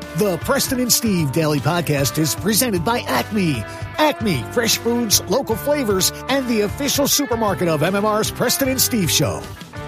The Preston and Steve Daily Podcast is presented by Acme. Acme, fresh foods, local flavors, and the official supermarket of MMR's Preston and Steve Show.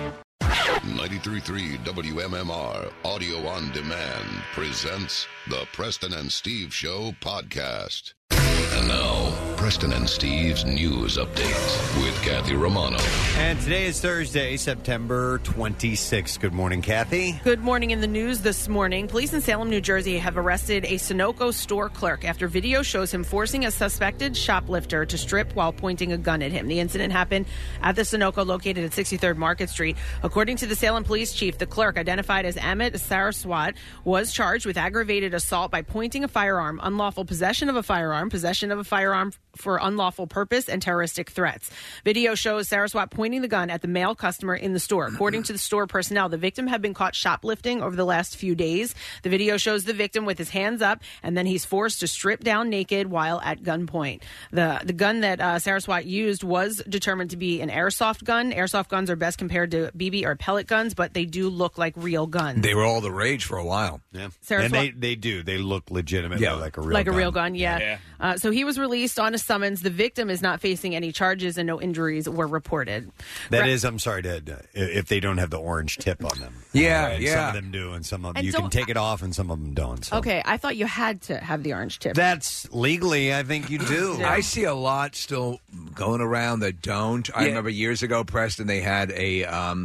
93.3 WMMR Audio on Demand presents the Preston and Steve Show podcast. And now, Preston and Steve's news update with Kathy Romano. And today is Thursday, September 26th. Good morning, Kathy. Good morning. In the news this morning, police in Salem, New Jersey have arrested a Sunoco store clerk after video shows him forcing a suspected shoplifter to strip while pointing a gun at him. The incident happened at the Sunoco located at 63rd Market Street. According to the Salem police chief, the clerk, identified as Amit Saraswat, was charged with aggravated assault by pointing a firearm, unlawful possession of a firearm, possession of a firearm for unlawful purpose, and terroristic threats. Video shows Saraswat pointing the gun at the male customer in the store. According to the store personnel, the victim had been caught shoplifting over the last few days. The video shows the victim with his hands up, and then he's forced to strip down naked while at gunpoint. The gun that Saraswat used was determined to be an airsoft gun. Airsoft guns are best compared to BB or pellet guns, but they do look like real guns. They were all the rage for a while. Yeah, Saraswat, and they do. They look legitimately like a real gun. Like a real gun, yeah. So he was released on a summons. The victim is not facing any charges, and no injuries were reported. That is, I'm sorry, if they don't have the orange tip on them. Yeah. Some of them do, and some of them, And you can take it off, and some of them don't. So. Okay, I thought you had to have the orange tip. That's legally, I think you do. I see a lot still going around that don't. I remember years ago, Preston, they had a...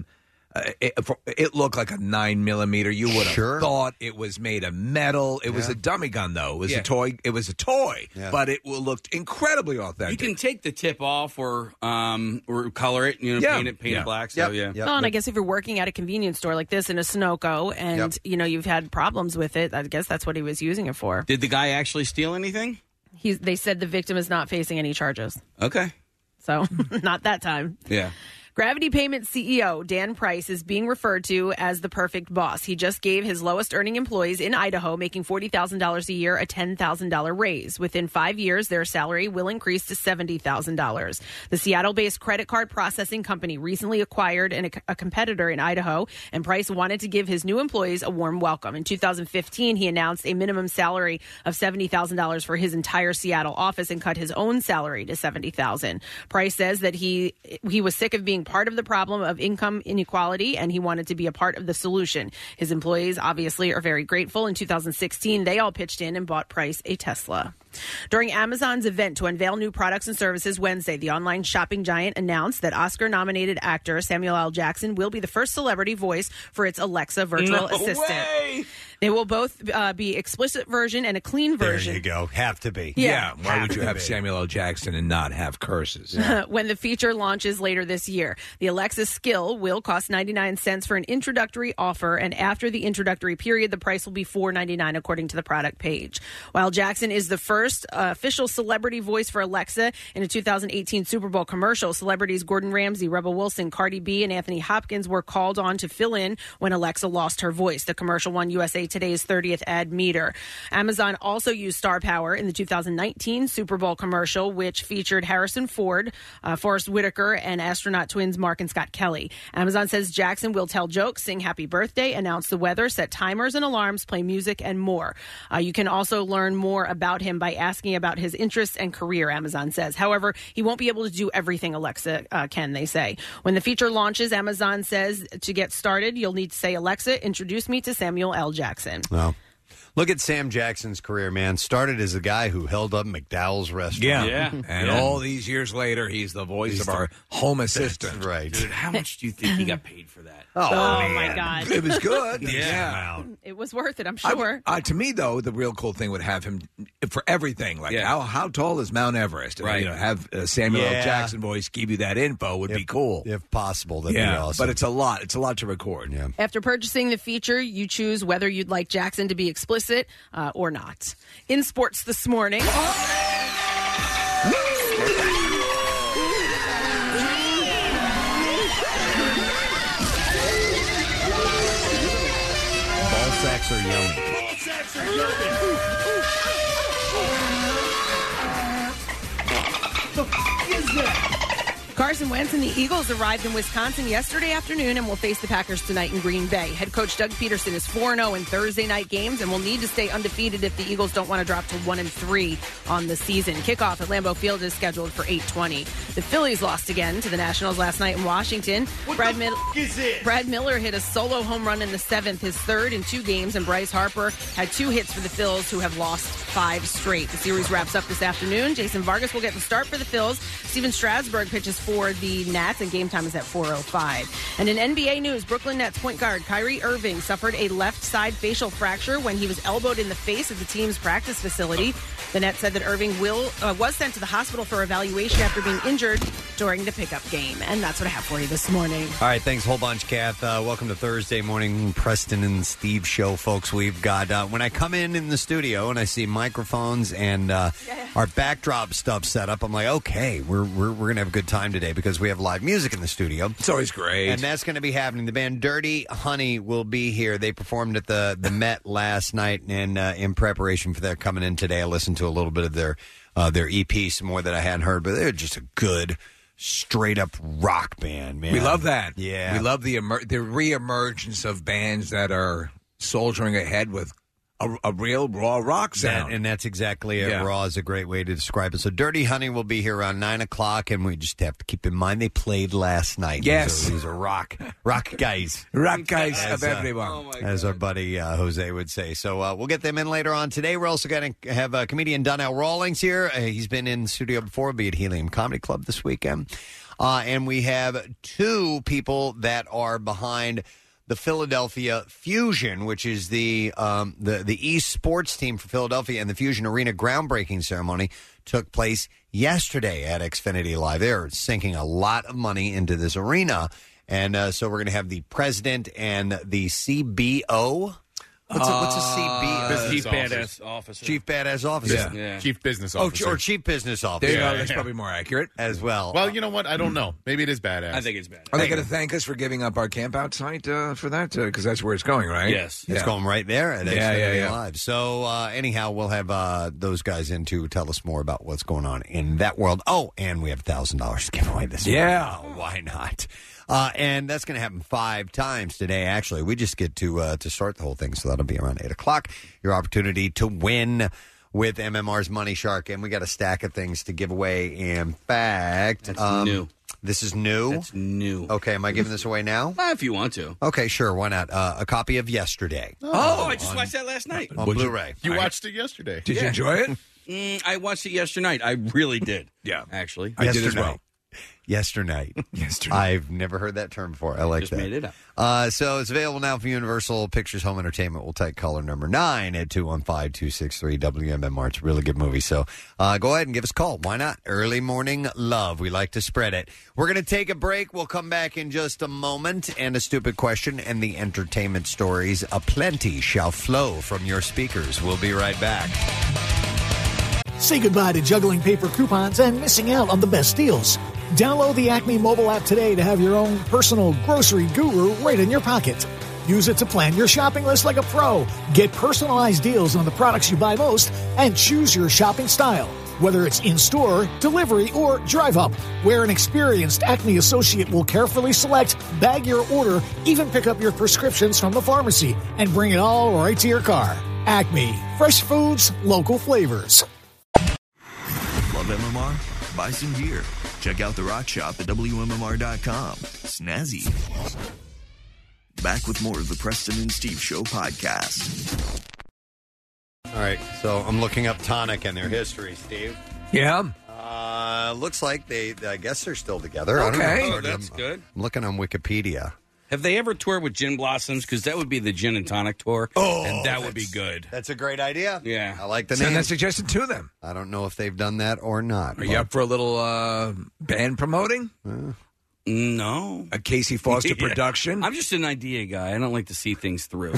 It looked like a 9mm. You would have thought it was made of metal. It was a dummy gun, though. It was a toy. It was a toy, but it looked incredibly authentic. You can take the tip off or color it, paint it black. So Well, and I guess if you're working at a convenience store like this in a Sunoco, and you've had problems with it, I guess that's what he was using it for. Did the guy actually steal anything? They said the victim is not facing any charges. Okay. So, not that time. Yeah. Gravity Payments CEO Dan Price is being referred to as the perfect boss. He just gave his lowest earning employees in Idaho, making $40,000 a year, a $10,000 raise. Within 5 years, their salary will increase to $70,000. The Seattle-based credit card processing company recently acquired a competitor in Idaho, and Price wanted to give his new employees a warm welcome. In 2015, he announced a minimum salary of $70,000 for his entire Seattle office and cut his own salary to $70,000. Price says that he was sick of being part of the problem of income inequality, and he wanted to be a part of the solution. His employees obviously are very grateful. In 2016, they all pitched in and bought Price a Tesla. During Amazon's event to unveil new products and services Wednesday, the online shopping giant announced that Oscar-nominated actor Samuel L. Jackson will be the first celebrity voice for its Alexa virtual assistant. Way. They will both be explicit version and a clean version. There you go. Have to be. Yeah. Why would you have Samuel L. Jackson and not have curses? When the feature launches later this year, the Alexa skill will cost 99 cents for an introductory offer, and after the introductory period, the price will be $4.99 according to the product page. While Jackson is the first official celebrity voice for Alexa in a 2018 Super Bowl commercial, celebrities Gordon Ramsay, Rebel Wilson, Cardi B, and Anthony Hopkins were called on to fill in when Alexa lost her voice. The commercial won USA Today's 30th ad meter. Amazon also used star power in the 2019 Super Bowl commercial, which featured Harrison Ford, Forrest Whitaker, and astronaut twins Mark and Scott Kelly. Amazon says Jackson will tell jokes, sing happy birthday, announce the weather, set timers and alarms, play music, and more. You can also learn more about him by asking about his interests and career, Amazon says. However, he won't be able to do everything Alexa can, they say. When the feature launches, Amazon says to get started, you'll need to say, Alexa, introduce me to Samuel L. Jackson. Well, look at Sam Jackson's career, man. Started as a guy who held up McDowell's restaurant. Yeah. And all these years later, he's the voice of our home assistant. That's right. Dude, how much do you think he got paid for that? Oh my God. It was good. It was worth it, I'm sure. To me, though, the real cool thing would have him for everything. Like, how tall is Mount Everest? Right. Have Samuel L. Jackson voice give you that info would be cool. If possible, that'd be awesome. But it's a lot. It's a lot to record. Yeah. After purchasing the feature, you choose whether you'd like Jackson to be explicit or not. In sports this morning... Ball sacks are yummy. Ball sacks are yummy. The f*** is that? Carson Wentz and the Eagles arrived in Wisconsin yesterday afternoon and will face the Packers tonight in Green Bay. Head coach Doug Peterson is 4-0 in Thursday night games and will need to stay undefeated if the Eagles don't want to drop to 1-3 on the season. Kickoff at Lambeau Field is scheduled for 8:20. The Phillies lost again to the Nationals last night in Washington. Brad Miller hit a solo home run in the 7th, his third in 2 games, and Bryce Harper had 2 hits for the Phils, who have lost 5 straight. The series wraps up this afternoon. Jason Vargas will get the start for the Phils. Steven Strasburg pitches for the Nats, and game time is at 4:05. And in NBA news, Brooklyn Nets point guard Kyrie Irving suffered a left side facial fracture when he was elbowed in the face at the team's practice facility. The Nets said that Irving was sent to the hospital for evaluation after being injured during the pickup game. And that's what I have for you this morning. All right, thanks a whole bunch, Kath. Welcome to Thursday morning Preston and Steve show, folks. We've got, when I come in the studio and I see microphones and our backdrop stuff set up, I'm like, okay, we're going to have a good time today because we have live music in the studio. It's always great. And that's going to be happening. The band Dirty Honey will be here. They performed at the Met last night, and in preparation for their coming in today, I listened to a little bit of their EP, some more that I hadn't heard, but they're just a good, straight-up rock band, man. We love that. Yeah. We love the reemergence of bands that are soldiering ahead with a real raw rock sound. And that's exactly it. Yeah. Raw is a great way to describe it. So Dirty Honey will be here around 9 o'clock, and we just have to keep in mind they played last night. Yes. These are rock guys. Rock guys as, of everyone. As our buddy Jose would say. So we'll get them in later on today. We're also going to have comedian Donnell Rawlings here. He's been in the studio before, be at Helium Comedy Club this weekend. And we have 2 people that are behind the Philadelphia Fusion, which is the e-sports team for Philadelphia, and the Fusion Arena groundbreaking ceremony took place yesterday at Xfinity Live. They're sinking a lot of money into this arena, and so we're going to have the president and the CBO. What's a CBO? Chief Badass Officer. Chief Badass Officer. Yeah. Chief Business Officer. Or Chief Business Officer. There you go. That's probably more accurate. As well. Well, you know what? I don't know. Maybe it is badass. I think it's badass. Are they going to thank us for giving up our camp out site for that? Because that's where it's going, right? Yes. It's going right there at Xfinity yeah. Live. So anyhow, we'll have those guys in to tell us more about what's going on in that world. Oh, and we have $1,000 to give away this week. Yeah. Why not? And that's going to happen 5 times today, actually. We just get to start the whole thing, so that'll be around 8 o'clock. Your opportunity to win with MMR's Money Shark. And we got a stack of things to give away. In fact, That's new. This is new? That's new. Okay, am I giving this away now? If you want to. Okay, sure. Why not? A copy of Yesterday. I just watched that last night. On Blu-ray. You watched it yesterday. Did you enjoy it? I watched it yesterday. I really did. Yeah. Actually. I did as well. Yesternight. I've never heard that term before. I like Just that. made it up. So it's available now for Universal Pictures Home Entertainment. We'll take caller number 9 at 215-263-WMMR. It's a really good movie. So go ahead and give us a call. Why not? Early morning love. We like to spread it. We're going to take a break. We'll come back in just a moment. And a stupid question and the entertainment stories aplenty shall flow from your speakers. We'll be right back. Say goodbye to juggling paper coupons and missing out on the best deals. Download the Acme mobile app today to have your own personal grocery guru right in your pocket. Use it to plan your shopping list like a pro. Get personalized deals on the products you buy most and choose your shopping style. Whether it's in-store, delivery, or drive-up, where an experienced Acme associate will carefully select, bag your order, even pick up your prescriptions from the pharmacy, and bring it all right to your car. Acme. Fresh foods, local flavors. Love MMR? Buy some gear. Check out the rock shop at WMMR.com. Snazzy. Back with more of the Preston and Steve Show podcast. All right, so I'm looking up Tonic and their history, Steve. Yeah. Looks like I guess they're still together. Okay. I don't know. That's good. I'm looking on Wikipedia. Have they ever toured with Gin Blossoms? Because that would be the Gin and Tonic tour. And that would be good. That's a great idea. Yeah. I like the Send name. that suggestion to them. I don't know if they've done that or not. Are you up for a little band promoting? No. A Casey Foster production? I'm just an idea guy. I don't like to see things through.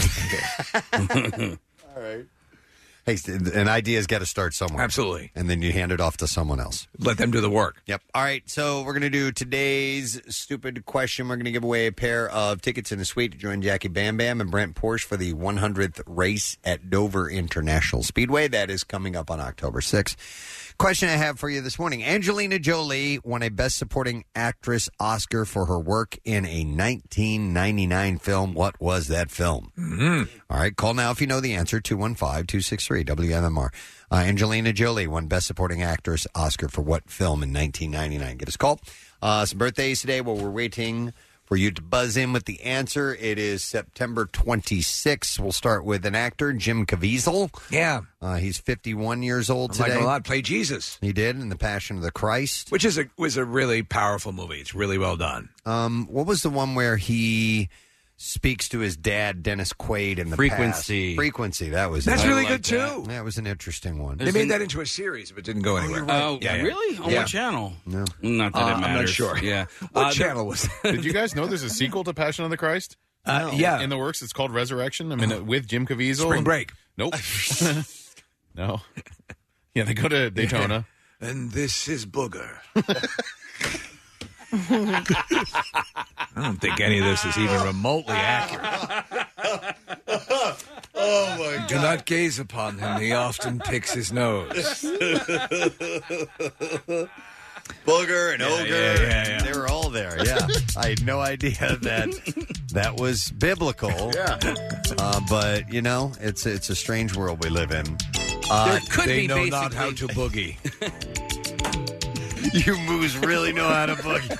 All right. Hey, an idea's got to start somewhere. Absolutely. And then you hand it off to someone else. Let them do the work. Yep. All right, so we're going to do today's stupid question. We're going to give away a pair of tickets in a suite to join Jackie Bam Bam and Brent Porsche for the 100th race at Dover International Speedway. That is coming up on October 6th. Question I have for you this morning. Angelina Jolie won a Best Supporting Actress Oscar for her work in a 1999 film. What was that film? Mm-hmm. All right, call now if you know the answer, 215-263-WMMR. Angelina Jolie won Best Supporting Actress Oscar for what film in 1999? Give us a call. Some birthdays today while we're waiting for you to buzz in with the answer. It is September 26th. We'll start with an actor, Jim Caviezel. Yeah. He's 51 years old today. Michael Lott played Jesus. He did in The Passion of the Christ. Which was a really powerful movie. It's really well done. What was the one where he speaks to his dad, Dennis Quaid, in the Frequency. past? Frequency. That was That's it. really like good, that. too. That was an interesting one. They made that into a series, but didn't go anywhere. Oh, Yeah. really? On what channel? No. Not that it matters. I'm not sure. Yeah. What channel was that? Did you guys know there's a sequel to Passion of the Christ? Yeah. In the works, it's called Resurrection. I mean, with Jim Caviezel. Spring Break. Nope. No. Yeah, they go to Daytona. And this is Booger. I don't think any of this is even remotely accurate. Oh, my Do not gaze upon him. He often picks his nose. Booger and Ogre. Yeah. They were all there, yeah. I had no idea that was biblical. Yeah. But, you know, it's a strange world we live in. There could They be know basically... not how to boogie. You moos really know how to boogie.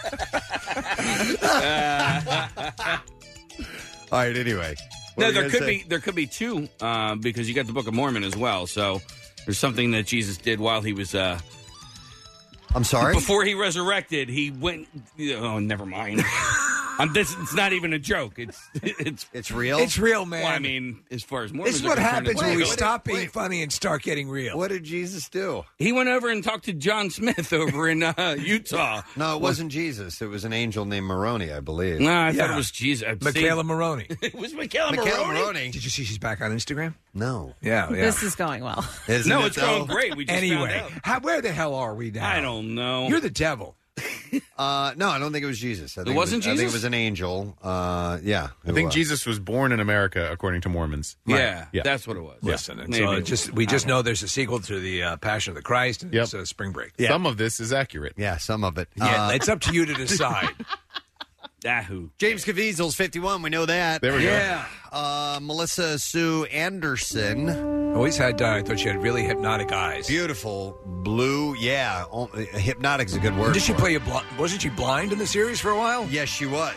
All right, anyway. No, there could be two because you got the Book of Mormon as well. So there's something that Jesus did while he was... I'm sorry? Before he resurrected, he went... Oh, never mind. It's not even a joke. It's real? It's real, man. Well, I mean, as far as Mormons This is are what concerned, happens it's when we real. stop being funny and start getting real. What did Jesus do? He went over and talked to John Smith over in Utah. No, it wasn't Jesus. It was an angel named Moroni, I believe. No, I thought it was Jesus. Michaela Maroney. It was Michaela Maroney. Did you see she's back on Instagram? No. Yeah. This is going well. No, it's going great. We just Anyway, found out. where the hell are we now? I don't know. You're the devil. No, I don't think it was Jesus. I think wasn't I think Jesus? it was an angel. Yeah. I think Jesus was born in America, according to Mormons. Yeah, Yeah. that's what it was. Listen, and Maybe. so we just know there's a sequel to the Passion of the Christ, and it's Spring Break. Yeah. Some of this is accurate. Yeah, some of it. Yeah, it's up to you to decide. Yahoo. James Caviezel's 51. We know that. There we Yeah. Melissa Sue Anderson. Always had, I thought she had really hypnotic eyes. Beautiful blue. Yeah. Hypnotic's a good word. Did she for play it. wasn't she blind in the series for a while? Yes, she was.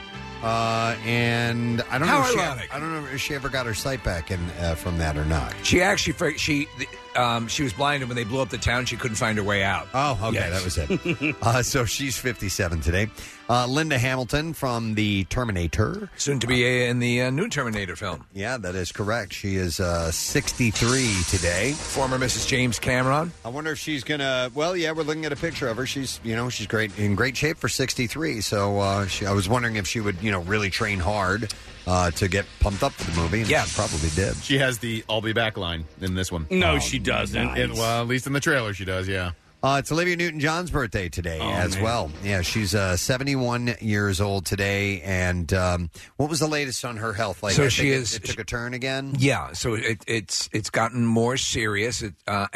And I don't How know. ironic. I don't know if she ever got her sight back from that or not. She actually, she was blind, and when they blew up the town, she couldn't find her way out. Oh, okay, Yes. that was it. So she's 57 today. Linda Hamilton from the Terminator. Soon to be in the new Terminator film. Yeah, that is correct. She is 63 today. Former Mrs. James Cameron. I wonder if she's gonna. Well, yeah, we're looking at a picture of her. She's great, in great shape for 63. So I was wondering if she would, really train hard to get pumped up for the movie. And Yeah. she probably did. She has the "I'll be back" line in this one. No, she doesn't. Well, at least in the trailer, she does. Yeah. It's Olivia Newton-John's birthday today as well. Yeah, she's 71 years old today. And what was the latest on her health? Like, So I she think is- It took a turn again. Yeah, so it's gotten more serious,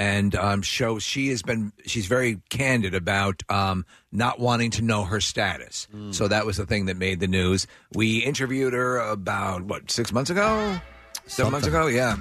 she's very candid about not wanting to know her status. So that was the thing that made the news. We interviewed her about 6 months ago, 7 months ago, yeah.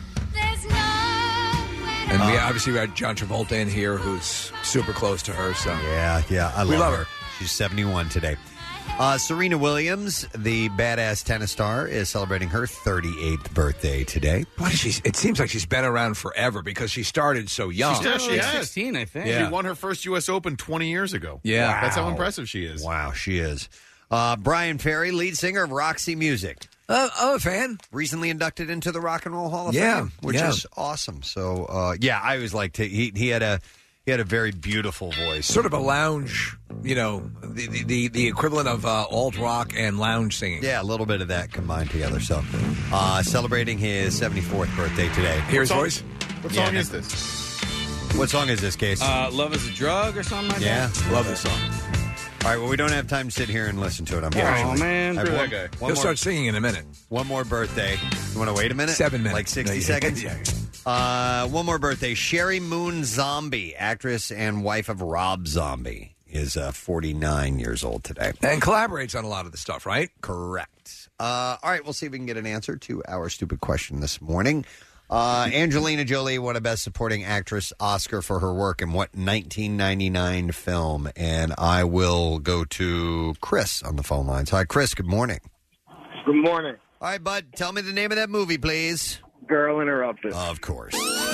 And we obviously had John Travolta in here, who's super close to her. So Yeah, I We love love her. She's 71 today. Serena Williams, the badass tennis star, is celebrating her 38th birthday today. Boy, it seems like she's been around forever because she started so young. She has. 16, I think. Yeah. She won her first U.S. Open 20 years ago. Yeah. Wow. That's how impressive she is. Wow, she is. Brian Ferry, lead singer of Roxy Music. I'm a fan. Recently inducted into the Rock and Roll Hall of Yeah, Fame, which yeah. is awesome. So, I always liked it. He had a very beautiful voice. Sort of a lounge, the equivalent of alt rock and lounge singing. Yeah, a little bit of that combined together. So, celebrating his 74th birthday today. Hear his voice? What song is this? What song is this, Case? Love is a Drug or something like Yeah, that? love this song. All right, well, we don't have time to sit here and listen to it. Oh, man. I have Screw one, that guy. one He'll more, start singing in a minute. one more birthday. You want to wait a minute? 7 minutes. Like 60 No, seconds? yeah. One more birthday. Sherry Moon Zombie, actress and wife of Rob Zombie, is 49 years old today. And collaborates on a lot of the stuff, right? Correct. All right, we'll see if we can get an answer to our stupid question this morning. Angelina Jolie won a Best Supporting Actress Oscar for her work in what 1999 film? And I will go to Chris on the phone lines. Hi, Chris. Good morning. Good morning. All right, bud. Tell me the name of that movie, please. Girl Interrupted. Of course.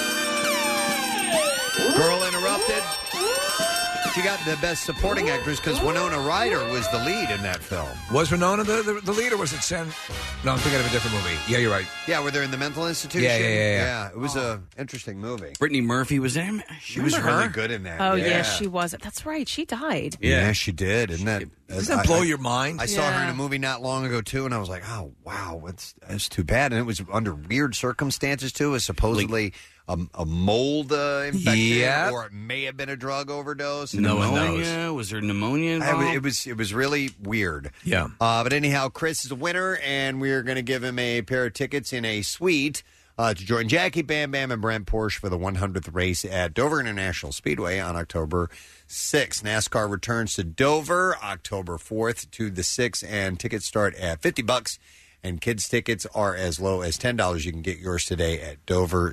Girl Interrupted. She got the Best Supporting Actress because Winona Ryder was the lead in that film. Was Winona the lead, or was it No, I'm thinking of a different movie. Yeah, you're right. Yeah, were they in the mental institution? Yeah. It was an interesting movie. Brittany Murphy was there. She was really good in that. Oh, yeah, she was. That's right. She died. Yeah, she did. Isn't that... Doesn't that blow your mind? I saw her in a movie not long ago, too, and I was like, oh, wow, that's too bad. And it was under weird circumstances, too. It was supposedly a mold infection, or it may have been a drug overdose. No one knows. Was there pneumonia involved? It was really weird. Yeah. But anyhow, Chris is a winner, and we're going to give him a pair of tickets in a suite to join Jackie, Bam Bam, and Brent Porsche for the 100th race at Dover International Speedway on October 6th. NASCAR returns to Dover October 4th to the 6th, and tickets start at $50, and kids' tickets are as low as $10. You can get yours today at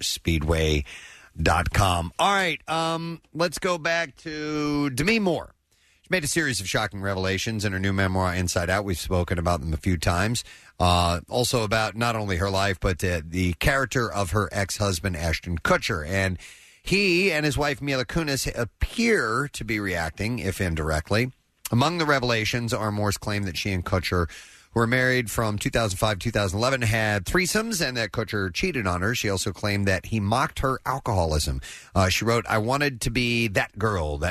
DoverSpeedway.com. All right, let's go back to Demi Moore. She made a series of shocking revelations in her new memoir, Inside Out. We've spoken about them a few times. Also about not only her life, but the character of her ex-husband, Ashton Kutcher. And he and his wife, Mila Kunis, appear to be reacting, if indirectly. Among the revelations are Moore's claim that she and Kutcher, who were married from 2005 to 2011, had threesomes and that Kutcher cheated on her. She also claimed that he mocked her alcoholism. She wrote, I wanted to be that girl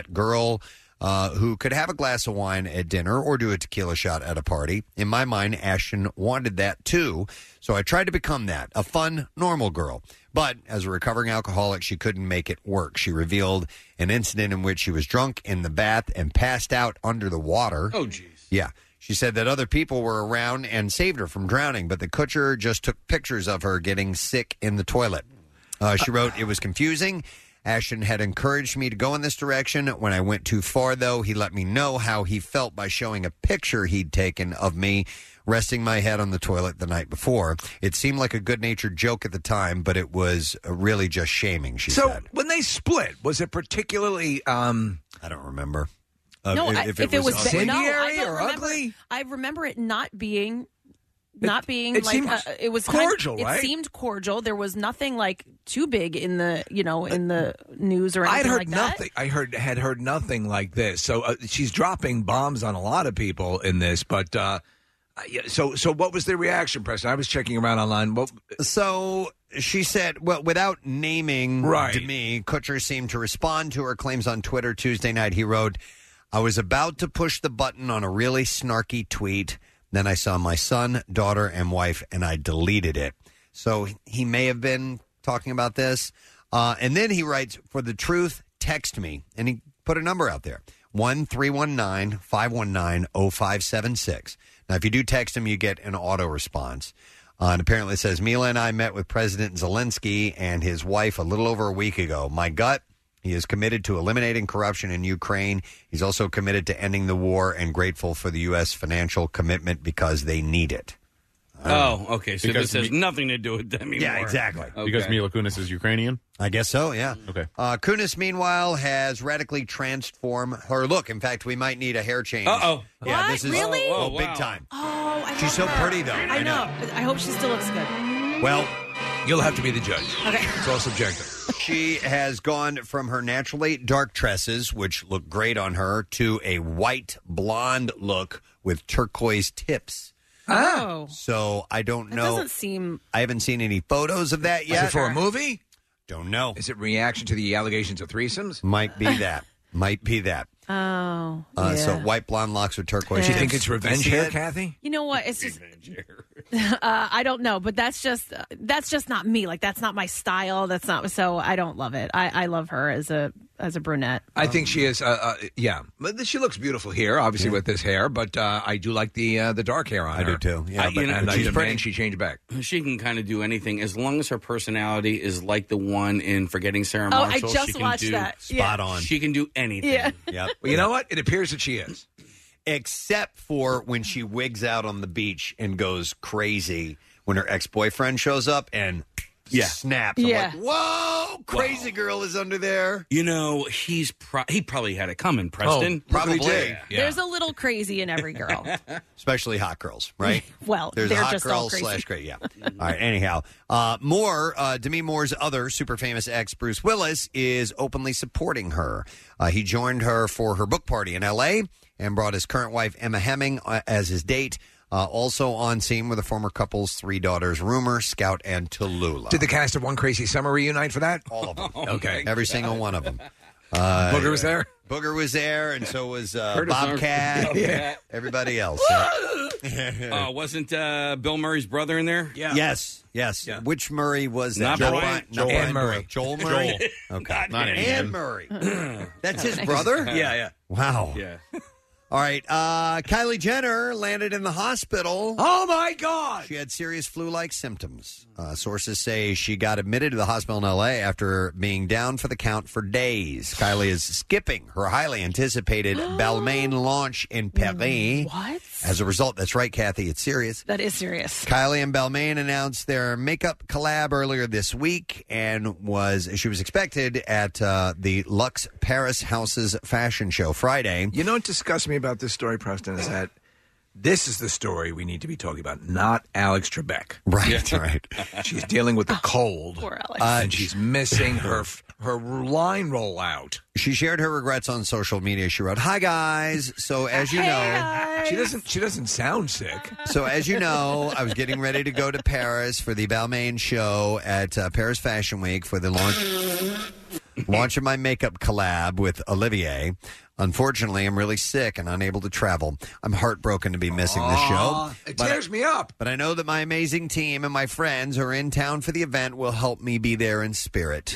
who could have a glass of wine at dinner or do a tequila shot at a party. In my mind, Ashton wanted that too, so I tried to become that, a fun, normal girl. But as a recovering alcoholic, she couldn't make it work. She revealed an incident in which she was drunk in the bath and passed out under the water. Oh, jeez. Yeah. She said that other people were around and saved her from drowning, but the Kutcher just took pictures of her getting sick in the toilet. She wrote, it was confusing. Ashton had encouraged me to go in this direction. When I went too far, though, he let me know how he felt by showing a picture he'd taken of me resting my head on the toilet the night before. It seemed like a good-natured joke at the time, but it was really just shaming, she said. So when they split, was it particularly... I don't remember. No, if it was incendiary or ugly? I remember it not being it like seemed it was cordial, right? It seemed cordial. There was nothing like too big in the in the news or anything like nothing. that. I had heard nothing like this. So she's dropping bombs on a lot of people in this, but so what was the reaction, Preston? I was checking around online. So she said, well, without naming Demi, Kutcher seemed to respond to her claims on Twitter Tuesday night. He wrote, I was about to push the button on a really snarky tweet. Then I saw my son, daughter, and wife, and I deleted it. So he may have been talking about this. And then he writes, for the truth, text me. And he put a number out there, 1-319-519-0576. Now, if you do text him, you get an auto response. And apparently it says, Mila and I met with President Zelensky and his wife a little over a week ago. My gut, he is committed to eliminating corruption in Ukraine. He's also committed to ending the war and grateful for the U.S. financial commitment because they need it. Oh, okay. So this has nothing to do with them anymore. Yeah, exactly. Okay. Because Mila Kunis is Ukrainian? I guess so, yeah. Okay. Kunis, meanwhile, has radically transformed her look. In fact, we might need a hair change. Uh-oh. Yeah, What? this is Really? big time. Oh, I She's love so her. pretty, though. I know. I hope she still looks good. Well, you'll have to be the judge. Okay. It's all subjective. She has gone from her naturally dark tresses, which look great on her, to a white blonde look with turquoise tips. Oh. So I don't That know. doesn't seem... I haven't seen any photos of that yet. Is it for a movie? Don't know. Is it reaction to the allegations of threesomes? Might be that. Might be that. Oh, yeah. So white blonde locks with turquoise. Do you tips. think it's revenge You see hair, it? Kathy? You know what? It's just... I don't know, but that's just not me. Like, that's not my style. That's not so. I don't love it. I love her as a brunette. I think she is. Yeah, but she looks beautiful here, obviously with this hair. But I do like the dark hair on her. I do too. Yeah, and she's pretty. She changed back. She can kind of do anything as long as her personality is like the one in Forgetting Sarah Marshall. I just watched that. Spot on. She can do anything. Yeah. Yep. Well, you know what? It appears that she is. Except for when she wigs out on the beach and goes crazy when her ex-boyfriend shows up and snaps. I'm like, whoa, crazy girl is under there. You know, he probably had it coming, Preston. Oh, probably. Yeah. There's a little crazy in every girl. Especially hot girls, right? Well, there's they're hot just all girls crazy. /crazy. Yeah. All right. Anyhow, Demi Moore's other super famous ex, Bruce Willis, is openly supporting her. He joined her for her book party in L.A. and brought his current wife, Emma Hemming, as his date. Also on scene were the former couple's 3 daughters, Rumor, Scout, and Tallulah. Did the cast of One Crazy Summer reunite for that? All of them. Okay. Every single one of them. Booger was there? Booger was there, and so was Bobcat. Everybody else. Wasn't Bill Murray's brother in there? Yeah. Yes. Yeah. Which Murray was that? Not Brian. Ann Murray. Joel Murray? Okay. Not Ann Murray. That's his brother? Yeah. Wow. Yeah. All right. Kylie Jenner landed in the hospital. Oh, my God. She had serious flu-like symptoms. Sources say she got admitted to the hospital in L.A. after being down for the count for days. Kylie is skipping her highly anticipated Balmain launch in Paris. What? As a result, that's right, Kathy, it's serious. That is serious. Kylie and Balmain announced their makeup collab earlier this week, and she was expected at the Luxe Paris Houses fashion show Friday. You know what disgusts me about this story, Preston, is that this is the story we need to be talking about, not Alex Trebek. Right, right. She's dealing with the cold. Poor Alex. And she's missing her line rollout. She shared her regrets on social media. She wrote, "Hi guys. So as you know, she doesn't sound sick. So as you know, I was getting ready to go to Paris for the Balmain show at Paris Fashion Week for the launch of my makeup collab with Olivier. Unfortunately, I'm really sick and unable to travel. I'm heartbroken to be missing the show. It tears me up. But I know that my amazing team and my friends who are in town for the event will help me be there in spirit."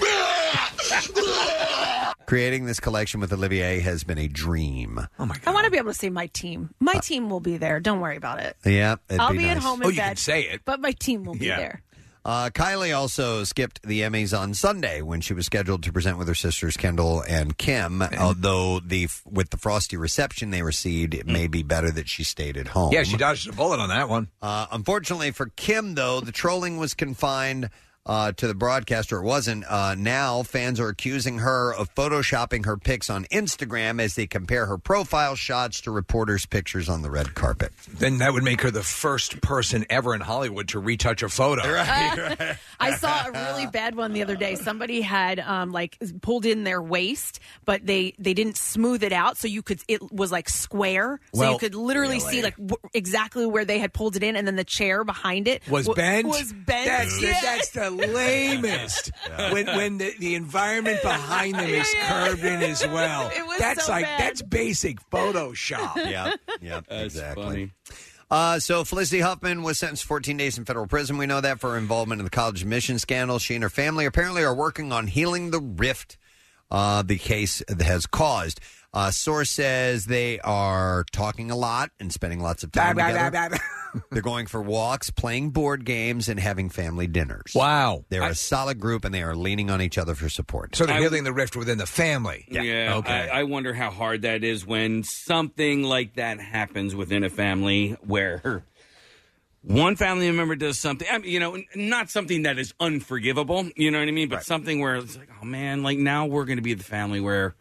Creating this collection with Olivier has been a dream. Oh, my God. I want to be able to say my team. My team will be there. Don't worry about it. Yeah, I'll be at home in bed. You can say it. But my team will be there. Kylie also skipped the Emmys on Sunday when she was scheduled to present with her sisters Kendall and Kim. Although with the frosty reception they received, it may be better that she stayed at home. Yeah, she dodged a bullet on that one. Unfortunately for Kim, though, the trolling was confined to the broadcaster. It wasn't. Now fans are accusing her of photoshopping her pics on Instagram as they compare her profile shots to reporters' pictures on the red carpet. Then that would make her the first person ever in Hollywood to retouch a photo. Right. I saw a really bad one the other day. Somebody had pulled in their waist, but they didn't smooth it out, so it was like square, so you could literally see exactly where they had pulled it in, and then the chair behind it was bent. That's the lamest. When the environment behind them is curved in as well. It was that's so bad. That's basic Photoshop. Yeah, That's exactly. funny. So Felicity Huffman was sentenced to 14 days in federal prison. We know that for her involvement in the college admission scandal. She and her family apparently are working on healing the rift the case has caused. Source says they are talking a lot and spending lots of time together. They're going for walks, playing board games, and having family dinners. Wow. They're a solid group, and they are leaning on each other for support. So they're healing the rift within the family. Yeah. Okay. I wonder how hard that is when something like that happens within a family where one family member does something, not something that is unforgivable, you know what I mean? But something where it's like, oh, man, like now we're going to be the family where,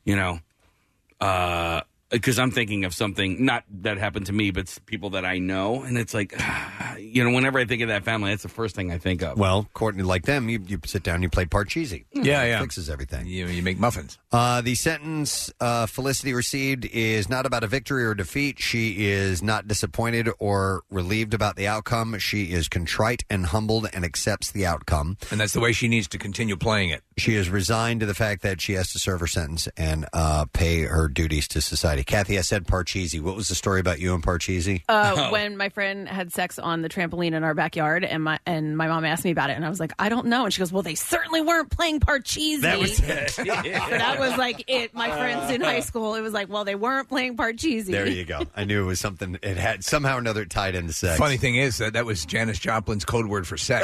because I'm thinking of something, not that happened to me, but people that I know. And it's like, whenever I think of that family, that's the first thing I think of. Well, Courtney, like them, you sit down, you play Parcheesi. Yeah. Fixes everything. You make muffins. The sentence Felicity received is not about a victory or defeat. She is not disappointed or relieved about the outcome. She is contrite and humbled and accepts the outcome. And that's the way she needs to continue playing it. She has resigned to the fact that she has to serve her sentence and pay her duties to society. Kathy, I said Parcheesi. What was the story about you and Parcheesi? When my friend had sex on the trampoline in our backyard, and my mom asked me about it, and I was like, I don't know. And she goes, well, they certainly weren't playing Parcheesi. That was it. So that was like it. My friends in high school, it was like, well, they weren't playing Parcheesi. There you go. I knew it was something. It had somehow or another tied into sex. Funny thing is that was Janis Joplin's code word for sex.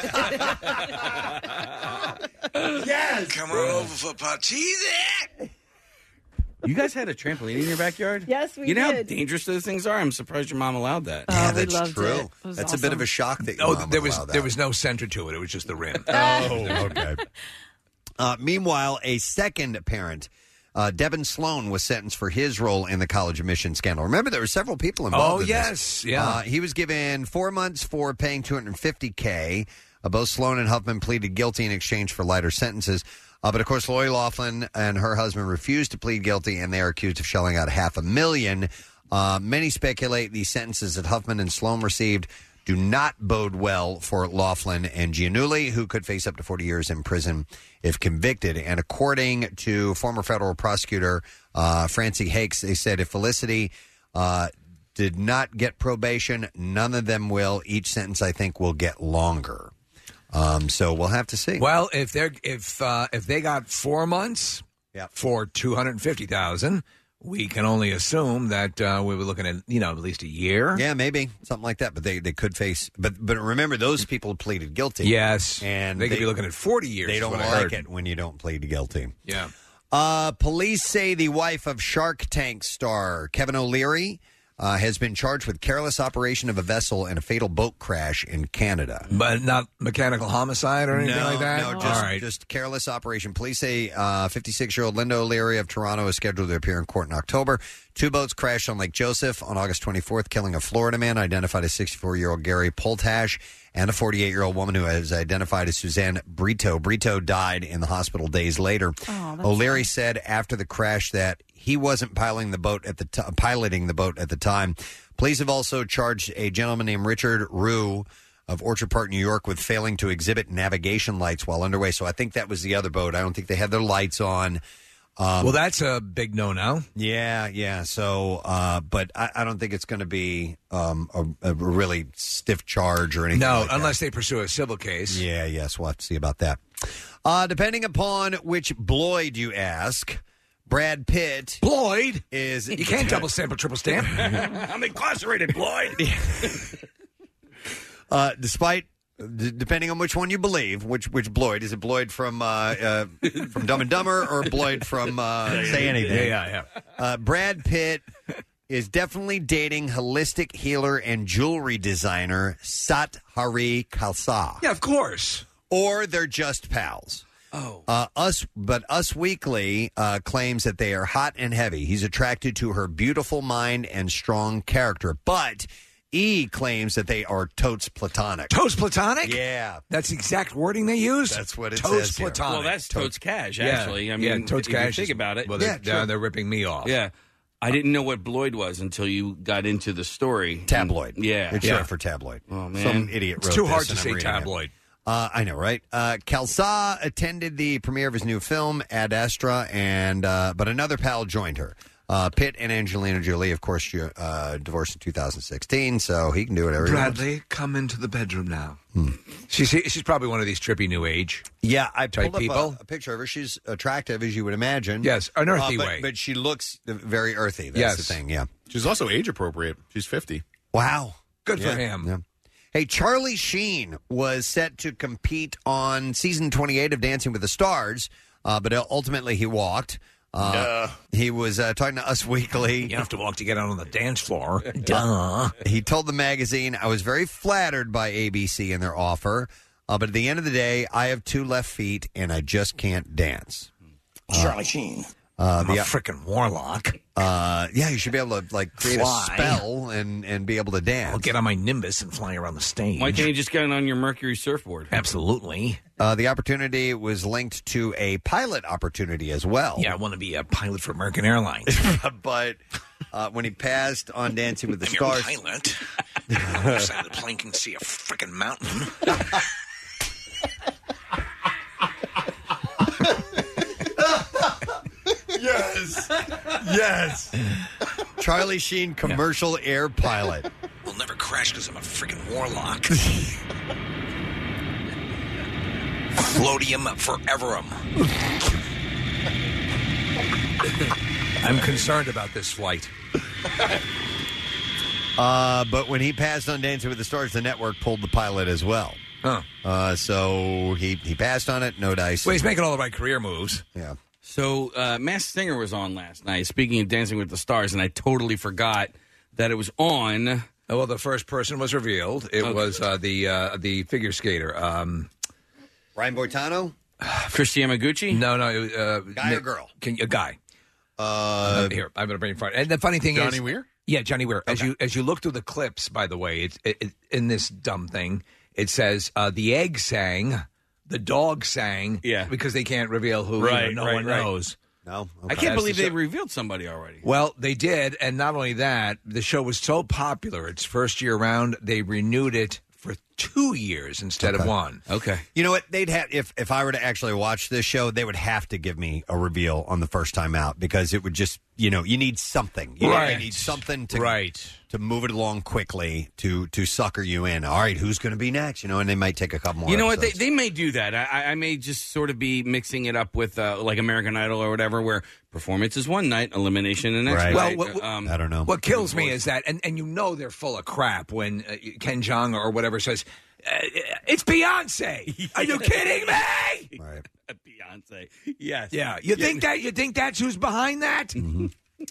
Yes! Come on over for Parcheesi. You guys had a trampoline in your backyard? Yes, we You know how did. dangerous those things are? I'm surprised your mom allowed that. Yeah, we that's loved true. it. It was That's a bit awesome. of a shock that your Oh, mom there would was allow that. there was no center to it. It was just the rim. Oh, okay. Meanwhile, a second parent, Devin Sloan, was sentenced for his role in the college admission scandal. Remember, there were several people involved in this. Yeah. He was given 4 months for paying $250K. Both Sloan and Huffman pleaded guilty in exchange for lighter sentences. But, of course, Lori Loughlin and her husband refused to plead guilty, and they are accused of shelling out $500,000. Many speculate these sentences that Huffman and Sloan received do not bode well for Loughlin and Giannulli, who could face up to 40 years in prison if convicted. And according to former federal prosecutor Francie Hakes, they said if Felicity did not get probation, none of them will. Each sentence, I think, will get longer. So we'll have to see. Well, if they got 4 months for $250,000, we can only assume that we were looking at at least a year. Yeah, maybe something like that. But they could face. But remember, those people pleaded guilty. Yes, and they could be looking at 40 years. They is don't what I like heard. it when you don't plead guilty. Yeah. Police say the wife of Shark Tank star Kevin O'Leary has been charged with careless operation of a vessel in a fatal boat crash in Canada. But not mechanical homicide or anything like that? No, All right. just careless operation. Police say 56-year-old Linda O'Leary of Toronto is scheduled to appear in court in October. 2 boats crashed on Lake Joseph on August 24th, killing a Florida man identified as 64-year-old Gary Poltash and a 48-year-old woman who is identified as Suzanne Brito. Brito died in the hospital days later. O'Leary said after the crash that he wasn't piloting the boat at the time. Police have also charged a gentleman named Richard Rue of Orchard Park, New York, with failing to exhibit navigation lights while underway. So I think that was the other boat. I don't think they had their lights on. Well, that's a big no-no. Yeah. So, but I don't think it's going to be a really stiff charge or anything. No, like unless they pursue a civil case. Yes, we'll have to see about that. Depending upon which Bloyd you ask, Brad Pitt. Bloyd is you can't double stamp or triple stamp. I'm incarcerated, Bloyd. Depending on which one you believe, which Bloyd is it? Bloyd from Dumb and Dumber or Bloyd from Say Anything? Yeah. Brad Pitt is definitely dating holistic healer and jewelry designer Sat Hari Khalsa. Yeah, of course. Or they're just pals. Us Weekly claims that they are hot and heavy. He's attracted to her beautiful mind and strong character, but E claims that they are totes platonic. Totes platonic? Yeah. That's the exact wording they use? That's what it totes says here. platonic. Well, that's totes cash, actually. I mean, totes if you cash. think about it. Well, they're ripping me off. Yeah. I didn't know what Bloyd was until you got into the story. Tabloid. Yeah. It's short for tabloid. Oh, man. Some idiot wrote It's too this hard to and I'm say reading it. tabloid. I know, right? Khalsa attended the premiere of his new film, Ad Astra, and but another pal joined her. Pitt and Angelina Jolie, of course, divorced in 2016, so he can do whatever he wants. Bradley, come into the bedroom now. She's probably one of these trippy new age. Yeah, I type pulled people. up a picture of her. She's attractive, as you would imagine. Yes, an earthy way. But she looks very earthy. That's Yes. the thing, yeah. She's also age appropriate. She's 50. Wow. Good for Yeah, him. yeah. Hey, Charlie Sheen was set to compete on season 28 of Dancing with the Stars, but ultimately he walked. He was talking to Us Weekly. You have to walk to get out on the dance floor. Duh. He told the magazine, I was very flattered by ABC and their offer, but at the end of the day, I have 2 left feet and I just can't dance. Charlie Sheen. I'm a freaking warlock. Yeah, you should be able to create Fly. a spell and be able to dance. I'll get on my Nimbus and fly around the stage. Why can't you just get on your Mercury surfboard? Absolutely. The opportunity was linked to a pilot opportunity as well. Yeah, I want to be a pilot for American Airlines. But when he passed on Dancing with the I'm your Stars, pilot. On the other side of the plane can see a freaking mountain. Yes. Charlie Sheen, commercial air pilot. We'll never crash because I'm a freaking warlock. Floatium foreverum. I'm concerned about this flight. But when he passed on Dancing with the Stars, the network pulled the pilot as well. Huh. So he passed on it, no dice. Well, he's making all the right career moves. Yeah. So Masked Singer was on last night, speaking of Dancing with the Stars, and I totally forgot that it was on. Oh, well, the first person was revealed. It was the figure skater. Ryan Boitano? Christy Yamaguchi? No. Guy or girl? A guy. Here, I'm going to bring it in front. And the funny thing Johnny is... Weir? Yeah, Johnny Weir. As you look through the clips, by the way, it in this dumb thing, it says the egg sang, the dog sang, because they can't reveal who. No one knows. No, I can't believe they revealed somebody already. Well, they did, and not only that, the show was so popular. Its first year around, they renewed it for 2 years instead of one. Okay. You know what? They'd have if I were to actually watch this show, they would have to give me a reveal on the first time out because it would just, you need something. You need something to move it along quickly to sucker you in. All right, who's going to be next? And they might take a couple more. You know episodes. what? They may do that. I may just sort of be mixing it up with like American Idol or whatever, where performance is one night, elimination the next. Right. Night. I don't know. What kills me is that, and they're full of crap when Ken Jeong or whatever says, it's Beyonce. Are you kidding me? Right. Beyonce. Yes. Yeah. You think that's who's behind that? Mm-hmm.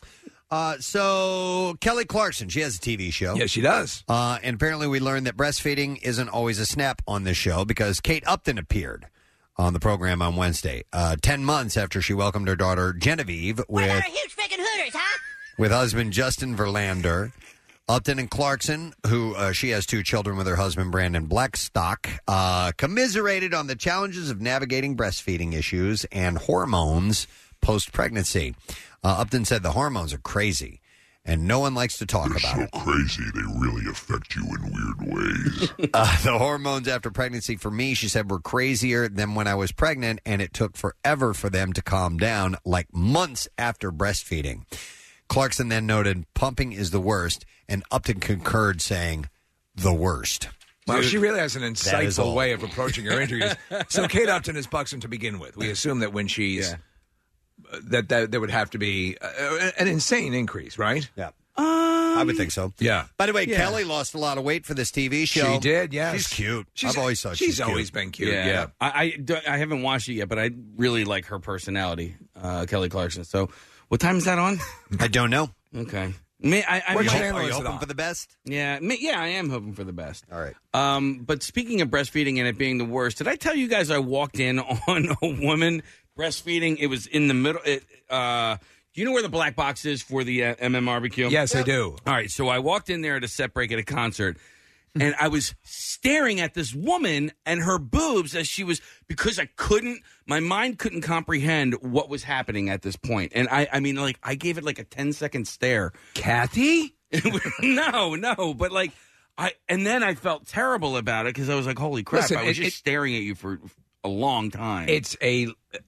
So Kelly Clarkson, she has a TV show. Yes, she does. And apparently we learned that breastfeeding isn't always a snap on this show because Kate Upton appeared on the program on Wednesday, 10 months after she welcomed her daughter Genevieve with huge freaking hooters, huh? with husband Justin Verlander. Upton and Clarkson, who she has 2 children with her husband Brandon Blackstock, commiserated on the challenges of navigating breastfeeding issues and hormones post-pregnancy. Upton said the hormones are crazy, and no one likes to talk about it. They're so crazy, they really affect you in weird ways. The hormones after pregnancy for me, she said, were crazier than when I was pregnant, and it took forever for them to calm down, like months after breastfeeding. Clarkson then noted, pumping is the worst, and Upton concurred, saying, the worst. Well, she really has an insightful way of approaching her interviews. So Kate Upton is buxom to begin with. We assume that when she's... That there would have to be an insane increase, right? Yeah. I would think so. Yeah. By the way, Kelly lost a lot of weight for this TV show. She did, yes. She's cute. I've always thought she's cute. always been cute, yeah. I haven't watched it yet, but I really like her personality, Kelly Clarkson. So what time is that on? I don't know. Okay. Are you hoping for the best? Yeah, I am hoping for the best. All right. But speaking of breastfeeding and it being the worst, did I tell you guys I walked in on a woman breastfeeding? It was in the middle. Do you know where the black box is for the MMRBQ? Yes, I do. All right, so I walked in there at a set break at a concert, and I was staring at this woman and her boobs as she was, because my mind couldn't comprehend what was happening at this point. And I mean, like, I gave it like a 10-second stare. Kathy? No, but like, and then I felt terrible about it because I was like, holy crap, Listen, I was just staring at you for a long time. It's a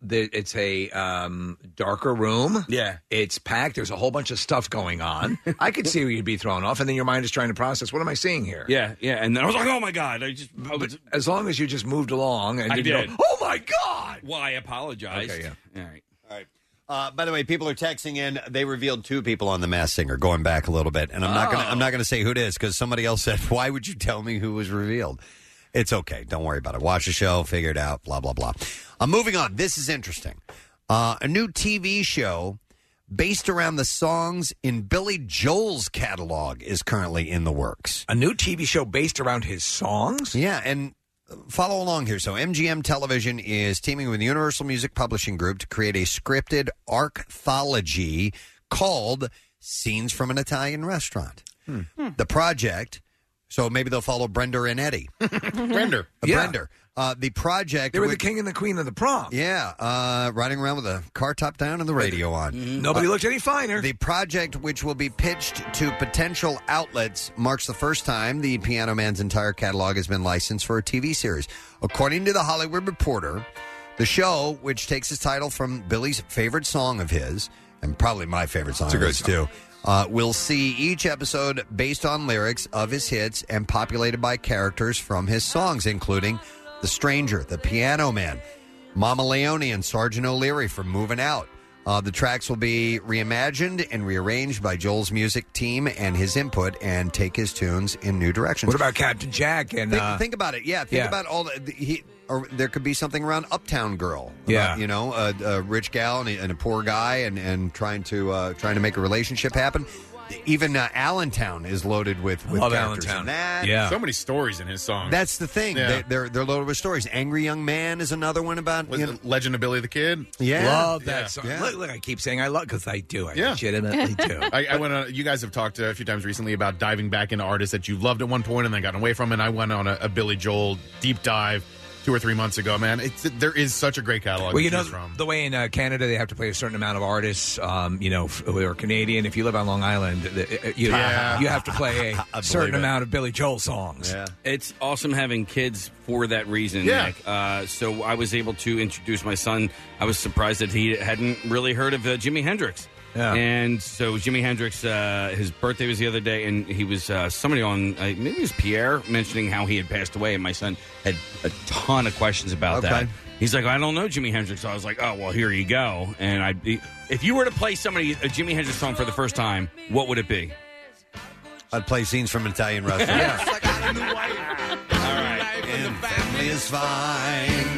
darker room. Yeah. It's packed. There's a whole bunch of stuff going on. I could see where you'd be thrown off, and then your mind is trying to process, what am I seeing here? Yeah. And then I was like, oh my God. But as long as you just moved along and you did. go, oh my God. Well, I apologize. Okay, yeah. All right. By the way, people are texting in. They revealed 2 people on The Masked Singer, going back a little bit, and I'm not gonna say who it is because somebody else said, "Why would you tell me who was revealed?" It's okay. Don't worry about it. Watch the show, figure it out. Blah blah blah. Moving on. This is interesting. A new TV show based around the songs in Billy Joel's catalog is currently in the works. A new TV show based around his songs? Yeah, and follow along here. So MGM Television is teaming with Universal Music Publishing Group to create a scripted arcthology called Scenes from an Italian Restaurant. The project, so maybe they'll follow Brenda and Eddie. Brenda. Brenda. The project... They were the king and the queen of the prom. Yeah, riding around with a car top down and the radio on. Nobody looked any finer. The project, which will be pitched to potential outlets, marks the first time the Piano Man's entire catalog has been licensed for a TV series. According to The Hollywood Reporter, the show, which takes its title from Billy's favorite song of his, and probably my favorite song. It's a great too. We'll see each episode based on lyrics of his hits and populated by characters from his songs, including The Stranger, The Piano Man, Mama Leone, and Sergeant O'Leary from Moving Out. The tracks will be reimagined and rearranged by Joel's music team and his input, and take his tunes in new directions. What about Captain Jack? And think about it. Yeah, think about all or there could be something around Uptown Girl. Yeah, about, a rich gal and a poor guy, and trying to make a relationship happen. Even Allentown is loaded with characters. Allentown. Yeah, so many stories in his songs. That's the thing. Yeah. They're loaded with stories. Angry Young Man is another one about Legend of Billy the Kid. Yeah, love that song. Yeah. Look, I keep saying I love because I do. I legitimately do. I went on. You guys have talked a few times recently about diving back into artists that you loved at one point and then gotten away from. And I went on a Billy Joel deep dive 2 or 3 months ago. Man, there is such a great catalog. Well, to you know, choose from. the way in Canada they have to play a certain amount of artists, who are Canadian. If you live on Long Island, you have to play a certain amount of Billy Joel songs. Yeah. It's awesome having kids for that reason, Yeah. Nick. So I was able to introduce my son. I was surprised that he hadn't really heard of Jimi Hendrix. Yeah. And so Jimi Hendrix, his birthday was the other day, and he was somebody on, maybe it was Pierre, mentioning how he had passed away, and my son had a ton of questions about that. He's like, I don't know Jimi Hendrix. So I was like, oh, well, here you go. And if you were to play somebody a Jimi Hendrix song for the first time, what would it be? I'd play scenes from an Italian restaurant. All right. And family is fine.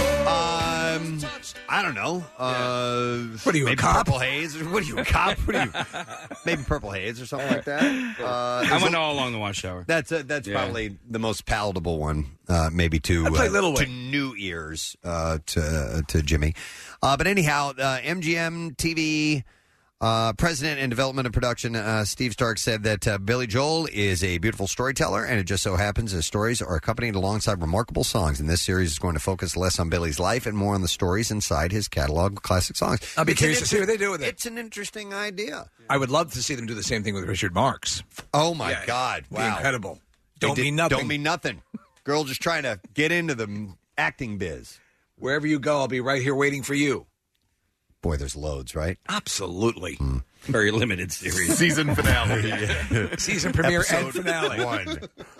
I don't know. What are you, a maybe cop? Purple Haze? What are you, a cop? What are you? Maybe Purple Haze or something like that. I went all along the Watchtower. That's probably the most palatable one, maybe to play Little to Wing. new ears to Jimmy. But anyhow, MGM TV. President and Development and Production Steve Stark said that Billy Joel is a beautiful storyteller, and it just so happens his stories are accompanied alongside remarkable songs. And this series is going to focus less on Billy's life and more on the stories inside his catalog of classic songs. I'll be curious to see what they do with it. It's an interesting idea. I would love to see them do the same thing with Richard Marx. Oh, my God. It'd be Wow. incredible. Don't mean nothing. Girl just trying to get into the acting biz. Wherever you go, I'll be right here waiting for you. Boy, there's loads, right? Absolutely. Very limited series. Season finale. Season premiere and Episode finale.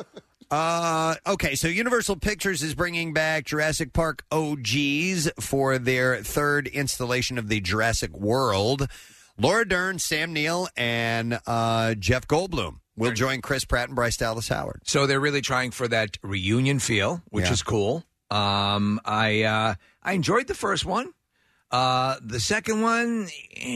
1. Okay, so Universal Pictures is bringing back Jurassic Park OGs for their third installation of the Jurassic World. Laura Dern, Sam Neill, and Jeff Goldblum will join Chris Pratt and Bryce Dallas Howard. So they're really trying for that reunion feel, which is cool. I enjoyed the first one. The second one,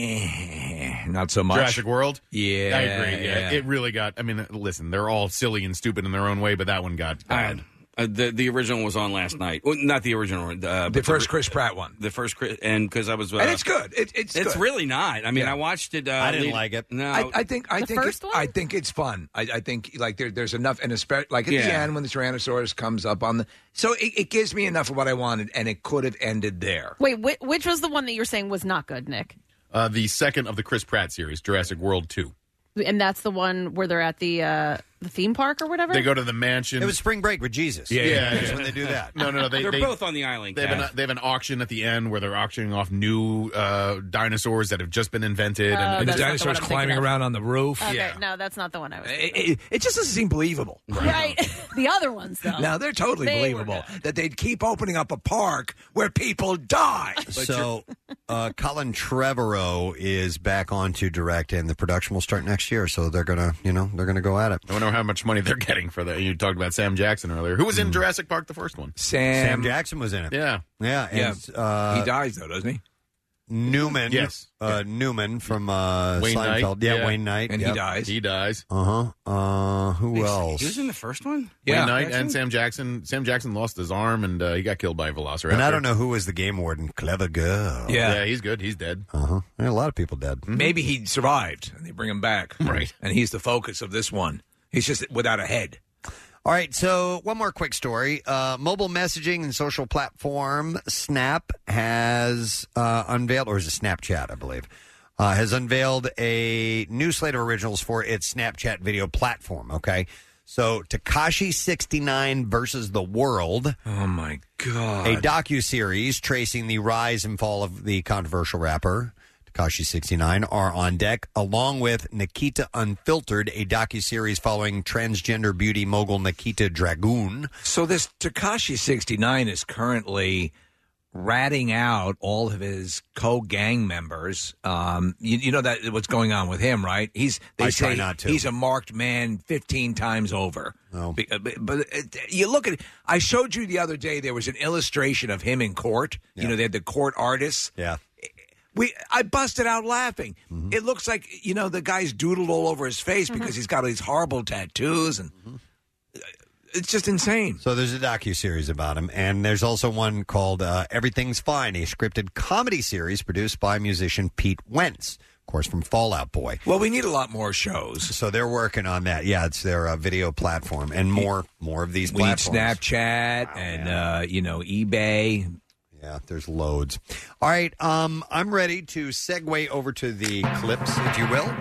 not so much. Jurassic World? Yeah. I agree. Yeah. It really got, I mean, listen, they're all silly and stupid in their own way, but that one got bad. The original was on last night. Well, not the original one. The first Chris Pratt one. The first Chris, and because I was, and it's good. It's good. really not. I mean, I watched it. I didn't like it. No, I think I think it's fun. I think like there's enough, and especially like at the end when the Tyrannosaurus comes up on the. So it gives me enough of what I wanted, and it could have ended there. Wait, which was the one that you're saying was not good, Nick? The second of the Chris Pratt series, Jurassic World 2. And that's the one where they're at the theme park or whatever? They go to the mansion. It was Spring Break with Jesus. Yeah. That's when they do that. No. They're both on the island. They have an auction at the end where they're auctioning off new dinosaurs that have just been invented. And the that's not the dinosaurs one I'm thinking climbing of. around on the roof. Okay, no, that's not the one I was thinking It just doesn't seem believable. Right. The other ones, though. No, they're totally They were believable. That they'd keep opening up a park where people die. So, Colin Trevorrow is back on to direct, and the production will start next year. So they're gonna go at it. I wonder how much money they're getting for that. You talked about Sam Jackson earlier. Who was in Jurassic Park, the first one? Sam Jackson was in it. Yeah. And, he dies though, doesn't he? Newman. Yes. Newman from Wayne Seinfeld. Knight. Yeah, Wayne Knight. And he dies. He dies. Who else? He was in the first one? Wayne Knight and Sam Jackson. Sam Jackson lost his arm, and he got killed by a velociraptor. And I don't know who was the game warden. Clever girl. Yeah. he's good. He's dead. Yeah, a lot of people dead. Maybe he survived, and they bring him back. Right. And he's the focus of this one. He's just without a head. All right, so one more quick story. Mobile messaging and social platform Snap has unveiled, or is it Snapchat, I believe, has unveiled a new slate of originals for its Snapchat video platform, okay? So Tekashi69 versus the World. Oh, my God. A docuseries tracing the rise and fall of the controversial rapper. Tekashi 69 are on deck, along with Nikita Unfiltered, a docuseries following transgender beauty mogul Nikita Dragun. So this Tekashi 69 is currently ratting out all of his co-gang members. You know that what's going on with him, right? They say not to. He's a marked man 15 times over. Oh. But you look at it. I showed you the other day, there was an illustration of him in court. Yeah. You know, they had the court artists. Yeah. I busted out laughing. Mm-hmm. It looks like, the guy's doodled all over his face because he's got all these horrible tattoos and it's just insane. So there's a docuseries about him, and there's also one called Everything's Fine, a scripted comedy series produced by musician Pete Wentz, of course, from Fall Out Boy. Well, we need a lot more shows. So they're working on that. Yeah, it's their video platform, and more of these platforms. We need Snapchat and, eBay. Yeah, there's loads. All right, I'm ready to segue over to the clips, if you will.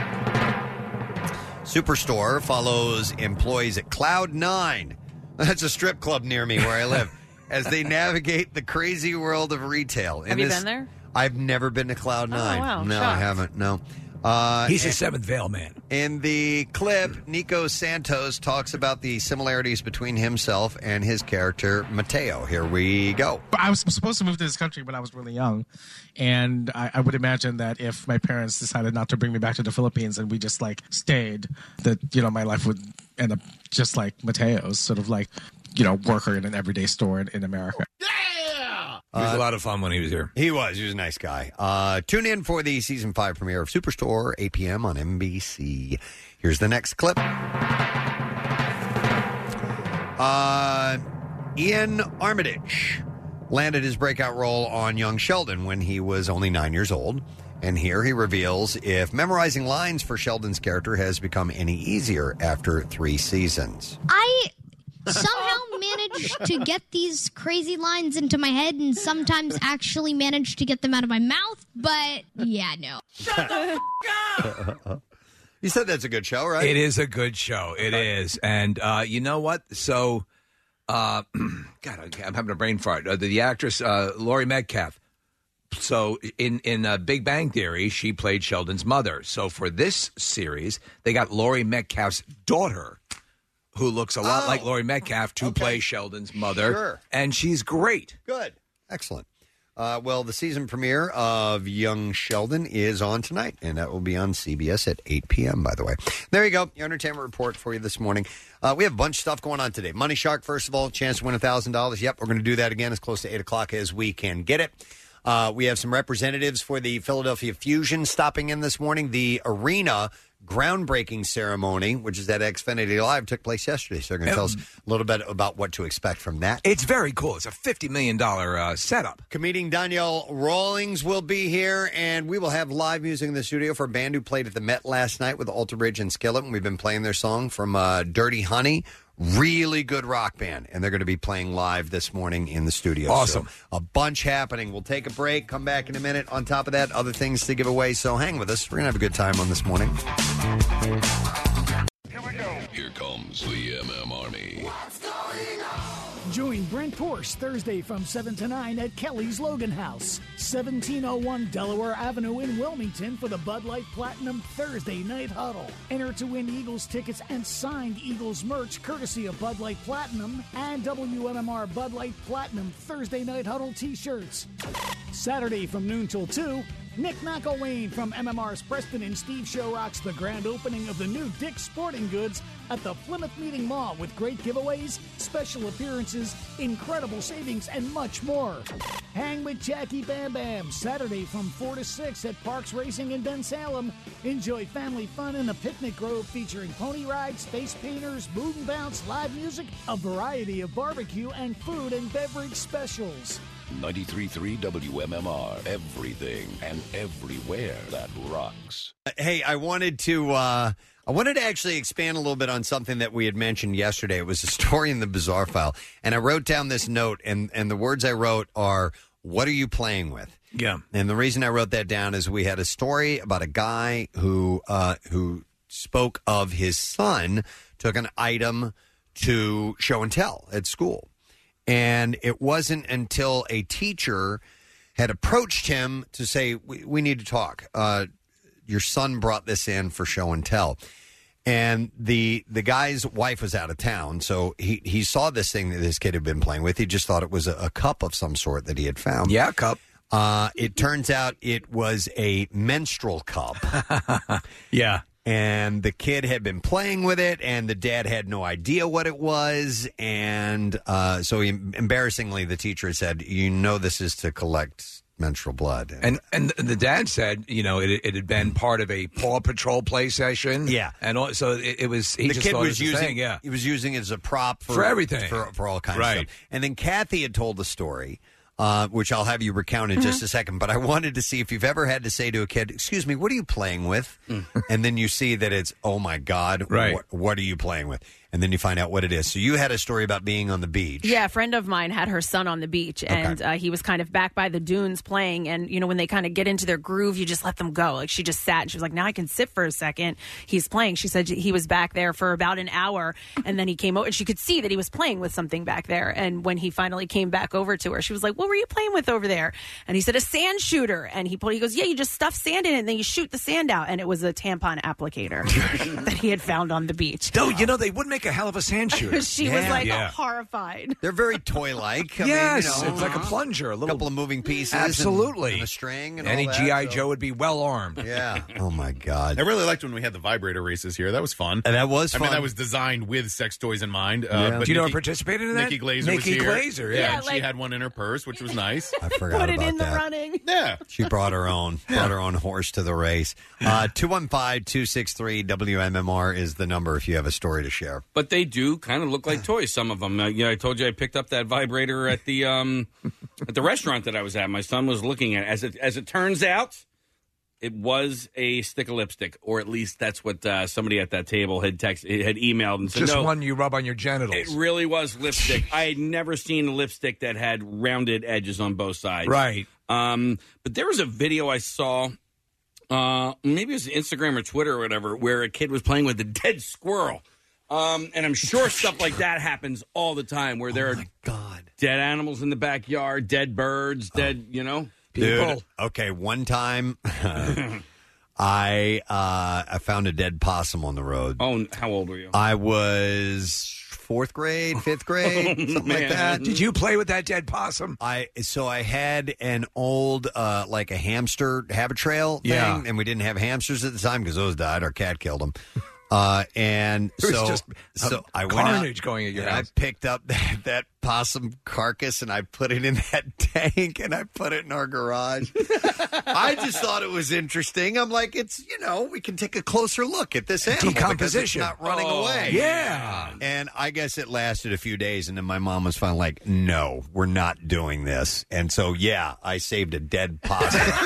Superstore follows employees at Cloud9. That's a strip club near me where I live. As they navigate the crazy world of retail. Have you been there? I've never been to Cloud9. Oh, wow. No, Shocked. I haven't. No. He's a Seventh Veil man. In the clip, Nico Santos talks about the similarities between himself and his character, Mateo. Here we go. I was supposed to move to this country when I was really young, and I would imagine that if my parents decided not to bring me back to the Philippines and we just, stayed, that, my life would end up just like Mateo's, sort of like, worker in an everyday store in America. He was a lot of fun when he was here. He was a nice guy. Tune in for the Season 5 premiere of Superstore, 8 p.m. on NBC. Here's the next clip. Ian Armitage landed his breakout role on Young Sheldon when he was only 9 years old. And here he reveals if memorizing lines for Sheldon's character has become any easier after 3 seasons. I somehow manage to get these crazy lines into my head and sometimes actually manage to get them out of my mouth, but yeah, no. Shut the f*** up! You said that's a good show, right? It is a good show. It is. And you know what? So, God, I'm having a brain fart. The actress, Laurie Metcalf. So in Big Bang Theory, she played Sheldon's mother. So for this series, they got Laurie Metcalf's daughter, who looks a lot like Laurie Metcalf, to play Sheldon's mother. Sure. And she's great. Good. Excellent. Well, the season premiere of Young Sheldon is on tonight, and that will be on CBS at 8 p.m., by the way. There you go. Your entertainment report for you this morning. We have a bunch of stuff going on today. Money Shark, first of all, chance to win $1,000. Yep, we're going to do that again as close to 8 o'clock as we can get it. We have some representatives for the Philadelphia Fusion stopping in this morning. The arena groundbreaking ceremony, which is at Xfinity Live, took place yesterday. So they're going to tell us a little bit about what to expect from that. It's very cool. It's a $50 million setup. Comedian Danielle Rawlings will be here, and we will have live music in the studio for a band who played at the Met last night with Alter Bridge and Skillet. And we've been playing their song from Dirty Honey. Really good rock band, and they're going to be playing live this morning in the studio. Awesome. So a bunch happening. We'll take a break, come back in a minute. On top of that, other things to give away, so hang with us. We're going to have a good time on this morning. Here comes the MM Army. Join Brent Porsche Thursday from 7 to 9 at Kelly's Logan House, 1701 Delaware Avenue in Wilmington for the Bud Light Platinum Thursday Night Huddle. Enter to win Eagles tickets and signed Eagles merch courtesy of Bud Light Platinum and WMMR Bud Light Platinum Thursday Night Huddle t-shirts. Saturday from noon till 2, Nick McElwain from MMR's Preston and Steve Show rocks the grand opening of the new Dick's Sporting Goods at the Plymouth Meeting Mall with great giveaways, special appearances, incredible savings, and much more. Hang with Jackie Bam Bam Saturday from 4 to 6 at Parks Racing in Bensalem. Enjoy family fun in the picnic grove featuring pony rides, face painters, boot and bounce, live music, a variety of barbecue and food and beverage specials. 93.3 WMMR. Everything and everywhere that rocks. Hey, I wanted to actually expand a little bit on something that we had mentioned yesterday. It was a story in the Bizarre File, and I wrote down this note, and the words I wrote are, "What are you playing with?" Yeah. And the reason I wrote that down is we had a story about a guy who spoke of his son took an item to show and tell at school. And it wasn't until a teacher had approached him to say, we need to talk. Your son brought this in for show and tell. And the guy's wife was out of town, so he saw this thing that this kid had been playing with. He just thought it was a cup of some sort that he had found. Yeah, a cup. It turns out it was a menstrual cup. Yeah. And the kid had been playing with it, and the dad had no idea what it was. And so embarrassingly, the teacher said, this is to collect menstrual blood. And the dad said, it had been part of a Paw Patrol play session. Yeah. And so it was, he the just kid thought was it was a using thing, yeah. He was using it as a prop For everything. For all kinds Right. of stuff. And then Kathy had told the story. Which I'll have you recount in just a second. But I wanted to see if you've ever had to say to a kid, excuse me, what are you playing with? And then you see that it's, oh, my God, right. What are you playing with? And then you find out what it is. So you had a story about being on the beach. Yeah, a friend of mine had her son on the beach, and he was kind of back by the dunes playing. And, when they kind of get into their groove, you just let them go. Like, she just sat, and she was like, now I can sit for a second. He's playing. She said he was back there for about an hour, and then he came over, and she could see that he was playing with something back there. And when he finally came back over to her, she was like, what were you playing with over there? And he said, a sand shooter. And he goes, yeah, you just stuff sand in it, and then you shoot the sand out. And it was a tampon applicator that he had found on the beach. No, they would make a hell of a sand shooter. She was like horrified. They're very toy-like. Yes, it's like a plunger, a couple of moving pieces, absolutely, and a string, and any all that, GI Joe would be well armed. Yeah. Oh my God. I really liked when we had the vibrator races here. That was fun. And that was fun. I mean, that was designed with sex toys in mind. Yeah. But Do you know who participated in that? Nikki Glazer was here. Glazer, yeah. yeah, And she had one in her purse, which was nice. I forgot Put it about in the that. running. Yeah. She brought her own horse to the race. 215-263-WMMR is the number if you have a story to share. But they do kind of look like toys, some of them. I told you I picked up that vibrator at the restaurant that I was at. My son was looking at it. As it turns out, it was a stick of lipstick, or at least that's what somebody at that table had emailed and said. Just no, one you rub on your genitals. It really was lipstick. I had never seen a lipstick that had rounded edges on both sides. Right. But there was a video I saw, maybe it was Instagram or Twitter or whatever, where a kid was playing with a dead squirrel. And I'm sure stuff like that happens all the time, where there are dead animals in the backyard, dead birds, dead, people. Dude, okay, one time I found a dead possum on the road. Oh, how old were you? I was fourth grade, fifth grade, something like that. Did you play with that dead possum? I had an old like a hamster habit trail thing, and we didn't have hamsters at the time because those died. Our cat killed them. And so I went carnage out, going at your and house. I picked up that possum carcass and I put it in that tank and I put it in our garage. I just thought it was interesting. I'm like, it's, we can take a closer look at this animal decomposition, because it's not running away. Yeah. And I guess it lasted a few days, and then my mom was finally like, no, we're not doing this. And so, I saved a dead possum.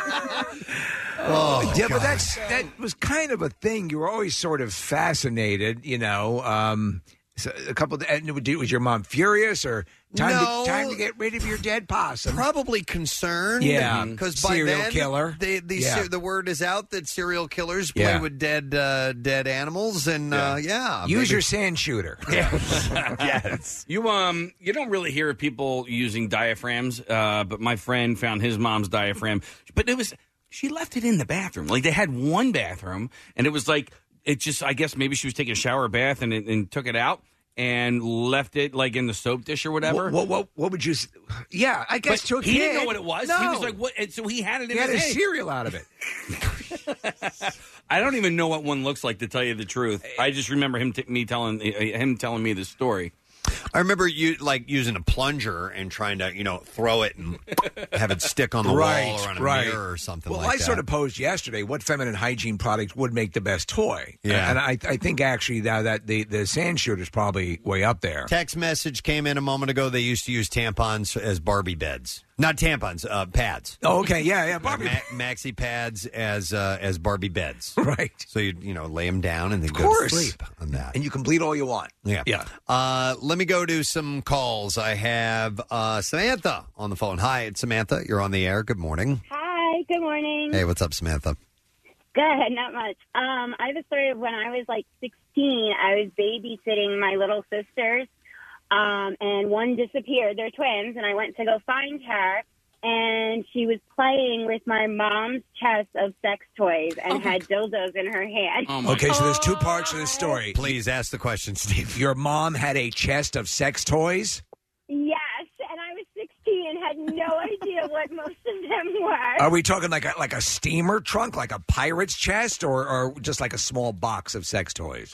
Oh, yeah, God. but that was kind of a thing. You were always sort of fascinated, So a couple. Was your mom furious or time to get rid of your dead possum? Probably concerned. Yeah, because by serial then, killer. The word is out that serial killers play with dead animals, and use your sand shooter. Yes. You don't really hear people using diaphragms, but my friend found his mom's diaphragm, but she left it in the bathroom. Like, they had one bathroom, and it was like, it just, I guess maybe she was taking a shower or bath and took it out and left it like in the soap dish or whatever. What would you? Yeah, I guess to a he kid. didn't know what it was. No. He was like, "What?" And so he had it in He had his a hand. cereal out of it. I don't even know what one looks like, to tell you the truth. I just remember him telling me the story. I remember you using a plunger and trying to throw it and have it stick on the wall or on a mirror or something like that. Well, I sort of posed yesterday what feminine hygiene product would make the best toy. Yeah. And I think actually now that the sand shooter's probably way up there. Text message came in a moment ago. They used to use tampons as Barbie beds. Not tampons, pads. Oh, okay, yeah, Barbie maxi pads as Barbie beds. Right. So you lay them down and then go to sleep on that. And you can bleed all you want. Yeah. Let me go to some calls. I have Samantha on the phone. Hi, it's Samantha. You're on the air. Good morning. Hi, good morning. Hey, what's up, Samantha? Good, not much. I have a story of when I was like 16, I was babysitting my little sisters, and one disappeared. They're twins, and I went to go find her, and and she was playing with my mom's chest of sex toys and had dildos in her hand. Okay, so there's two parts to this story. Please ask the question, Steve. Your mom had a chest of sex toys? Yes, and I was 16 and had no idea what most of them were. Are we talking like a steamer trunk, like a pirate's chest, or just like a small box of sex toys?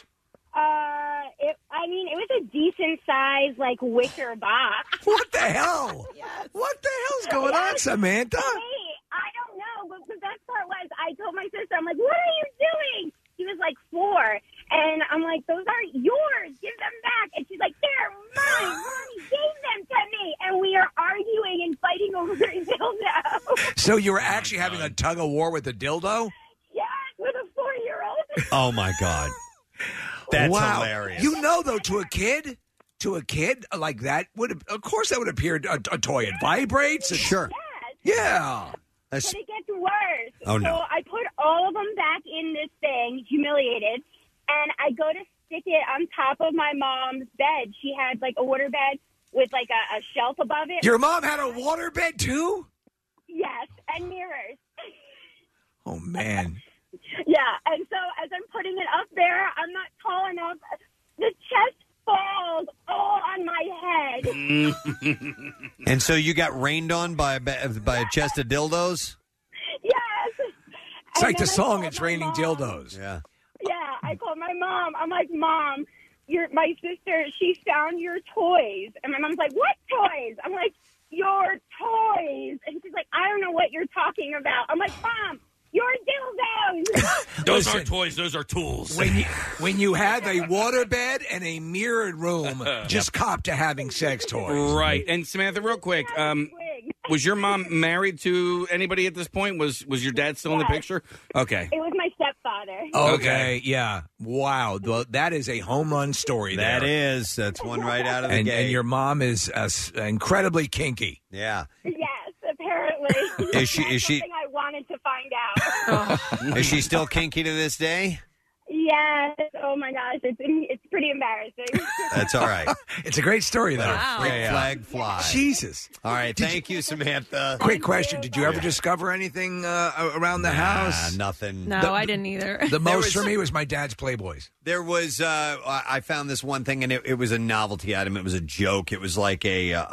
It was a decent size, like, wicker box. What the hell? Yes. What the hell's going on, Samantha? Wait, I don't know, but the best part was I told my sister, I'm like, what are you doing? She was like 4, and I'm like, those are yours. Give them back. And she's like, they're mine. Mommy gave them to me. And we are arguing and fighting over a dildo. So you were actually having a tug of war with a dildo? Yes, with a 4-year-old. Oh, my God. That's wow. hilarious. You know, though, to a kid like that of course that would appear a toy. It vibrates. Sure. Yeah. But it gets worse. Oh, no. So I put all of them back in this thing, humiliated, and I go to stick it on top of my mom's bed. She had, like, a water bed with, like, a shelf above it. Your mom had a water bed, too? Yes, and mirrors. Oh, man. Yeah, and so as I'm putting it up there, I'm not tall enough. The chest falls all on my head. And so you got rained on by a chest of dildos? Yes. It's like the song, It's Raining Dildos. Yeah. Yeah, I called my mom. I'm like, Mom, my sister, she found your toys. And my mom's like, what toys? I'm like, your toys. And she's like, I don't know what you're talking about. I'm like, Mom, your dildos. Those aren't toys. Those are tools. When you have a waterbed and a mirrored room, just cop to having sex toys. Right. And Samantha, real quick, was your mom married to anybody at this point? Was your dad still in the picture? Okay. It was my stepfather. Okay, yeah. Wow. Well, that is a home run story there. That is. That's one right out of the gate. And your mom is incredibly kinky. Yeah. Yes, apparently. Is she? Something I wanted to find out. Is she still kinky to this day? Yes. Oh my gosh, it's pretty embarrassing. That's all right. It's a great story, though. Wow. Great flag fly. Jesus. All right. Thank you, Samantha. Quick question. Did you ever discover anything around the house? Nothing. No, I didn't either. The most for me was my dad's Playboys. There was, I found this one thing, and it was a novelty item. It was a joke. It was like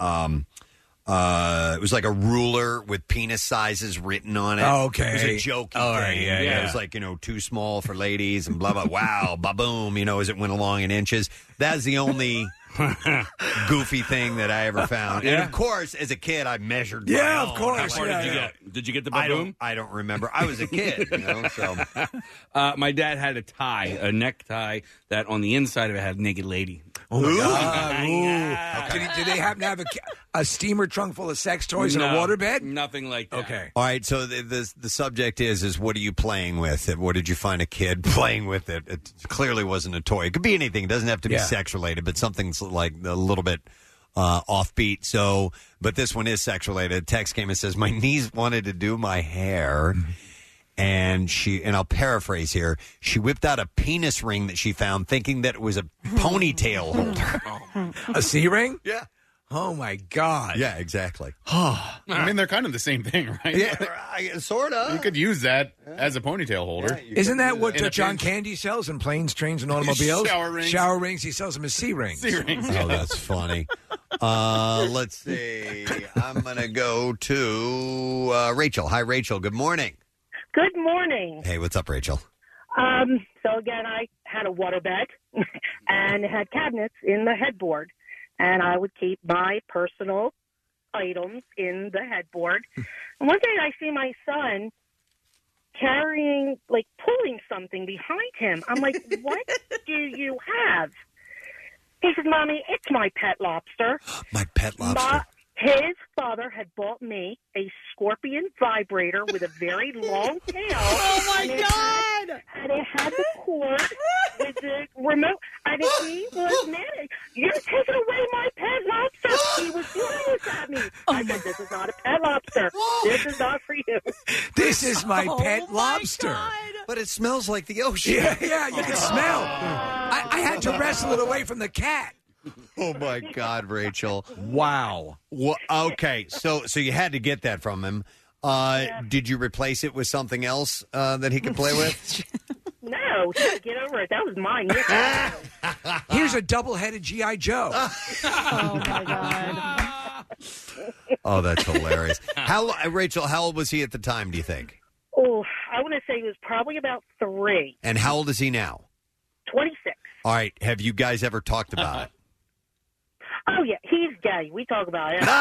it was like a ruler with penis sizes written on it. Oh, okay. It was a jokey thing. Right, yeah. It was like, too small for ladies and blah, blah, wow, ba-boom, as it went along in inches. That's the only goofy thing that I ever found. Yeah. And, of course, as a kid, I measured my Yeah, of own. course. How far did you get? Did you get the ba-boom? I don't remember. I was a kid, so. My dad had a necktie that on the inside of it had naked lady. Oh, my God. Ooh. Did they happen to have a steamer trunk full of sex toys and a waterbed? Nothing like that. Okay. All right, so the subject is what are you playing with? What did you find a kid playing with? It clearly wasn't a toy. It could be anything. It doesn't have to be sex related, but something's like a little bit offbeat. So, but this one is sex related. Text came and says, my niece wanted to do my hair. And I'll paraphrase here, she whipped out a penis ring that she found thinking that it was a ponytail holder. A C-ring? Yeah. Oh, my God. Yeah, exactly. I mean, they're kind of the same thing, right? Yeah, sort of. You could use that as a ponytail holder. Isn't that what In a John pinch. Candy sells in planes, trains, and automobiles? Shower rings. He sells them as C-rings. C-rings. Oh, that's funny. Let's see. I'm going to go to Rachel. Hi, Rachel. Good morning. Good morning. Hey, what's up, Rachel? So again, I had a waterbed and it had cabinets in the headboard, and I would keep my personal items in the headboard. And one day I see my son pulling something behind him. I'm like, what do you have? He says, Mommy, it's my pet lobster. My pet lobster. His father had bought me a scorpion vibrator with a very long tail. Oh, my God! And it had the cord with the remote. And he was mad. You're taking away my pet lobster. He was furious at me. I said, this is not a pet lobster. This is not for you. This is my pet lobster. But it smells like the ocean. Yeah, you can smell. I had to wrestle it away from the cat. Oh my God, Rachel! Wow. Well, okay, so you had to get that from him. Did you replace it with something else that he could play with? No, get over it. That was mine. Here's a double-headed G.I. Joe. Oh, my God. Oh, that's hilarious. Rachel, how old was he at the time, do you think? Oh, I want to say he was probably about 3. And how old is he now? 26. All right, have you guys ever talked about it? Oh, yeah, he's gay. We talk about it.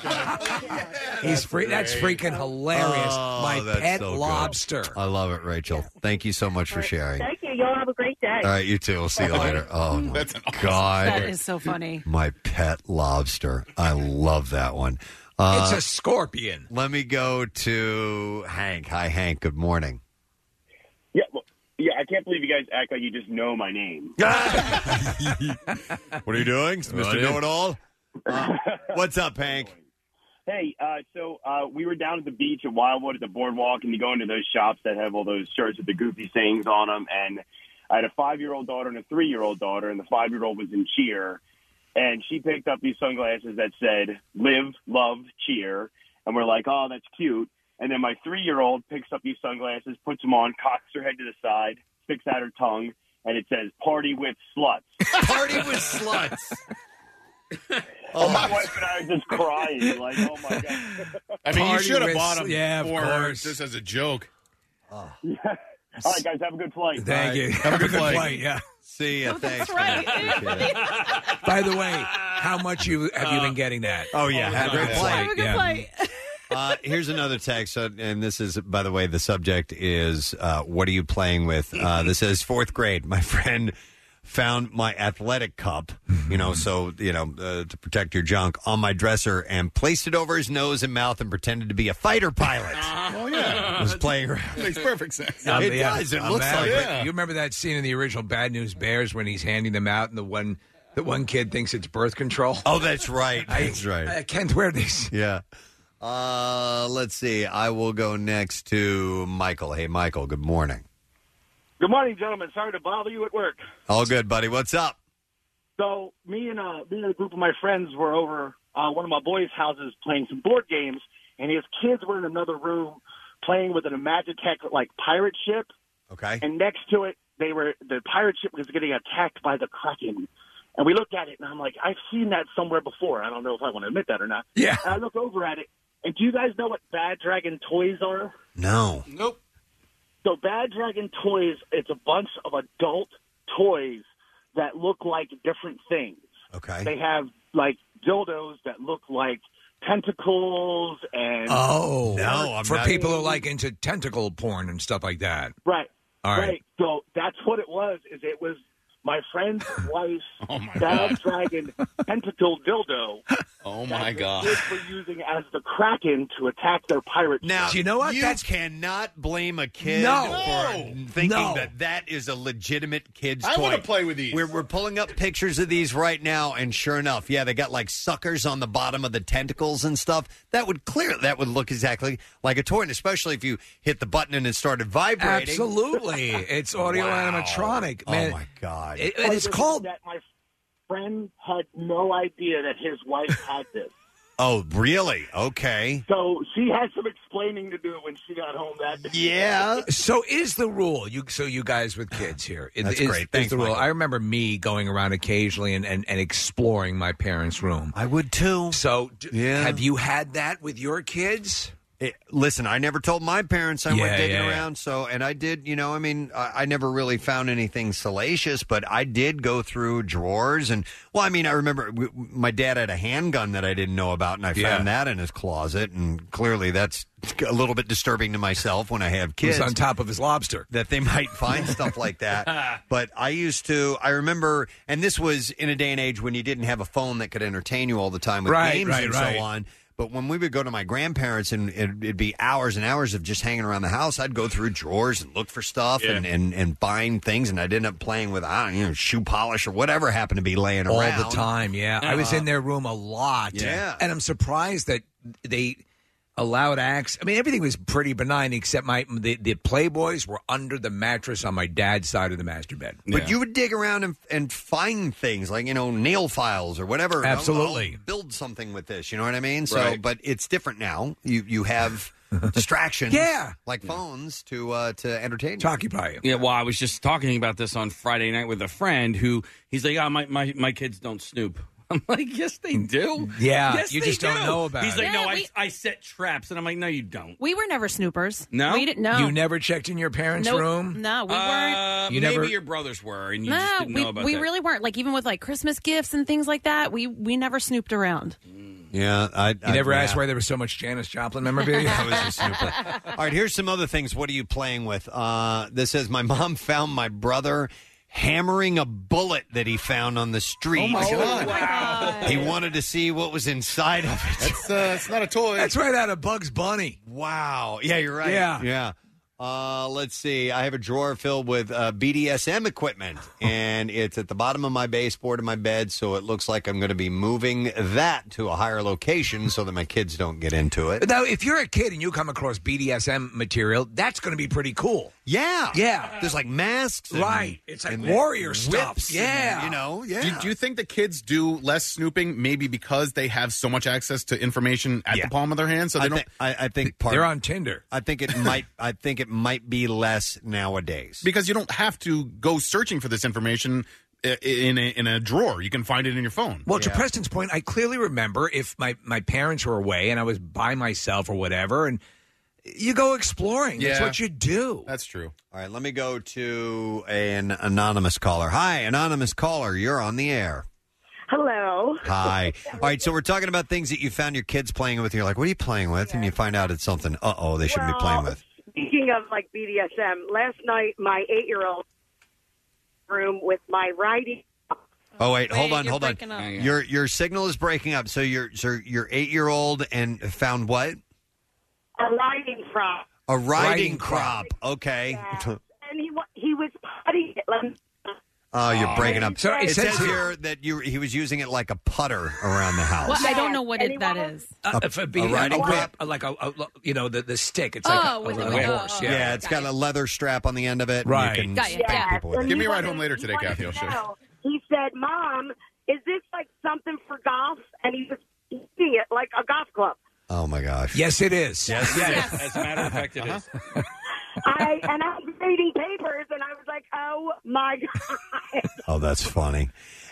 That's freaking hilarious. Oh, My that's pet so good. lobster. I love it, Rachel. Thank you so much for sharing. Thank you. Y'all have a great day. All right, you too. We'll see you later. Oh, my God. That is so funny. My pet lobster. I love that one. It's a scorpion. Let me go to Hank. Hi, Hank. Good morning. Yeah, yeah. I can't believe you guys act like you just know my name. What are you doing, Mr. Know-It-All? What's up, Hank? Hey, so we were down at the beach at Wildwood at the boardwalk, and you go into those shops that have all those shirts with the goofy sayings on them. And I had a 5-year-old daughter and a 3-year-old daughter, and the 5-year-old was in cheer. And she picked up these sunglasses that said, live, love, cheer. And we're like, oh, that's cute. And then my 3-year-old picks up these sunglasses, puts them on, cocks her head to the side, sticks out her tongue, and it says, party with sluts. Party with sluts. Oh, my wife and I are just crying. Like, oh, my God. I mean, you Party should have with- bought them yeah, of for course. just as a joke. All right, guys, have a good flight. Thank you. Have a good flight. Yeah. See ya. Thanks. right. By the way, how much have you been getting that? Oh, yeah. Have a great Have flight. a good flight. Here's another text, and this is, by the way, the subject is, what are you playing with? This says, 4th grade. My friend found my athletic cup, to protect your junk, on my dresser and placed it over his nose and mouth and pretended to be a fighter pilot. Oh, yeah. Was playing around. Makes perfect sense. It does. It looks like it. You remember that scene in the original Bad News Bears when he's handing them out and the one kid thinks it's birth control? Oh, that's right. That's right. I can't wear these. Yeah. Let's see. I will go next to Michael. Hey, Michael, good morning. Good morning, gentlemen. Sorry to bother you at work. All good, buddy. What's up? So me and a group of my friends were over one of my boys' houses playing some board games, and his kids were in another room playing with an Imagitech like pirate ship. Okay. And next to it, the pirate ship was getting attacked by the Kraken. And we looked at it, and I'm like, I've seen that somewhere before. I don't know if I want to admit that or not. Yeah. And I look over at it, and do you guys know what Bad Dragon toys are? No. Nope. So Bad Dragon Toys, it's a bunch of adult toys that look like different things. Okay. They have like dildos that look like tentacles and Oh, No, I'm for not- people who like into tentacle porn and stuff like that. right. All right. Right. So that's what it was. It was my friend's wife's Oh, my Bad God. Dragon tentacle dildo. Oh, my that God. the kids were using as the Kraken to attack their pirate ship. Now, Do you know what? You That's- cannot blame a kid No. for thinking No. that is a legitimate kid's I toy. want to play with these. We're pulling up pictures of these right now, and sure enough, yeah, they got like suckers on the bottom of the tentacles and stuff. That would look exactly like a toy, and especially if you hit the button and it started vibrating. Absolutely. It's audio Wow. animatronic. Man, Oh my God! and it's called. that my friend had no idea that his wife had this. Oh, really? Okay. So she had some explaining to do when she got home that day. Yeah. So is the rule? You guys with kids here? That's is, great. Is Thanks, the rule? Michael. I remember me going around occasionally and exploring my parents' room. I would too. So Yeah. have you had that with your kids? Listen, I never told my parents I went Yeah, digging yeah, yeah. around. So, and I did, I never really found anything salacious, but I did go through drawers. And, I remember my dad had a handgun that I didn't know about, and I Yeah. found that in his closet. And clearly that's a little bit disturbing to myself when I have It was kids. on top of his lobster. That they might find stuff like that. But I remember, and this was in a day and age when you didn't have a phone that could entertain you all the time with games and so on. But when we would go to my grandparents and it'd be hours and hours of just hanging around the house, I'd go through drawers and look for stuff and find things, and I'd end up playing with shoe polish or whatever happened to be laying All around the time, yeah. I was in their room a lot. Yeah. And I'm surprised that allowed access. I mean, everything was pretty benign except the Playboys were under the mattress on my dad's side of the master bed. But you would dig around and find things like, nail files or whatever. Absolutely. I'll build something with this, you know what I mean? So, Right. but it's different now. You have distractions, like phones to entertain you. Occupy you. Yeah, well, I was just talking about this on Friday night with a friend who he's like, my kids don't snoop. I'm like, yes, they do. Yeah, yes, you they just don't do. know about He's it. like, no, Yeah, I set traps. And I'm like, no, you don't. We were never snoopers. No? We didn't know. You never checked in your parents' Nope. room? No, we weren't. You maybe never- your brothers were, and you No, just didn't know about we that. really weren't. Like, even with like Christmas gifts and things like that, we never snooped around. Yeah, You never asked why there was so much Janis Joplin memorabilia? I was a snooper. All right, here's some other things. What are you playing with? This says, my mom found my brother hammering a bullet that he found on the street. Oh, my God. Wow. He wanted to see what was inside of it. It's not a toy. That's right out of Bugs Bunny. Wow. Yeah, you're right. Yeah. Yeah. Let's see. I have a drawer filled with BDSM equipment, and it's at the bottom of my baseboard of my bed, so it looks like I'm going to be moving that to a higher location so that my kids don't get into it. Now, if you're a kid and you come across BDSM material, that's going to be pretty cool. Yeah. Yeah. There's like masks. And, Right. It's like and warrior whips stuff. Yeah. and, yeah. Do you think the kids do less snooping maybe because they have so much access to information at the palm of their hand? So they don't. I think part They're on Tinder. I think it might be less nowadays. Because you don't have to go searching for this information in a drawer. You can find it in your phone. Well, to Preston's point, I clearly remember if my parents were away and I was by myself or whatever, and you go exploring. That's what you do. That's true. All right, let me go to an anonymous caller. Hi, anonymous caller. You're on the air. Hello. Hi. All right, so we're talking about things that you found your kids playing with. You're like, what are you playing with? And you find out it's something, they shouldn't be playing with. Speaking of like BDSM, last night my 8-year-old room with my riding. Oh, wait, hold on. breaking up. Your signal is breaking up. So your 8-year-old and found what? A riding crop. A riding crop. Okay. And he was putting it like. Oh, you're breaking up. So it says here that he was using it like a putter around the house. Well, I don't know what that is. A riding whip, like the stick. It's like Oh, a with the little whip. horse. Yeah, it's got a leather strap on the end of it. Right. And you Got can you. spank people with it. And Give me he a ride wanted- home later he today, wanted Kathy. to I'll show you. know. He said, "Mom, is this like something for golf?" And he was using it like a golf club. Oh, my gosh. Yes, it is. Yes. As a matter of fact, it is. I was reading papers, and I was like, "Oh my god!" Oh, that's funny.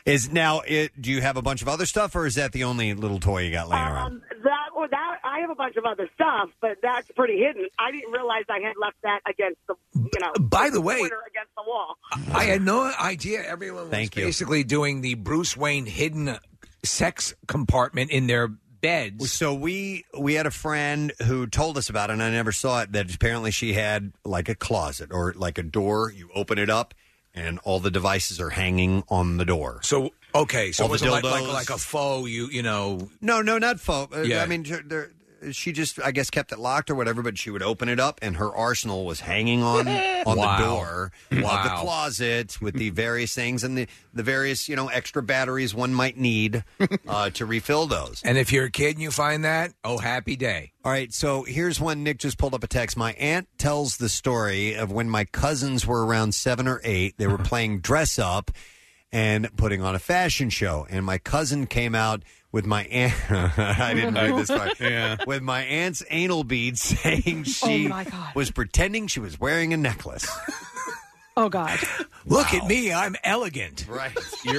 Do you have a bunch of other stuff, or is that the only little toy you got laying around? That I have a bunch of other stuff, but that's pretty hidden. I didn't realize I had left that against the, By the way, against the wall. I had no idea everyone was basically doing the Bruce Wayne hidden sex compartment in their beds. So we had a friend who told us about it, and I never saw it, that apparently she had like a closet or like a door. You open it up, and all the devices are hanging on the door. So, okay, so all it was the like dildos. a faux, you know. No, not faux. Yeah. I mean, she just, I guess, kept it locked or whatever, but she would open it up, and her arsenal was hanging on the door of the closet with the various things and the various, extra batteries one might need to refill those. And if you're a kid and you find that, happy day. All right, so here's one. Nick just pulled up a text. My aunt tells the story of when my cousins were around 7 or 8. They were playing dress up and putting on a fashion show. And my cousin came out with my aunt. I didn't know this part. Yeah. With my aunt's anal beads, saying she was pretending she was wearing a necklace. Oh, God. Look at me. I'm elegant. Right.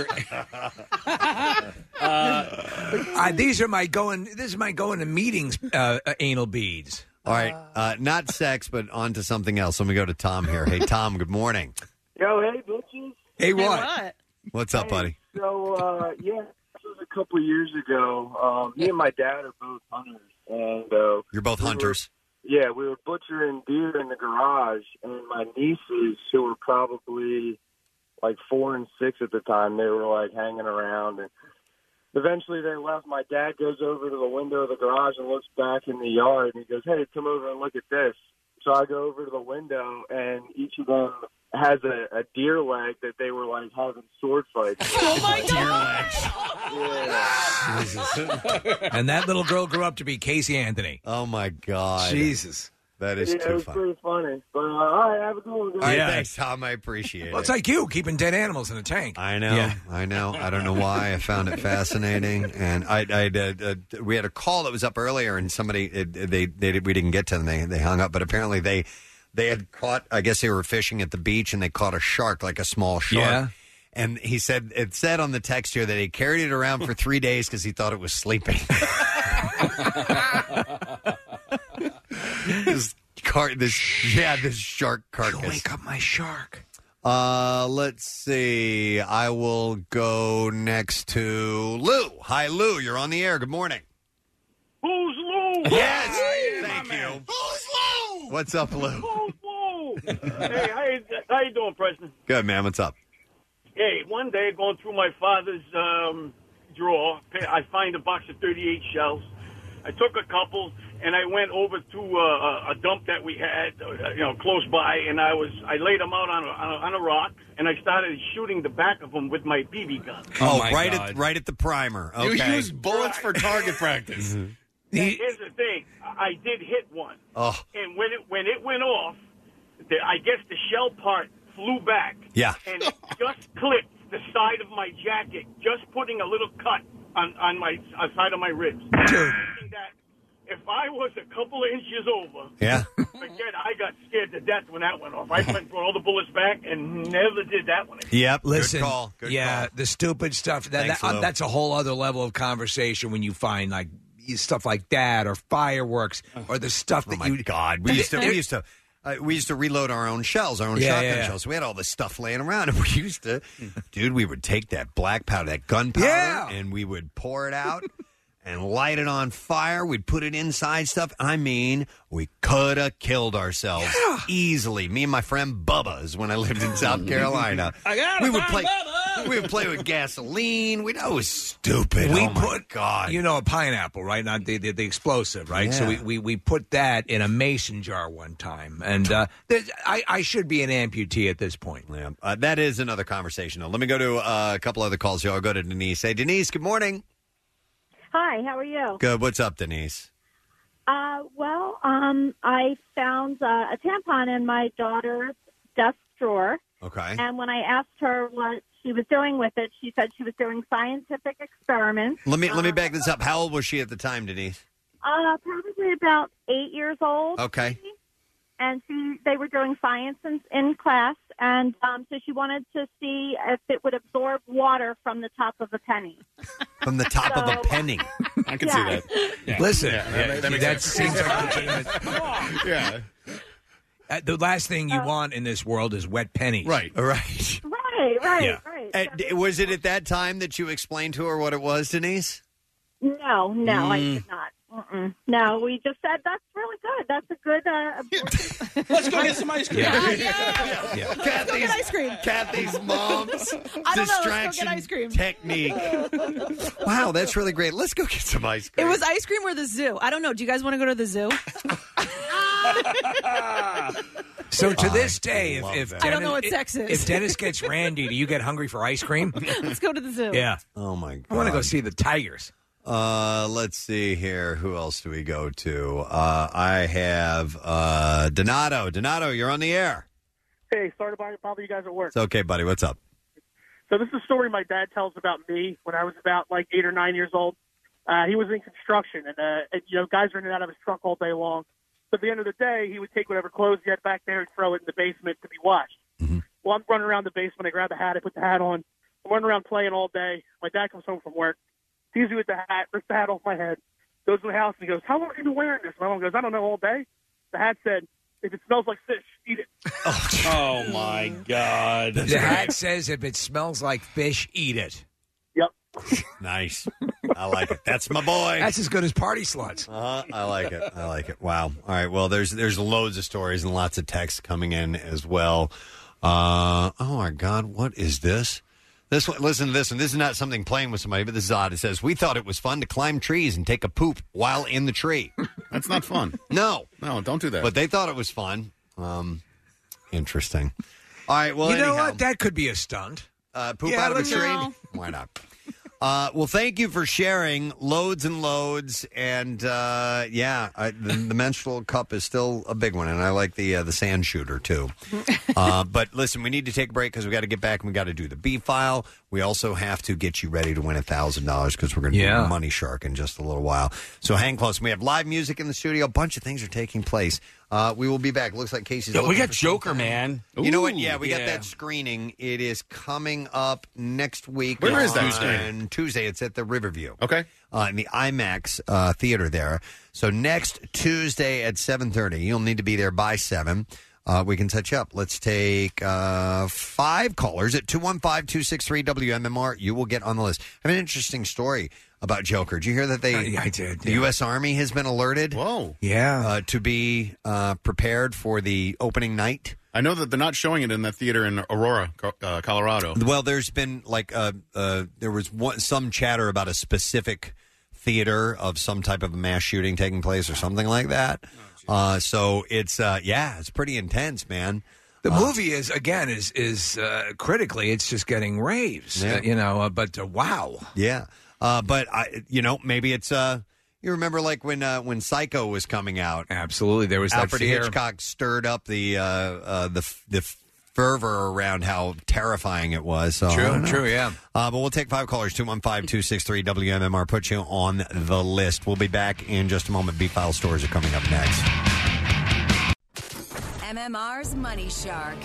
This is my going to meetings anal beads. All right. Not sex, but on to something else. Let me go to Tom here. Hey, Tom, good morning. Yo, hey, bitches. Hey, what? What's up, buddy? So, this was a couple years ago. Me and my dad are both hunters. And You're both hunters? We were butchering deer in the garage, and my nieces, who were probably like 4 and 6 at the time, they were like hanging around, and eventually they left. My dad goes over to the window of the garage and looks back in the yard, and he goes, "Hey, come over and look at this." So I go over to the window, and each of them has a deer leg that they were like having sword fights. Oh my God! And that little girl grew up to be Casey Anthony. Oh, my God. Jesus. That is It too was fun. pretty funny. But all right, have a good one, guys. All right, Yeah. thanks, Tom. I appreciate Well, it. it's like you, keeping dead animals in a tank. I know. Yeah. I know. I don't know why. I found it fascinating. And we had a call that was up earlier, and somebody we didn't get to them. They hung up, but apparently they had caught. I guess they were fishing at the beach, and they caught a shark, like a small shark. Yeah. And he said it said on the text here that he carried it around for 3 days because he thought it was sleeping. This shark carcass. You'll wake up my shark. Let's see. I will go next to Lou. Hi, Lou. You're on the air. Good morning. Who's Lou? Yes. Thank you. Who's Lou? What's up, Lou? Who's Lou? Hey, how you doing, Preston? Good, man. What's up? Hey, one day going through my father's drawer, I find a box of 38 shells. I took a couple, and I went over to a dump that we had, close by, and I laid them out on a rock, and I started shooting the back of them with my BB gun. Oh, right at the primer. Okay. You use bullets for target practice. Here's the thing: I did hit one, Oh. and when it went off, I guess the shell part flew back. Yeah. And it just clipped the side of my jacket, just putting a little cut on my side of my ribs. Dude. That if I was a couple of inches over, Yeah. forget, I got scared to death when that went off. I went for all the bullets back and never did that one again. Yep. Listen, Good call. Good call. the stupid stuff. Thanks, Lou. That's a whole other level of conversation when you find like stuff like that or fireworks or the stuff that you. God, we used to reload our own shells, our own shotgun shells. So we had all this stuff laying around, and we used to, dude, we would take that black powder, that gunpowder, and we would pour it out and light it on fire. We'd put it inside stuff. I mean, we could have killed ourselves easily. Me and my friend Bubba is when I lived in South Carolina. We would play with gasoline. It was stupid. We oh my put, God. you know, a pineapple, right? Not the explosive, right? So Yeah. we put that in a mason jar one time, and I should be an amputee at this point. Yeah, that is another conversation. Now, let me go to a couple other calls here. I'll go to Denise. Hey, Denise, good morning. Hi, how are you? Good. What's up, Denise? I found a tampon in my daughter's desk drawer. Okay. And when I asked her what she was doing with it, she said she was doing scientific experiments. Let me back this up. How old was she at the time, Denise? Probably about 8 years old. Okay. And they were doing science in class, and so she wanted to see if it would absorb water from the top of a penny. From the top of a penny. I can see that. Yeah. Listen, that makes that sense. seems like legitimate. Yeah. The last thing you want in this world is wet pennies. Right. Right. Yeah. Was it at that time that you explained to her what it was, Denise? No, I did not. No, we just said that's really good. That's a good. Let's go get some ice cream. Yeah. Let's go get ice cream. Kathy's mom's I don't know. Let's go distraction get ice cream. technique. Wow, that's really great. Let's go get some ice cream. It was ice cream or the zoo. I don't know. Do you guys want to go to the zoo? So to this day, if I don't know what sex is. If Dennis gets Randy, do you get hungry for ice cream? Let's go to the zoo. Yeah. Oh my God. I want to go see the tigers. Let's see here. Who else do we go to? I have Donato. Donato, you're on the air. Hey, sorry to bother you guys at work. It's okay, buddy. What's up? So this is a story my dad tells about me when I was about like 8 or 9 years old. He was in construction, and guys were in and out of his truck all day long. So at the end of the day, he would take whatever clothes he had back there and throw it in the basement to be washed. Mm-hmm. Well, I'm running around the basement. I grab the hat. I put the hat on. I'm running around playing all day. My dad comes home from work, sees me with the hat, rips the hat off my head, goes to the house, and he goes, "How long have you been wearing this?" My mom goes, "I don't know, all day." The hat said, "If it smells like fish, eat it." Oh, my God. The hat says if it smells like fish, eat it. Yep. Nice. I like it. That's my boy. That's as good as party sluts. I like it. I like it. Wow. All right. Well, there's loads of stories and lots of texts coming in as well. Oh my God, what is this? This one, listen to this one. This is not something playing with somebody, but this is odd. It says, "We thought it was fun to climb trees and take a poop while in the tree." That's not fun. No, don't do that. But they thought it was fun. Interesting. All right. Well, you know anyhow, what? That could be a stunt. poop Yeah, out of a let's- tree. No. Why not? Well, thank you for sharing loads and loads. And, the menstrual cup is still a big one. And I like the sand shooter, too. But listen, we need to take a break because we got to get back and we got to do the B file. We also have to get you ready to win $1,000 because we're going to do Money Shark in just a little while. So hang close. We have live music in the studio. A bunch of things are taking place. We will be back. Looks like Casey's. We got Joker, man. You know what? Yeah, we got that screening. It is coming up next week. Where is that screening? On Tuesday. It's at the Riverview. Okay. In the IMAX theater there. So next Tuesday at 7:30. You'll need to be there by 7. We can touch up. Let's take 5 callers at 215-263-WMMR. You will get on the list. I have an interesting story about Joker. Did you hear that I did. The U.S. Army has been alerted? Whoa. Yeah. To be prepared for the opening night. I know that they're not showing it in the theater in Aurora, Colorado. Well, there's been there was some chatter about a specific theater of some type of a mass shooting taking place or something like that. So it's it's pretty intense, man. The movie is critically, it's just getting raves, but wow. Yeah. But maybe it's you remember like when Psycho was coming out. Absolutely. There was Alfred that fear. Hitchcock stirred up the fervor around how terrifying it was. So, True, yeah. But we'll take 5 callers, 215-263-WMMR, put you on the list. We'll be back in just a moment. B-File stories are coming up next. MMR's Money Shark.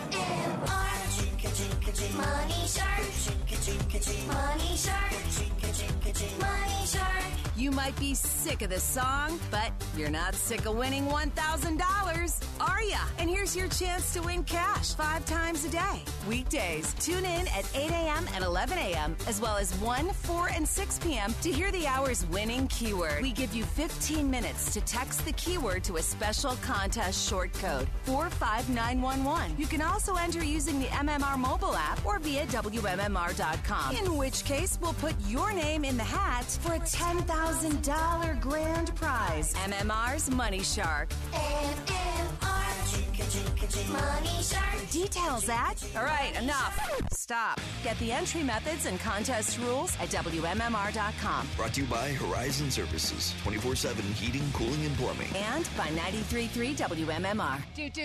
Money Shark. Money Shark. Money Shark. You might be sick of this song, but you're not sick of winning $1,000, are ya? And here's your chance to win cash 5 times a day. Weekdays, tune in at 8 a.m. and 11 a.m., as well as 1, 4, and 6 p.m. to hear the hour's winning keyword. We give you 15 minutes to text the keyword to a special contest short code, 45911. You can also enter using the MMR mobile app or via WMMR.com, in which case we'll put your name in the hat for a $10,000 grand prize. MMR's Money Shark. Money Shark. Details at... All right, enough. Stop. Get the entry methods and contest rules at WMMR.com. Brought to you by Horizon Services, 24/7 heating, cooling, and plumbing. And by 93.3 WMMR.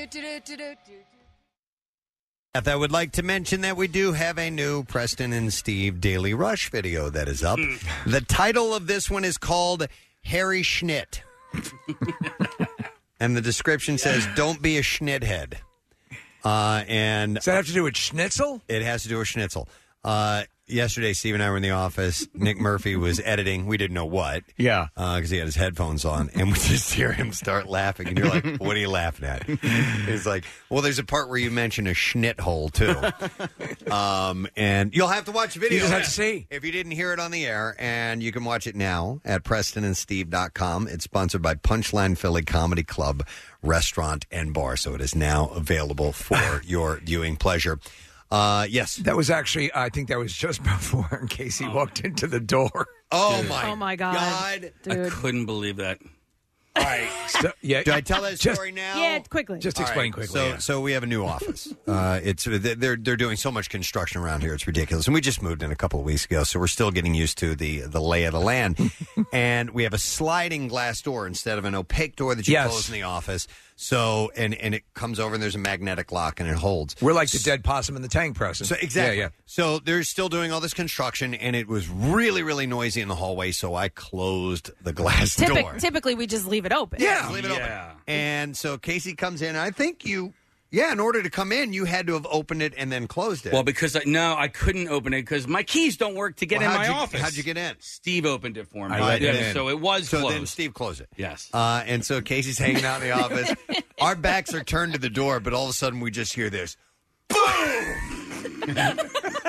I would like to mention that we do have a new Preston and Steve Daily Rush video that is up. The title of this one is called Harry Schnitt. And the description says, "Don't be a schnithead." And does that have to do with schnitzel? It has to do with schnitzel. Yesterday, Steve and I were in the office. Nick Murphy was editing. We didn't know what. Yeah. Because he had his headphones on. And we just hear him start laughing. And you're like, what are you laughing at? He's like, well, there's a part where you mention a schnit hole, too. And you'll have to watch the video. You just have to see. If you didn't hear it on the air. And you can watch it now at PrestonandSteve.com. It's sponsored by Punchline Philly Comedy Club, Restaurant, and Bar. So it is now available for your viewing pleasure. Yes. That was actually, I think that was just before Casey walked into the door. Oh, my God. Dude. I couldn't believe that. All right. Do I tell that story now? Yeah, quickly. Just explain quickly. So we have a new office. They're doing so much construction around here. It's ridiculous. And we just moved in a couple of weeks ago, so we're still getting used to the lay of the land. And we have a sliding glass door instead of an opaque door that you close in the office. So and it comes over and there's a magnetic lock and it holds. We're like the dead possum in the tank press. So exactly. Yeah. So they're still doing all this construction and it was really, really noisy in the hallway. So I closed the glass door. Typically, we just leave it open. Yeah, leave it open. And so Casey comes in. And I think in order to come in, you had to have opened it and then closed it. Well, because I couldn't open it because my keys don't work to get in my office. How'd you get in? Steve opened it for me. I let it in. So it was closed. So then Steve closed it. Yes. And so Casey's hanging out in the office. Our backs are turned to the door, but all of a sudden we just hear this. Boom!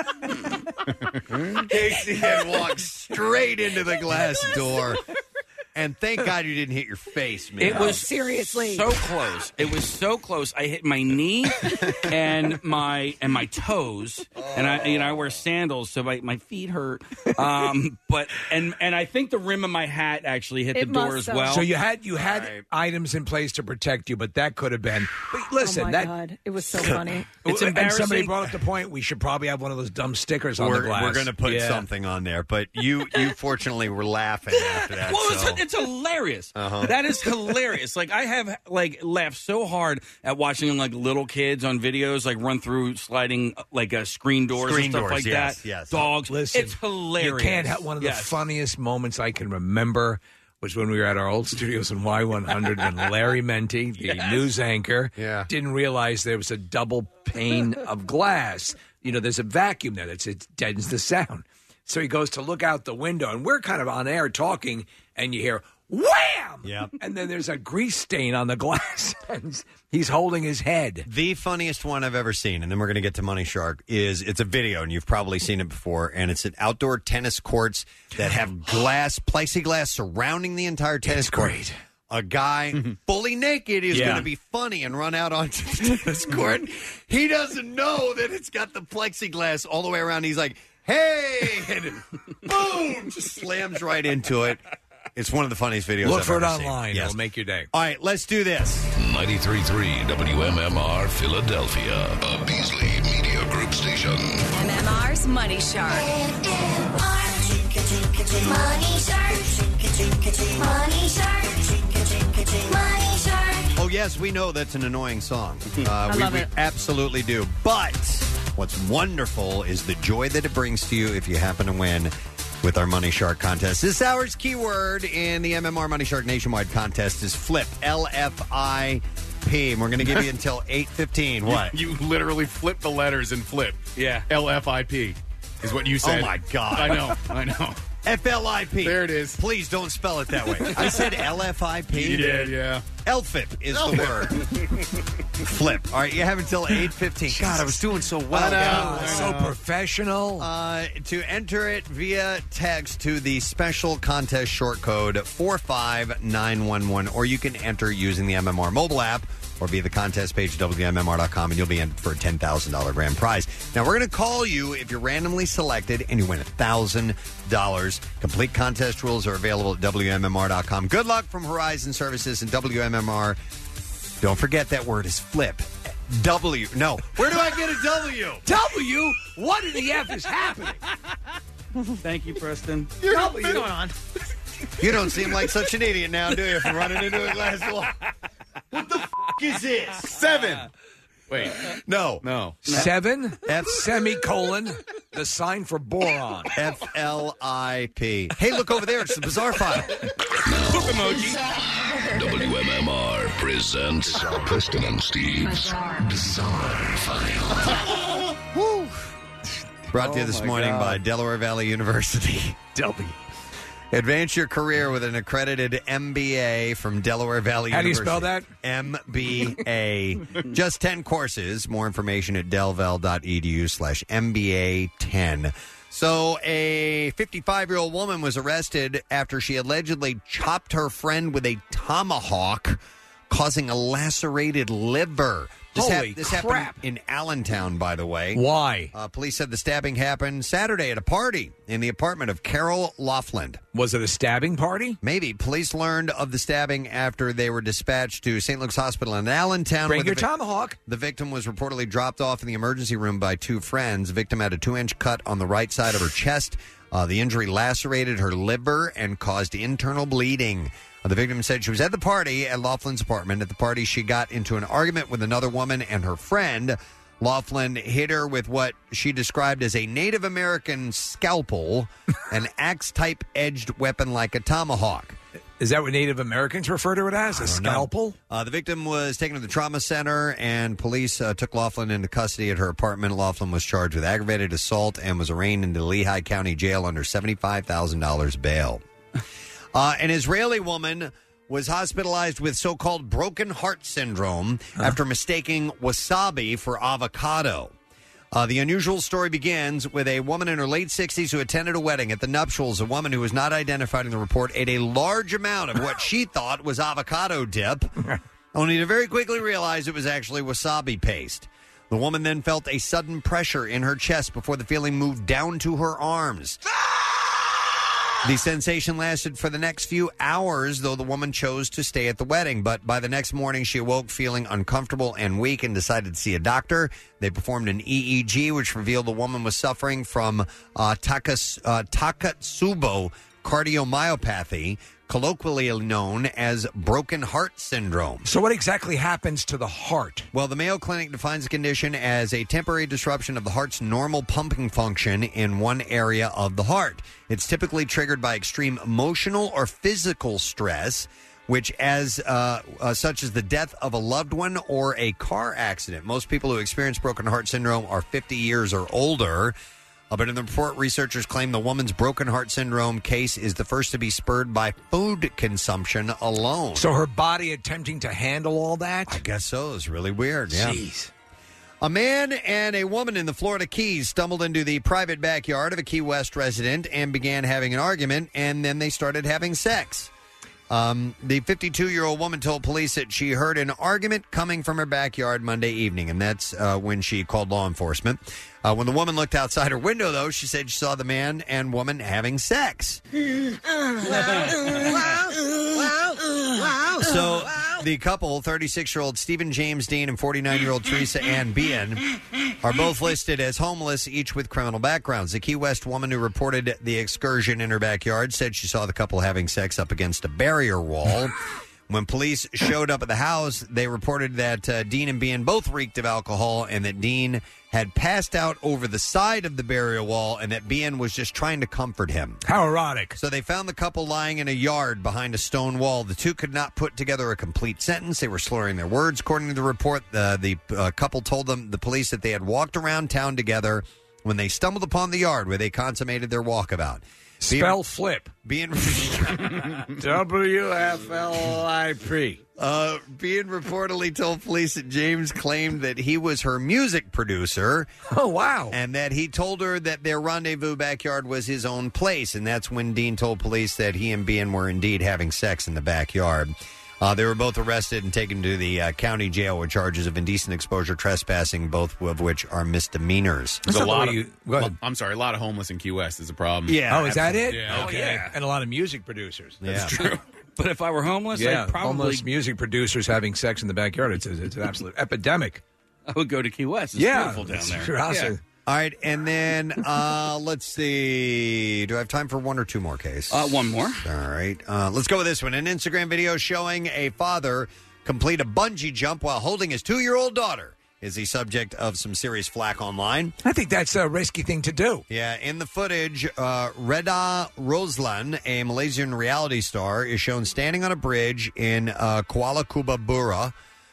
Casey had walked straight into the glass door. And thank God you didn't hit your face, man. It was seriously so close. It was so close. I hit my knee and my toes, and I wear sandals, so my feet hurt. But I think the rim of my hat actually hit the door as well. So you had items in place to protect you, but that could have been. But listen, oh my God, it was so funny. It's and embarrassing. somebody brought up the point. We should probably have one of those dumb stickers on the glass. We're going to put something on there, but you fortunately were laughing after that. Well, it's hilarious. That is hilarious. Like I have laughed so hard at watching little kids on videos run through sliding screen doors and stuff like that. Yes. Dogs. Listen, it's hilarious. You can't have one of the funniest moments I can remember was when we were at our old studios in Y100 and Larry Menti, the news anchor, didn't realize there was a double pane of glass. There's a vacuum there that deadens the sound. So he goes to look out the window, and we're kind of on air talking, and you hear, wham! Yep. And then there's a grease stain on the glass, and he's holding his head. The funniest one I've ever seen, and then we're going to get to Money Shark, it's a video, and you've probably seen it before, and it's at outdoor tennis courts that have plexiglass surrounding the entire tennis court. Great. A guy fully naked is going to be funny and run out onto the tennis court. He doesn't know that it's got the plexiglass all the way around. He's like, hey! And boom! Just slams right into it. It's one of the funniest videos Look I've for it ever seen. online. Yes. It'll make your day. All right, let's do this. 93.3 WMMR Philadelphia, a Beasley Media Group station. MMR's Money Shark. Money Shark. Money Shark. Money Shark. Oh, yes, we know that's an annoying song. I love we it. absolutely do. But what's wonderful is the joy that it brings to you if you happen to win with our Money Shark contest. This hour's keyword in the MMR Money Shark Nationwide contest is flip, L-F-I-P. And we're going to give you until 8:15. What? You literally flip the letters and flip. Yeah. L-F-I-P is what you said. Oh, my God. I know. F-L-I-P. There it is. Please don't spell it that way. I said L-F-I-P. You did, yeah. L-FIP is the word. Flip. All right, you have until 8:15. God, I was doing so well. I know. So professional. To enter it via text to the special contest short code 45911, or you can enter using the MMR mobile app or via the contest page at WMMR.com, and you'll be in for a $10,000 grand prize. Now, we're going to call you if you're randomly selected, and you win $1,000. Complete contest rules are available at WMMR.com. Good luck from Horizon Services and WMMR. Don't forget that word is flip. W. No. Where do I get a W? W? What in the F is happening? Thank you, Preston. W. What's going on? You don't seem like such an idiot now, do you, from running into a glass wall? What the is this? 7. Wait. No. 7? F semicolon, the sign for boron. F-L-I-P. Hey, look over there. It's the bizarre file. Poop emoji. WMMR presents Preston and Steve's Bizarre File. Woo. Brought to you this morning by Delaware Valley University. W. Advance your career with an accredited MBA from Delaware Valley How do you University. spell that? MBA. Just 10 courses. More information at delval.edu/MBA10. So a 55-year-old woman was arrested after she allegedly chopped her friend with a tomahawk, causing a lacerated liver. This happened in Allentown, by the way. Why? Police said the stabbing happened Saturday at a party in the apartment of Carol Laughlin. Was it a stabbing party? Maybe. Police learned of the stabbing after they were dispatched to St. Luke's Hospital in Allentown. Bring your tomahawk. The victim was reportedly dropped off in the emergency room by two friends. The victim had a 2-inch cut on the right side of her chest. The injury lacerated her liver and caused internal bleeding. The victim said she was at the party at Laughlin's apartment. At the party, she got into an argument with another woman and her friend. Laughlin hit her with what she described as a Native American scalpel, an axe-type edged weapon like a tomahawk. Is that what Native Americans refer to it as? A scalpel? The victim was taken to the trauma center, and police took Laughlin into custody at her apartment. Laughlin was charged with aggravated assault and was arraigned into Lehigh County Jail under $75,000 bail. An Israeli woman was hospitalized with so-called broken heart syndrome after mistaking wasabi for avocado. The unusual story begins with a woman in her late 60s who attended a wedding. At the nuptials, a woman who was not identified in the report ate a large amount of what she thought was avocado dip, only to very quickly realize it was actually wasabi paste. The woman then felt a sudden pressure in her chest before the feeling moved down to her arms. The sensation lasted for the next few hours, though the woman chose to stay at the wedding. But by the next morning, she awoke feeling uncomfortable and weak and decided to see a doctor. They performed an EEG, which revealed the woman was suffering from Takotsubo cardiomyopathy, colloquially known as broken heart syndrome. So what exactly happens to the heart? Well, the Mayo Clinic defines the condition as a temporary disruption of the heart's normal pumping function in one area of the heart. It's typically triggered by extreme emotional or physical stress, which such as the death of a loved one or a car accident. Most people who experience broken heart syndrome are 50 years or older. But in the report, researchers claim the woman's broken heart syndrome case is the first to be spurred by food consumption alone. So her body attempting to handle all that? I guess so. It's really weird. Yeah. Jeez. A man and a woman in the Florida Keys stumbled into the private backyard of a Key West resident and began having an argument, and then they started having sex. The 52-year-old woman told police that she heard an argument coming from her backyard Monday evening, and that's when she called law enforcement. When the woman looked outside her window, though, she said she saw the man and woman having sex. So the couple, 36-year-old Stephen James Dean and 49-year-old Teresa Ann Bean, are both listed as homeless, each with criminal backgrounds. The Key West woman who reported the excursion in her backyard said she saw the couple having sex up against a barrier wall. When police showed up at the house, they reported that Dean and Bean both reeked of alcohol and that Dean had passed out over the side of the barrier wall and that Bean was just trying to comfort him. How erotic. So they found the couple lying in a yard behind a stone wall. The two could not put together a complete sentence. They were slurring their words. According to the report, the couple told the police that they had walked around town together when they stumbled upon the yard where they consummated their walkabout. Spell flip. Being WFLIP. Bean reportedly told police that James claimed that he was her music producer. Oh, wow. And that he told her that their rendezvous backyard was his own place. And that's when Dean told police that he and Bean were indeed having sex in the backyard. They were both arrested and taken to the county jail with charges of indecent exposure, trespassing, both of which are misdemeanors. There's a lot of homeless in Key West is a problem. Yeah. Oh, is that it? Yeah. Okay. Yeah. And a lot of music producers. That's true. But if I were homeless, I'd probably... homeless music producers having sex in the backyard. It's an absolute epidemic. I would go to Key West. It's beautiful down there. Sure, Yeah. All right, and then let's see. Do I have time for one or two more cases? One more. All right. Let's go with this one. An Instagram video showing a father complete a bungee jump while holding his 2-year-old daughter is the subject of some serious flack online. I think that's a risky thing to do. Yeah, in the footage, Reda Roslan, a Malaysian reality star, is shown standing on a bridge in Kuala Kubabura.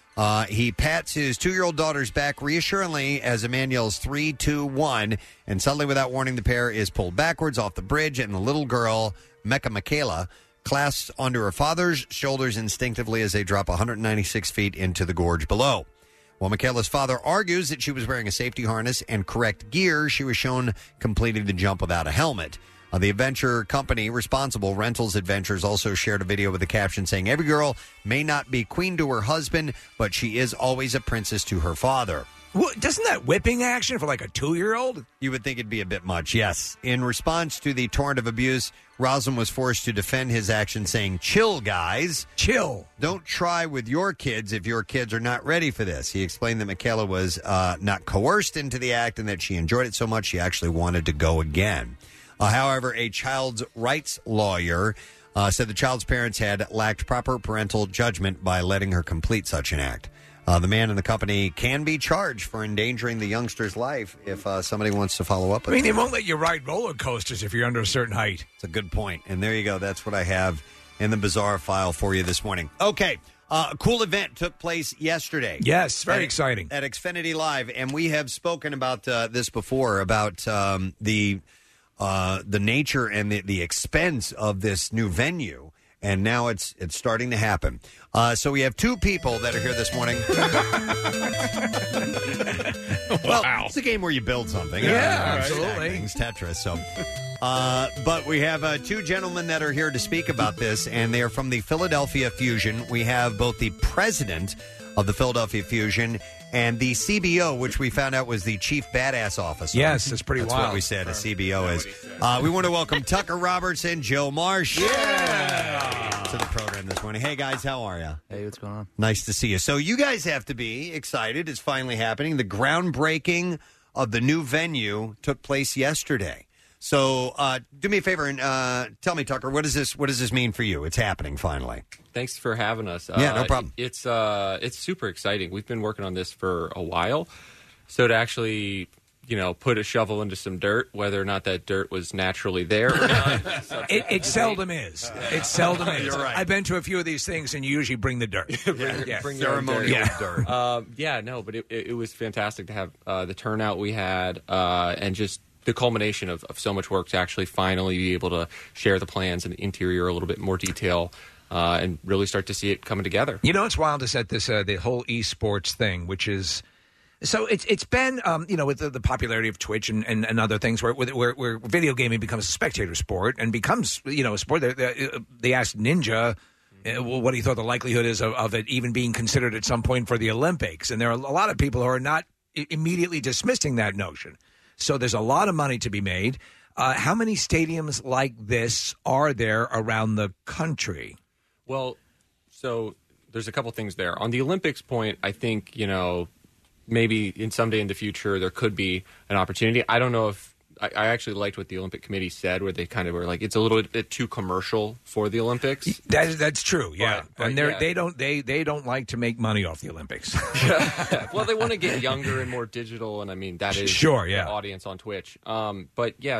He pats his 2-year-old daughter's back reassuringly as a man yells 3, 2, 1, and suddenly, without warning, the pair is pulled backwards off the bridge, and the little girl, Mecca Michaela, clasps onto her father's shoulders instinctively as they drop 196 feet into the gorge below. While Michaela's father argues that she was wearing a safety harness and correct gear, she was shown completing the jump without a helmet. The adventure company responsible, Rentals Adventures, also shared a video with a caption saying, "Every girl may not be queen to her husband, but she is always a princess to her father." Well, doesn't that whipping action for like a 2-year-old? You would think it'd be a bit much, yes. In response to the torrent of abuse, Roslin was forced to defend his action, saying, "Chill, guys. Chill. Don't try with your kids if your kids are not ready for this." He explained that Michaela was not coerced into the act and that she enjoyed it so much she actually wanted to go again. However, a child's rights lawyer said the child's parents had lacked proper parental judgment by letting her complete such an act. The man and the company can be charged for endangering the youngster's life if somebody wants to follow up with I mean, them. they won't let you ride roller coasters if you're under a certain height. It's a good point. And there you go. That's what I have in the bizarre file for you this morning. Okay. A cool event took place yesterday. Yes, very exciting. At Xfinity Live. And we have spoken about this before, about the nature and the expense of this new venue. And now it's starting to happen. So we have two people that are here this morning. Well, it's a game where you build something. Yeah, absolutely. Things, Tetris. So, but we have two gentlemen that are here to speak about this, and they are from the Philadelphia Fusion. We have both the president of the Philadelphia Fusion and the CBO, which we found out was the chief badass officer. Yes, it's pretty That's wild. what we said a CBO is. We want to welcome Tucker Roberts and Joe Marsh to the program this morning. Hey, guys, how are you? Hey, what's going on? Nice to see you. So you guys have to be excited. It's finally happening. The groundbreaking of the new venue took place yesterday. So do me a favor and tell me, Tucker, what does this mean for you? It's happening finally. Thanks for having us. Yeah, no problem. It's super exciting. We've been working on this for a while. So to actually, put a shovel into some dirt, whether or not that dirt was naturally there or not. It seldom is. It seldom is. You're right. I've been to a few of these things, and you usually bring the dirt. Bring ceremonial dirt. But it was fantastic to have the turnout we had and just the culmination of so much work to actually finally be able to share the plans and the interior a little bit more detail and really start to see it coming together. It's wild to set this the whole esports thing, which is so it's been with the popularity of Twitch and other things where video gaming becomes a spectator sport and becomes a sport. They asked Ninja. What do you thought the likelihood is of it even being considered at some point for the Olympics? And there are a lot of people who are not immediately dismissing that notion. So there's a lot of money to be made. How many stadiums like this are there around the country? Well, so there's a couple things there. On the Olympics point, I think, maybe in someday in the future there could be an opportunity. I don't know if I actually liked what the Olympic Committee said, where they kind of were like, it's a little bit too commercial for the Olympics. That's true, yeah. But they don't like to make money off the Olympics. Well, they want to get younger and more digital, and I mean that is Sure, the audience on Twitch. But yeah,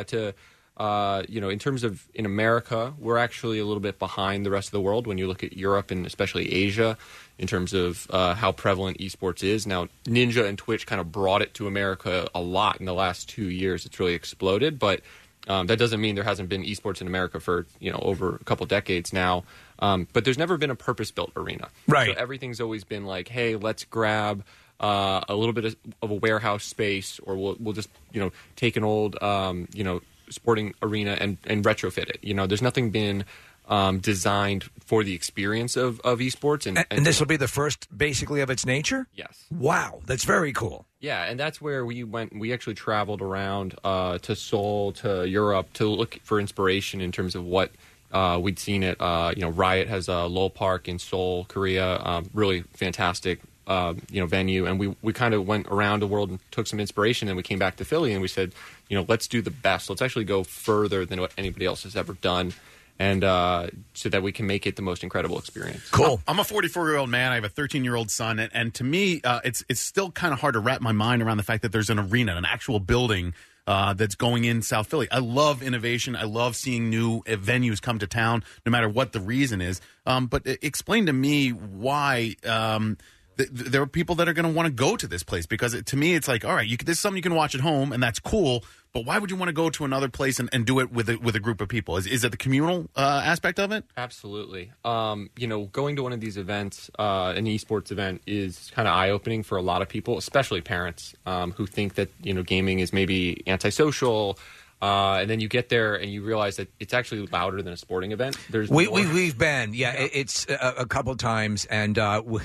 in terms of in America, we're actually a little bit behind the rest of the world when you look at Europe and especially Asia in terms of how prevalent esports is. Now, Ninja and Twitch kind of brought it to America a lot in the last 2 years. It's really exploded, but that doesn't mean there hasn't been esports in America for over a couple decades now. But there's never been a purpose-built arena. Right. So everything's always been like, hey, let's grab a little bit of a warehouse space, or we'll just take an old sporting arena and retrofit it. There's nothing been designed for the experience of esports. And this will be the first, basically, of its nature? Yes. Wow, that's very cool. Yeah, and that's where we went. We actually traveled around to Seoul, to Europe, to look for inspiration in terms of what we'd seen at, Riot has a Lowell Park in Seoul, Korea, really fantastic venue, and we kind of went around the world and took some inspiration, and we came back to Philly and we said, let's do the best. Let's actually go further than what anybody else has ever done, and so that we can make it the most incredible experience. Cool. I'm a 44-year-old man. I have a 13-year-old son, and to me, it's still kind of hard to wrap my mind around the fact that there's an arena, an actual building that's going in South Philly. I love innovation. I love seeing new venues come to town, no matter what the reason is. But explain to me why there are people that are going to want to go to this place, because to me it's like, all right, this is something you can watch at home, and that's cool. But why would you want to go to another place and do it with a group of people? Is it the communal aspect of it? Absolutely. Going to one of these events, an esports event, is kind of eye-opening for a lot of people, especially parents who think that gaming is maybe antisocial. And then you get there and you realize that it's actually louder than a sporting event. We've been, it's a couple times, and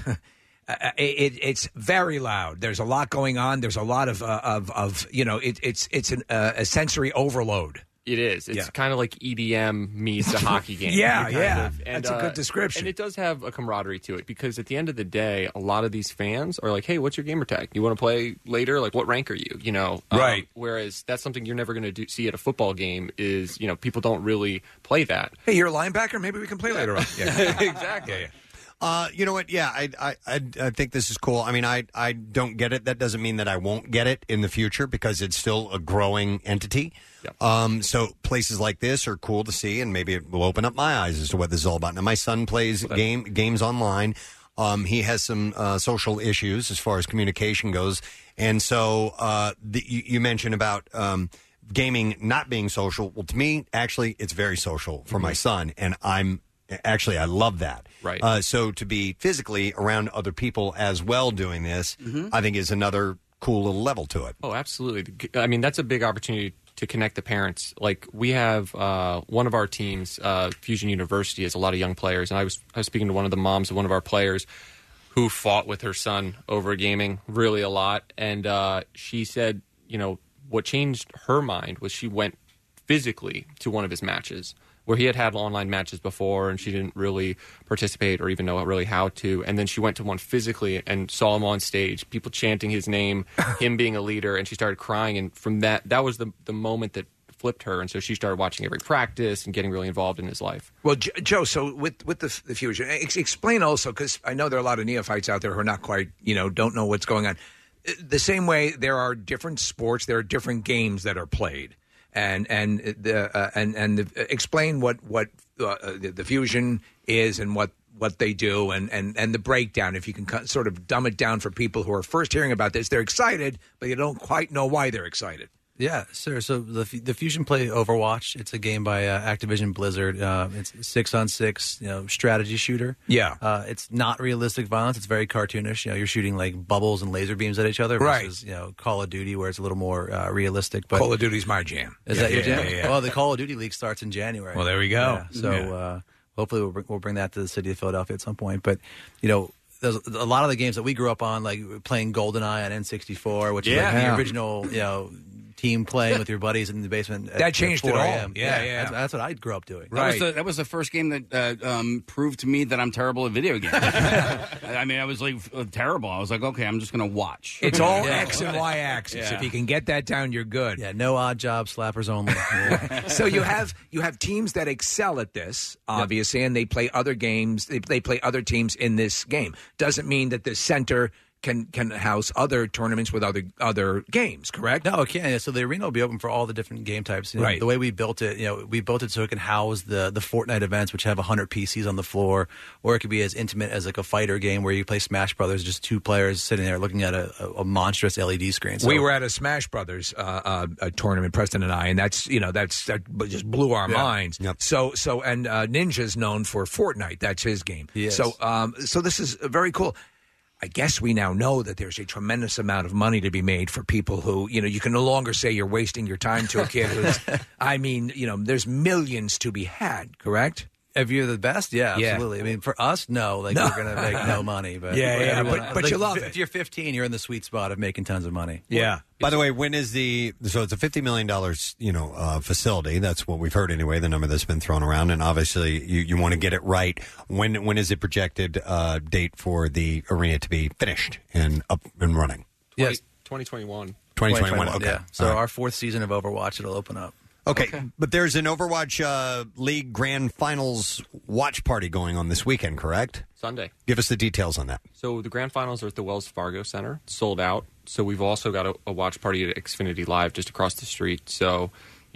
it's very loud. There's a lot going on. There's a lot of it's a sensory overload. It is. It's kind of like EDM meets a hockey game. That's a good description. And it does have a camaraderie to it, because at the end of the day, a lot of these fans are like, hey, what's your gamer tag? You want to play later? Like, what rank are you? Right. Whereas that's something you're never going to see at a football game is, people don't really play that. Hey, you're a linebacker? Maybe we can play later on. Exactly. You know what? Yeah, I think this is cool. I mean, I don't get it. That doesn't mean that I won't get it in the future, because it's still a growing entity. Yep. So places like this are cool to see, and maybe it will open up my eyes as to what this is all about. Now, my son plays games online. He has some social issues as far as communication goes, and so you mentioned about gaming not being social. Well, to me, actually, it's very social for my son, and I'm Actually, I love that. Right. So to be physically around other people as well doing this, I think is another cool little level to it. Oh, absolutely. I mean, that's a big opportunity to connect the parents. Like, we have one of our teams, Fusion University, has a lot of young players, and I was speaking to one of the moms of one of our players who fought with her son over gaming really a lot, and she said, what changed her mind was she went physically to one of his matches, where he had online matches before and she didn't really participate or even know really how to. And then she went to one physically and saw him on stage, people chanting his name, him being a leader, and she started crying. And from that was the moment that flipped her. And so she started watching every practice and getting really involved in his life. Well, Joe, so with the Fusion, explain also, because I know there are a lot of neophytes out there who are not quite, don't know what's going on. The same way there are different sports, there are different games that are played. And explain what the Fusion is and what they do and the breakdown. If you can sort of dumb it down for people who are first hearing about this, they're excited, but you don't quite know why they're excited. Yeah, sure. So the Fusion play Overwatch. It's a game by Activision Blizzard. It's 6-on-6, strategy shooter. Yeah. It's not realistic violence. It's very cartoonish. You're shooting like bubbles and laser beams at each other versus, Call of Duty, where it's a little more realistic. But Call of Duty's my jam. Is that your jam? Yeah. Well, the Call of Duty League starts in January. Well, there we go. Yeah. So hopefully we'll bring that to the city of Philadelphia at some point. But, there's a lot of the games that we grew up on, like playing GoldenEye on N64, which is like the original, team playing with your buddies in the basement. That changed it all. Yeah. That's what I grew up doing. That was the first game that proved to me that I'm terrible at video games. I mean, I was like terrible. I was like, okay, I'm just going to watch. It's all X and Y axis. If you can get that down, you're good. Yeah, no odd job, slappers only. So you have teams that excel at this, obviously, and they play other games. They play other teams in this game. Doesn't mean that the center can house other tournaments with other games, correct? No, it can. So the arena will be open for all the different game types. Right. The way we built it, we built it so it can house the Fortnite events, which have 100 PCs on the floor, or it could be as intimate as like a fighter game where you play Smash Brothers, just two players sitting there looking at a monstrous LED screen. So, we were at a Smash Brothers a tournament, Preston and I, and that just blew our minds. Yep. So Ninja's known for Fortnite. That's his game. Yes. So this is very cool. I guess we now know that there's a tremendous amount of money to be made for people who, you can no longer say you're wasting your time to a kid who's, there's millions to be had, correct? If you're the best, yeah, absolutely. I mean, for us, no. We're going to make no money. But but you love it. If you're 15, you're in the sweet spot of making tons of money. Yeah. By the way, when is so it's a $50 million, facility. That's what we've heard anyway, the number that's been thrown around. And obviously you want to get it right. When is it projected date for the arena to be finished and up and running? Yes. 2021. 2021, okay. Yeah. So All right. our fourth season of Overwatch, it'll open up. Okay, but there's an Overwatch League Grand Finals watch party going on this weekend, correct? Sunday. Give us the details on that. So the Grand Finals are at the Wells Fargo Center, sold out. So we've also got a watch party at Xfinity Live just across the street. So,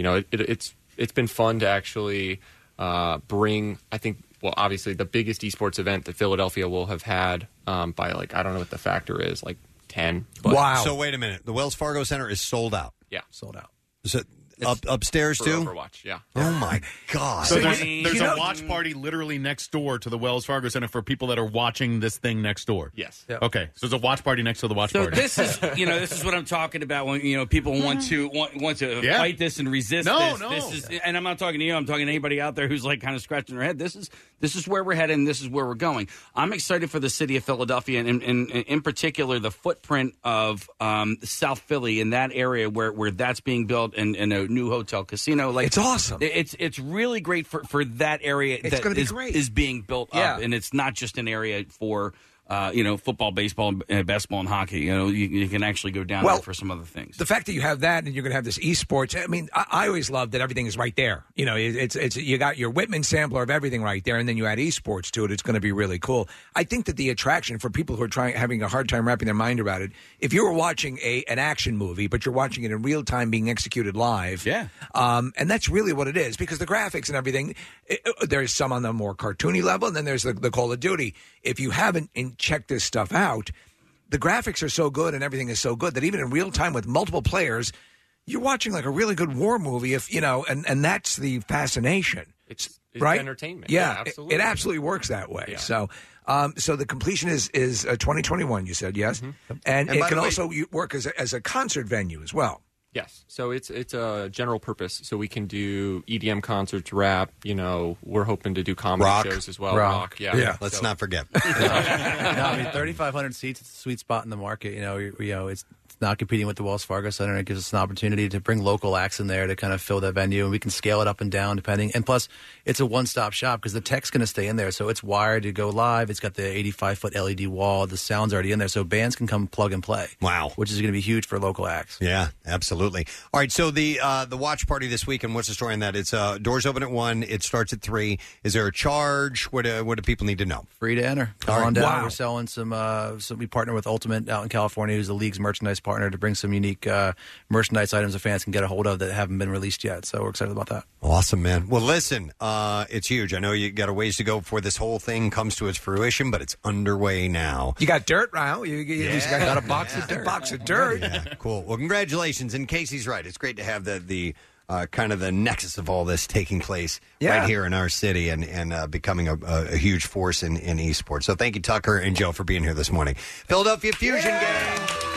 it's been fun to actually bring, I think, well, obviously the biggest esports event that Philadelphia will have had by I don't know what the factor is, 10. But, wow. So wait a minute. The Wells Fargo Center is sold out. Yeah, sold out. Is it upstairs for too? Overwatch, yeah. Oh my God! So there's a watch party literally next door to the Wells Fargo Center for people that are watching this thing next door. Yes. Yep. Okay. So there's a watch party next to the watch party. This is this is what I'm talking about when people want to fight this and resist this. No. This is, and I'm not talking to you. I'm talking to anybody out there who's kind of scratching their head. This is where we're headed and this is where we're going. I'm excited for the city of Philadelphia and in particular the footprint of South Philly in that area where that's being built and a new hotel casino. It's awesome. It's really great for that area. It's going to be great. Is being built up, and it's not just an area for football, baseball, basketball, and hockey. You can actually go down there for some other things. The fact that you have that and you're going to have this esports, I mean, I always love that everything is right there. It's you got your Whitman sampler of everything right there, and then you add esports to it. It's going to be really cool. I think that the attraction for people who are having a hard time wrapping their mind around it, if you were watching an action movie, but you're watching it in real time being executed live, and that's really what it is, because the graphics and everything, there's some on the more cartoony level, and then there's the Call of Duty. If you haven't checked this stuff out, the graphics are so good and everything is so good that even in real time with multiple players, you're watching a really good war movie. And that's the fascination. right? entertainment. Yeah, absolutely. It absolutely works that way. Yeah. So, so the completion is 2021. You said yes, and it by can the way- also work as a concert venue as well. Yes, so it's a general purpose. So we can do EDM concerts, rap. We're hoping to do comedy Rock. shows as well. Rock. Yeah. Let's So- not forget. No, I mean 3,500 seats. It's a sweet spot in the market. It's not competing with the Wells Fargo Center. It gives us an opportunity to bring local acts in there to kind of fill that venue, and we can scale it up and down depending. And plus, it's a one-stop shop because the tech's going to stay in there, so it's wired to go live. It's got the 85-foot LED wall. The sound's already in there, so bands can come plug and play. Wow, which is going to be huge for local acts. Yeah, absolutely. All right, so the watch party this weekend. What's the story on that? It's doors open at 1. It starts at 3. Is there a charge? What do people need to know? Free to enter. Come All right. on down. Wow. We're selling some. We partner with Ultimate out in California, who's the league's merchandise partner, to bring some unique merchandise items that fans can get a hold of that haven't been released yet. So we're excited about that. Awesome, man. Well, listen, it's huge. I know you got a ways to go before this whole thing comes to its fruition, but it's underway now. You got dirt, Ryan. You got a box of dirt. Box of dirt. Yeah, cool. Well, congratulations. And Casey's right. It's great to have the kind of the nexus of all this taking place right here in our city and becoming a huge force in esports. So thank you, Tucker and Joe, for being here this morning. Philadelphia Fusion Gang.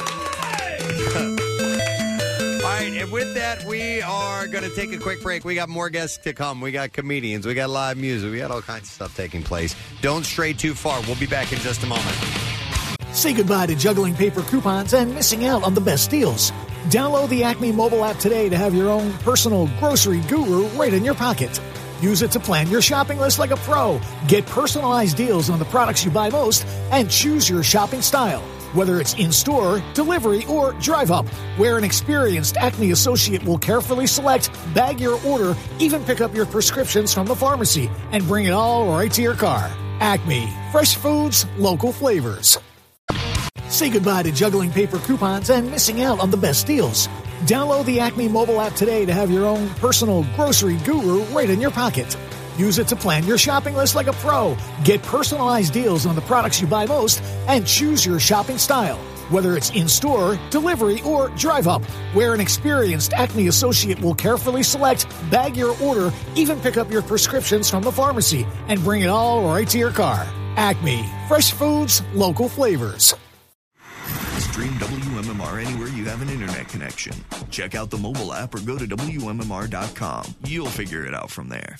All right, and with that, we are going to take a quick break. We got more guests to come. We got comedians. We got live music. We got all kinds of stuff taking place. Don't stray too far. We'll be back in just a moment. Say goodbye to juggling paper coupons and missing out on the best deals. Download the Acme mobile app today to have your own personal grocery guru right in your pocket. Use it to plan your shopping list like a pro. Get personalized deals on the products you buy most and choose your shopping style. Whether it's in-store, delivery, or drive-up, where an experienced Acme associate will carefully select, bag your order, even pick up your prescriptions from the pharmacy, and bring it all right to your car. Acme. Fresh foods, local flavors. Say goodbye to juggling paper coupons and missing out on the best deals. Download the Acme mobile app today to have your own personal grocery guru right in your pocket. Use it to plan your shopping list like a pro. Get personalized deals on the products you buy most and choose your shopping style. Whether it's in-store, delivery, or drive-up, where an experienced Acme associate will carefully select, bag your order, even pick up your prescriptions from the pharmacy, and bring it all right to your car. Acme. Fresh foods, local flavors. Stream WMMR anywhere you have an internet connection. Check out the mobile app or go to WMMR.com. You'll figure it out from there.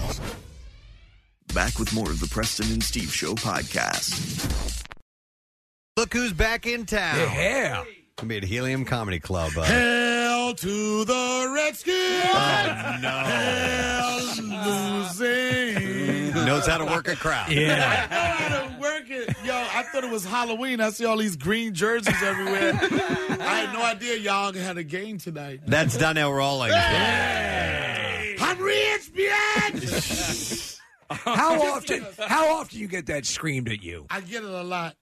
Back with more of the Preston and Steve Show podcast. Look who's back in town. Yeah. Gonna be at Helium Comedy Club. Hail to the Redskins! Oh, no. Hail losing! Knows how to work a crowd. I know how to work it. Yo, I thought it was Halloween. I see all these green jerseys everywhere. I had no idea y'all had a game tonight. That's Donnell Rawlings. Hey! I'm rich, bitch! How often you get that screamed at you? I get it a lot.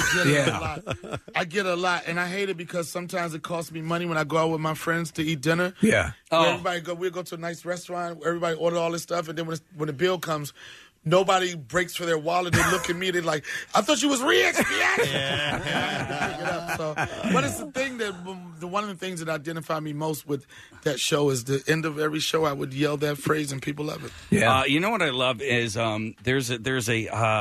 I get it a lot, and I hate it because sometimes it costs me money when I go out with my friends to eat dinner. Yeah. We'll go to a nice restaurant, everybody order all this stuff, and then when the bill comes, nobody breaks for their wallet. They look at me, they're like, I thought you was rich, bitch! But it's the thing that, one of the things that identify me most with that show is the end of every show, I would yell that phrase, and people love it. Yeah. You know what I love is there's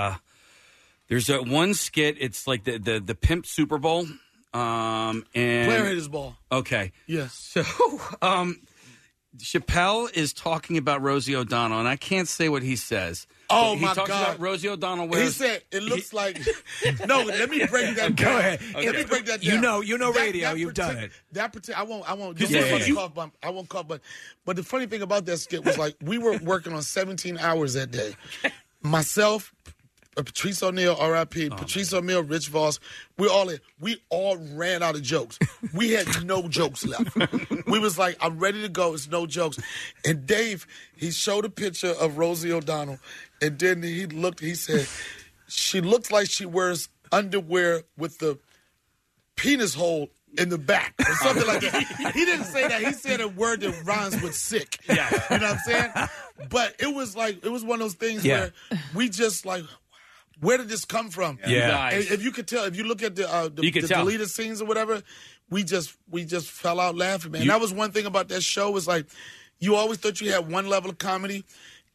a one skit. It's like the Pimp Super Bowl. And Player haters ball. Okay. Yes. So Chappelle is talking about Rosie O'Donnell, and I can't say what he says. Oh, he my talks God. about Rosie O'Donnell. He said, it looks like... No, let me break that down. Go ahead. Let me break that down. You know radio. You've done it. I won't. I won't cough, but the funny thing about that skit was like, we were working on 17 hours that day. Myself... Patrice O'Neal, R.I.P., Patrice O'Neal, Rich Voss, we all ran out of jokes. We had no jokes left. We was like, I'm ready to go. It's no jokes. And Dave, he showed a picture of Rosie O'Donnell, and then he said, she looks like she wears underwear with the penis hole in the back or something like that. He didn't say that. He said a word that rhymes with sick. Yeah. You know what I'm saying? But it was one of those things where we just like, where did this come from? Yeah. And if you could tell, if you look at the deleted scenes or whatever, we just fell out laughing, man. That was one thing about that show was like, you always thought you had one level of comedy,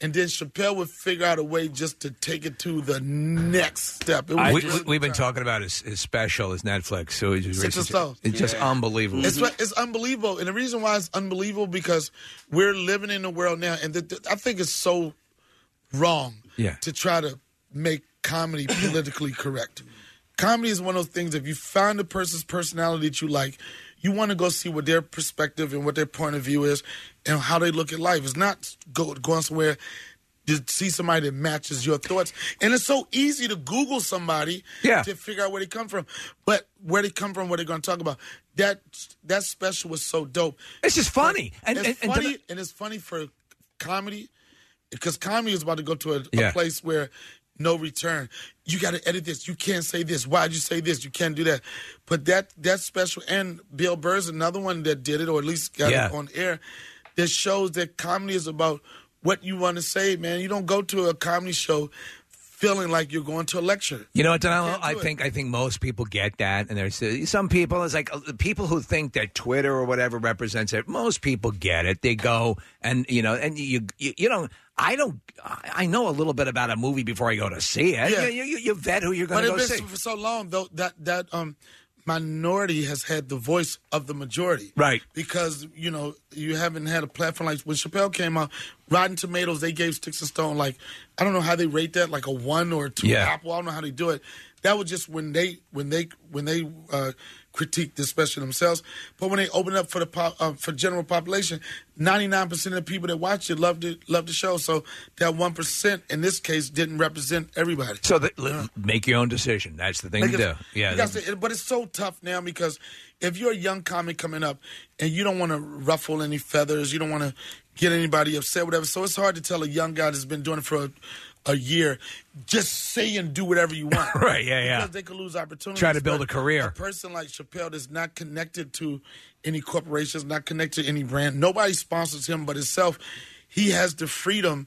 And then Chappelle would figure out a way just to take it to the next step. It was We've been talking about his special, his Netflix. So it's just unbelievable. It's unbelievable. And the reason why it's unbelievable because we're living in a world now, and I think it's so wrong to try to make comedy politically correct. Comedy is one of those things, if you find a person's personality that you like, you want to go see what their perspective and what their point of view is and how they look at life. It's not going somewhere to see somebody that matches your thoughts. And it's so easy to Google somebody to figure out where they come from. But where they come from, what they're going to talk about, that special was so dope. It's just funny. And it's funny for comedy because comedy is about to go to a place where no return. You got to edit this. You can't say this. Why'd you say this? You can't do that. But that special, and Bill Burr's another one that did it, or at least got it on air, that shows that comedy is about what you want to say, man. You don't go to a comedy show feeling like you're going to a lecture. You know what, Donald? I think most people get that, and there's some people. It's like people who think that Twitter or whatever represents it. Most people get it. They go and you don't. I know a little bit about a movie before I go to see it. Yeah. You vet who you're going to go see. For so long, though, that minority has had the voice of the majority. Right. Because, you haven't had a platform like when Chappelle came out, Rotten Tomatoes, they gave Sticks and Stone, I don't know how they rate that, like a 1 or a 2 Apple. I don't know how they do it. That was just when they critique the special themselves. But when they open up for general population, 99% of the people that watched it loved the show. So that 1% in this case didn't represent everybody. So make your own decision. That's the thing to do. Yeah. But it's so tough now because if you're a young comic coming up and you don't want to ruffle any feathers, you don't want to get anybody upset, whatever. So it's hard to tell a young guy that's been doing it for a year, just say and do whatever you want. Right, yeah. Because they could lose opportunities. Try to build a career. A person like Chappelle that's not connected to any corporations, not connected to any brand. Nobody sponsors him but himself. He has the freedom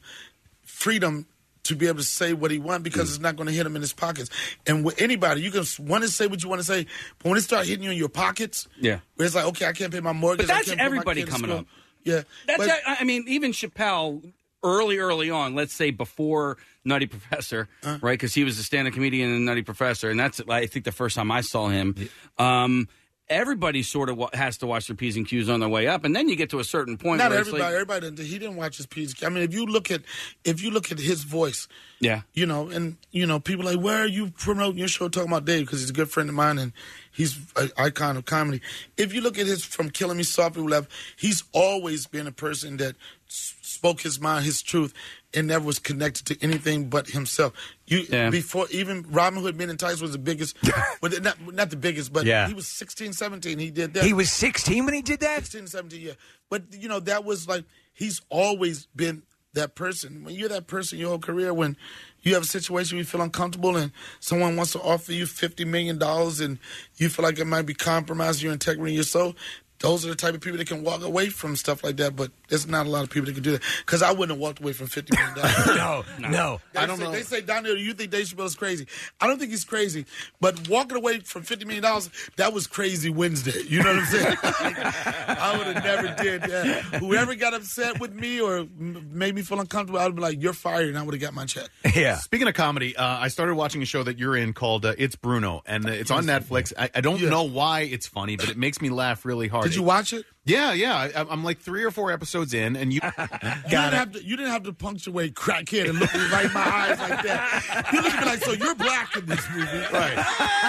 to be able to say what he wants because it's not going to hit him in his pockets. And with anybody, you can want to say what you want to say, but when it starts hitting you in your pockets, where it's like, okay, I can't pay my mortgage. But that's everybody coming up. Yeah. Even Chappelle, early on, let's say before Nutty Professor, right? Because he was a stand-up comedian in Nutty Professor, and that's, I think, the first time I saw him. Everybody sort of has to watch their P's and Q's on their way up, and then you get to a certain point. Not where everybody. Everybody didn't. He didn't watch his P's. I mean, if you look at his voice, and people like, where are you promoting your show? Talking about Dave because he's a good friend of mine and he's an icon of comedy. If you look at his From Killing Me Softly, whatever, he's always been a person that spoke his mind, his truth, and never was connected to anything but himself. Before even Robin Hood Men in Tights was the biggest, not the biggest, but he was 16, 17. He did that. He was 16 when he did that? 16, 17, yeah. But, that was like, he's always been that person. When you're that person your whole career, when you have a situation where you feel uncomfortable and someone wants to offer you $50 million and you feel like it might be compromising your integrity and your soul, those are the type of people that can walk away from stuff like that, but there's not a lot of people that can do that. Because I wouldn't have walked away from $50 million. No. I don't know. They say, Donnell, you think Dave Chappelle is crazy. I don't think he's crazy, but walking away from $50 million, that was crazy Wednesday. You know what I'm saying? I would have never did that. Whoever got upset with me or made me feel uncomfortable, I would be like, you're fired, and I would have got my check. Yeah. Speaking of comedy, I started watching a show that you're in called It's Bruno, and it's on Netflix. I don't know why it's funny, but it makes me laugh really hard. Did you watch it? Yeah. I'm like 3 or 4 episodes in, and you you didn't have to punctuate crackhead and look me right in my eyes like that. You look at me like, so you're black in this movie, right?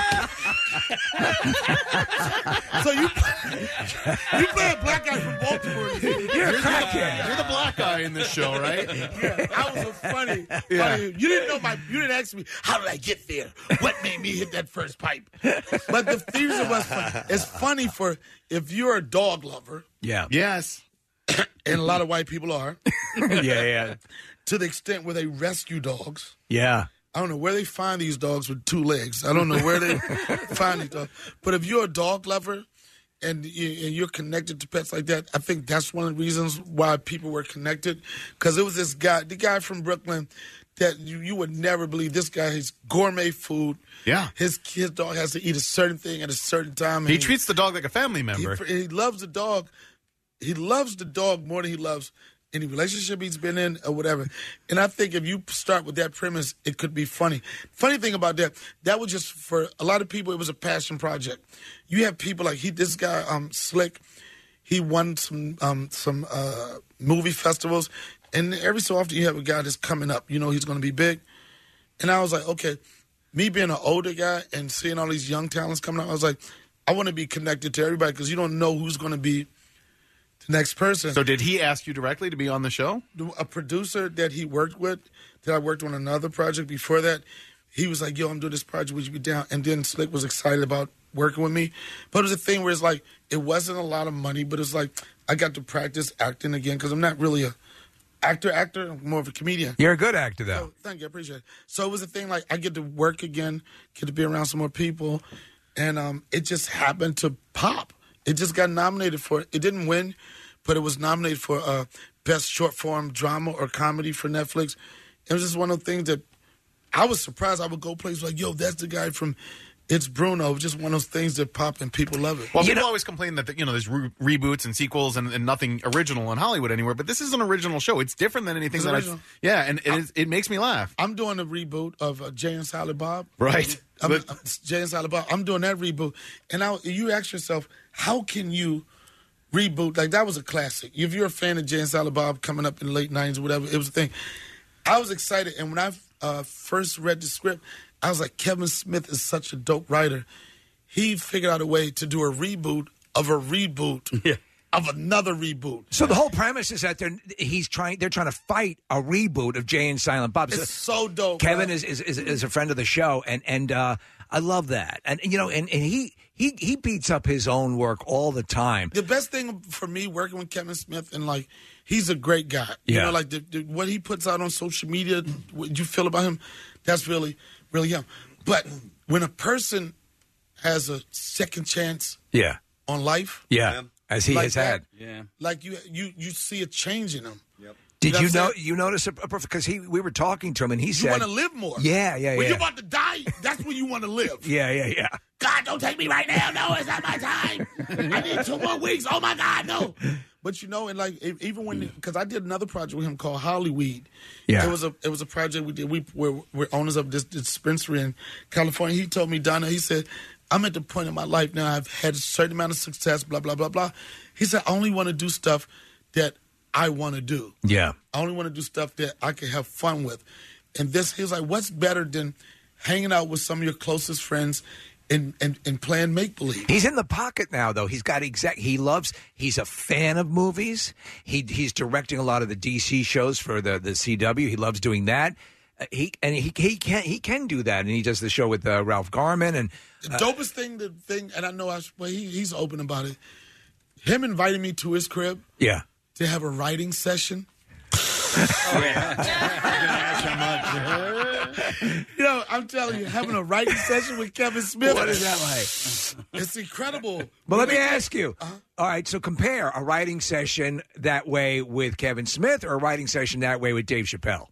So you play a black guy from Baltimore. You're a crackhead. You're the black guy in this show, right? Yeah, I was funny. You didn't ask me how did I get there. What made me hit that first pipe? But the Thieves of West funny. It's funny for if you're a dog lover. Yeah. Yes. And a lot of white people are. Yeah. To the extent where they rescue dogs. Yeah. I don't know where they find these dogs with 2 legs. I don't know where they find these dogs. But if you're a dog lover and you're connected to pets like that, I think that's one of the reasons why people were connected. Because it was this guy, the guy from Brooklyn, that you would never believe. This guy, he's gourmet food. Yeah. His dog has to eat a certain thing at a certain time. He treats the dog like a family member. He loves the dog. He loves the dog more than he loves any relationship he's been in or whatever. And I think if you start with that premise, it could be funny. Funny thing about that was just for a lot of people, it was a passion project. You have people like this guy, Slick, he won some movie festivals. And every so often you have a guy that's coming up, you know, he's going to be big. And I was like, okay, me being an older guy and seeing all these young talents coming up, I was like, I want to be connected to everybody because you don't know who's going to be the next person. So did he ask you directly to be on the show? A producer that he worked with, that I worked on another project before that, he was like, yo, I'm doing this project, would you be down? And then Slick was excited about working with me. But it was a thing where it's like, it wasn't a lot of money, but it's like, I got to practice acting again because I'm not really a actor, I'm more of a comedian. You're a good actor, though. So, thank you, I appreciate it. So it was a thing like, I get to work again, get to be around some more people, and it just happened to pop. It just got nominated for it. It didn't win, but it was nominated for Best Short Form Drama or Comedy for Netflix. It was just one of the things that I was surprised. I would go places like, yo, that's the guy from It's Bruno. It was just one of those things that pop and people love it. Well, people always complain that there's reboots and sequels and nothing original in Hollywood anywhere. But this is an original show. It's different than anything that original. and it makes me laugh. I'm doing a reboot of Jay and Silent Bob. Right. Jay and Silent Bob. I'm doing that reboot. And now you ask yourself, how can you reboot? Like, that was a classic. If you're a fan of Jay and Silent Bob coming up in the late 90s or whatever, it was a thing. I was excited. And when I first read the script, I was like, Kevin Smith is such a dope writer. He figured out a way to do a reboot of a reboot of another reboot. So the whole premise is that they're trying to fight a reboot of Jay and Silent Bob. It's so dope. Kevin is a friend of the show, and I love that. And and he beats up his own work all the time. The best thing for me working with Kevin Smith, and like, he's a great guy. You know, like what he puts out on social media, what you feel about him, that's really, really him. But when a person has a second chance on life, as he like has had, like you see a change in him. Did you notice because we were talking to him and he said you want to live more. Yeah. When you're about to die, that's when you want to live. Yeah. God, don't take me right now. No, it's not my time. I need 2 more weeks. Oh my God, no. But and like even when because I did another project with him called Hollyweed. Yeah, it was a project we did. We're owners of this dispensary in California. He told me, Donna, he said, I'm at the point in my life now. I've had a certain amount of success. Blah blah blah blah. He said, I only want to do stuff that I want to do. Yeah, I only want to do stuff that I can have fun with. And he was like, what's better than hanging out with some of your closest friends and playing make-believe. He's in the pocket now, though. He's got he's a fan of movies. He's directing a lot of the DC shows for the CW. He loves doing that. He can do that, and he does the show with Ralph Garman. And the dopest thing, and I know he's open about it. Him inviting me to his crib, to have a writing session. I'm telling you, having a writing session with Kevin Smith. What is that like? It's incredible. But let me ask you. All right, so compare a writing session that way with Kevin Smith or a writing session that way with Dave Chappelle.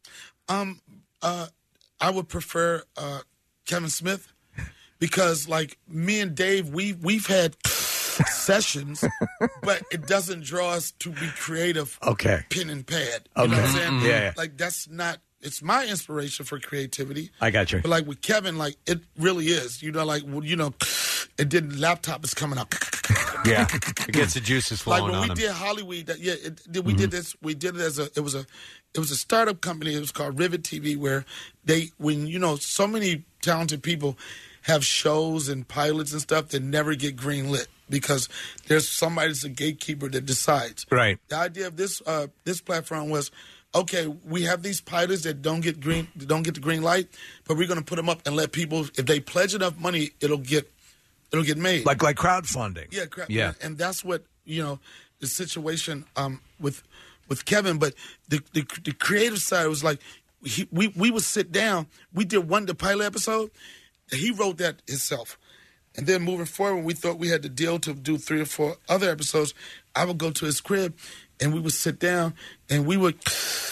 I would prefer Kevin Smith because, like, me and Dave, we've had sessions, but it doesn't draw us to be creative. Okay. Pen and pad. Okay. You know what I'm saying? Yeah. Like, that's not. It's my inspiration for creativity. I got you. But like with Kevin, like it really is. You know, like it did. Laptop is coming out. Yeah, it gets the juices flowing like when on we him. did Hollyweed. We did this. We did it as it was a startup company. It was called Rivet TV, where so many talented people have shows and pilots and stuff that never get greenlit because there's somebody that's a gatekeeper that decides. Right. The idea of this platform was, okay, we have these pilots that don't get the green light, but we're going to put them up and let people, if they pledge enough money, it'll get made. Like crowdfunding. Yeah. And that's what, the situation with Kevin. But the creative side was like, we would sit down. We did the pilot episode. He wrote that himself. And then moving forward, when we thought we had the deal to do 3 or 4 other episodes, I would go to his crib and we would sit down and we would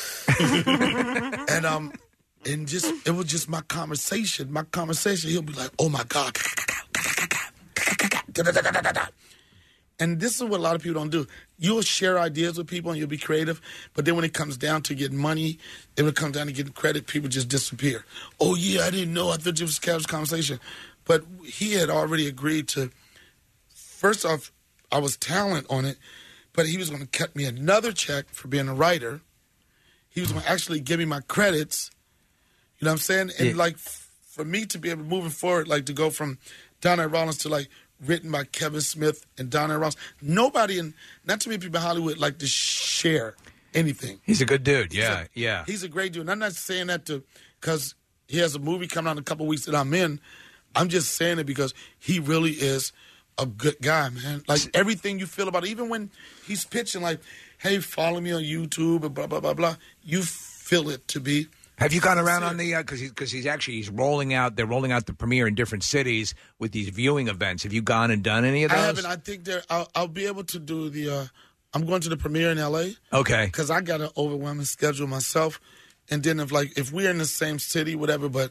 and just it was just my conversation. He'll be like, oh my God. And this is what a lot of people don't do. You'll share ideas with people and you'll be creative, but then when it comes down to getting money, when it comes down to getting credit, people just disappear. Oh, yeah, I didn't know. I thought it was a casual conversation. But he had already agreed to, first off, I was talent on it, but he was going to cut me another check for being a writer. He was going to actually give me my credits. You know what I'm saying? And, like, for me to be able to moving forward, like, to go from Donnell Rawlings to, like, written by Kevin Smith and Donnell Rawlings, nobody, not too many people in Hollywood like to share anything. He's a good dude. Yeah, yeah. He's a great dude. And I'm not saying that because he has a movie coming out in a couple of weeks that I'm in. I'm just saying it because he really is a good guy, man. Like, everything you feel about it, even when he's pitching, like, hey, follow me on YouTube and blah, blah, blah, blah, you feel it to be. Have you gone around on the because he's rolling out? They're rolling out the premiere in different cities with these viewing events. Have you gone and done any of those? I haven't. I think I'll be able to do the. I'm going to the premiere in L.A. Okay. Because I got an overwhelming schedule myself, and then if we're in the same city, whatever. But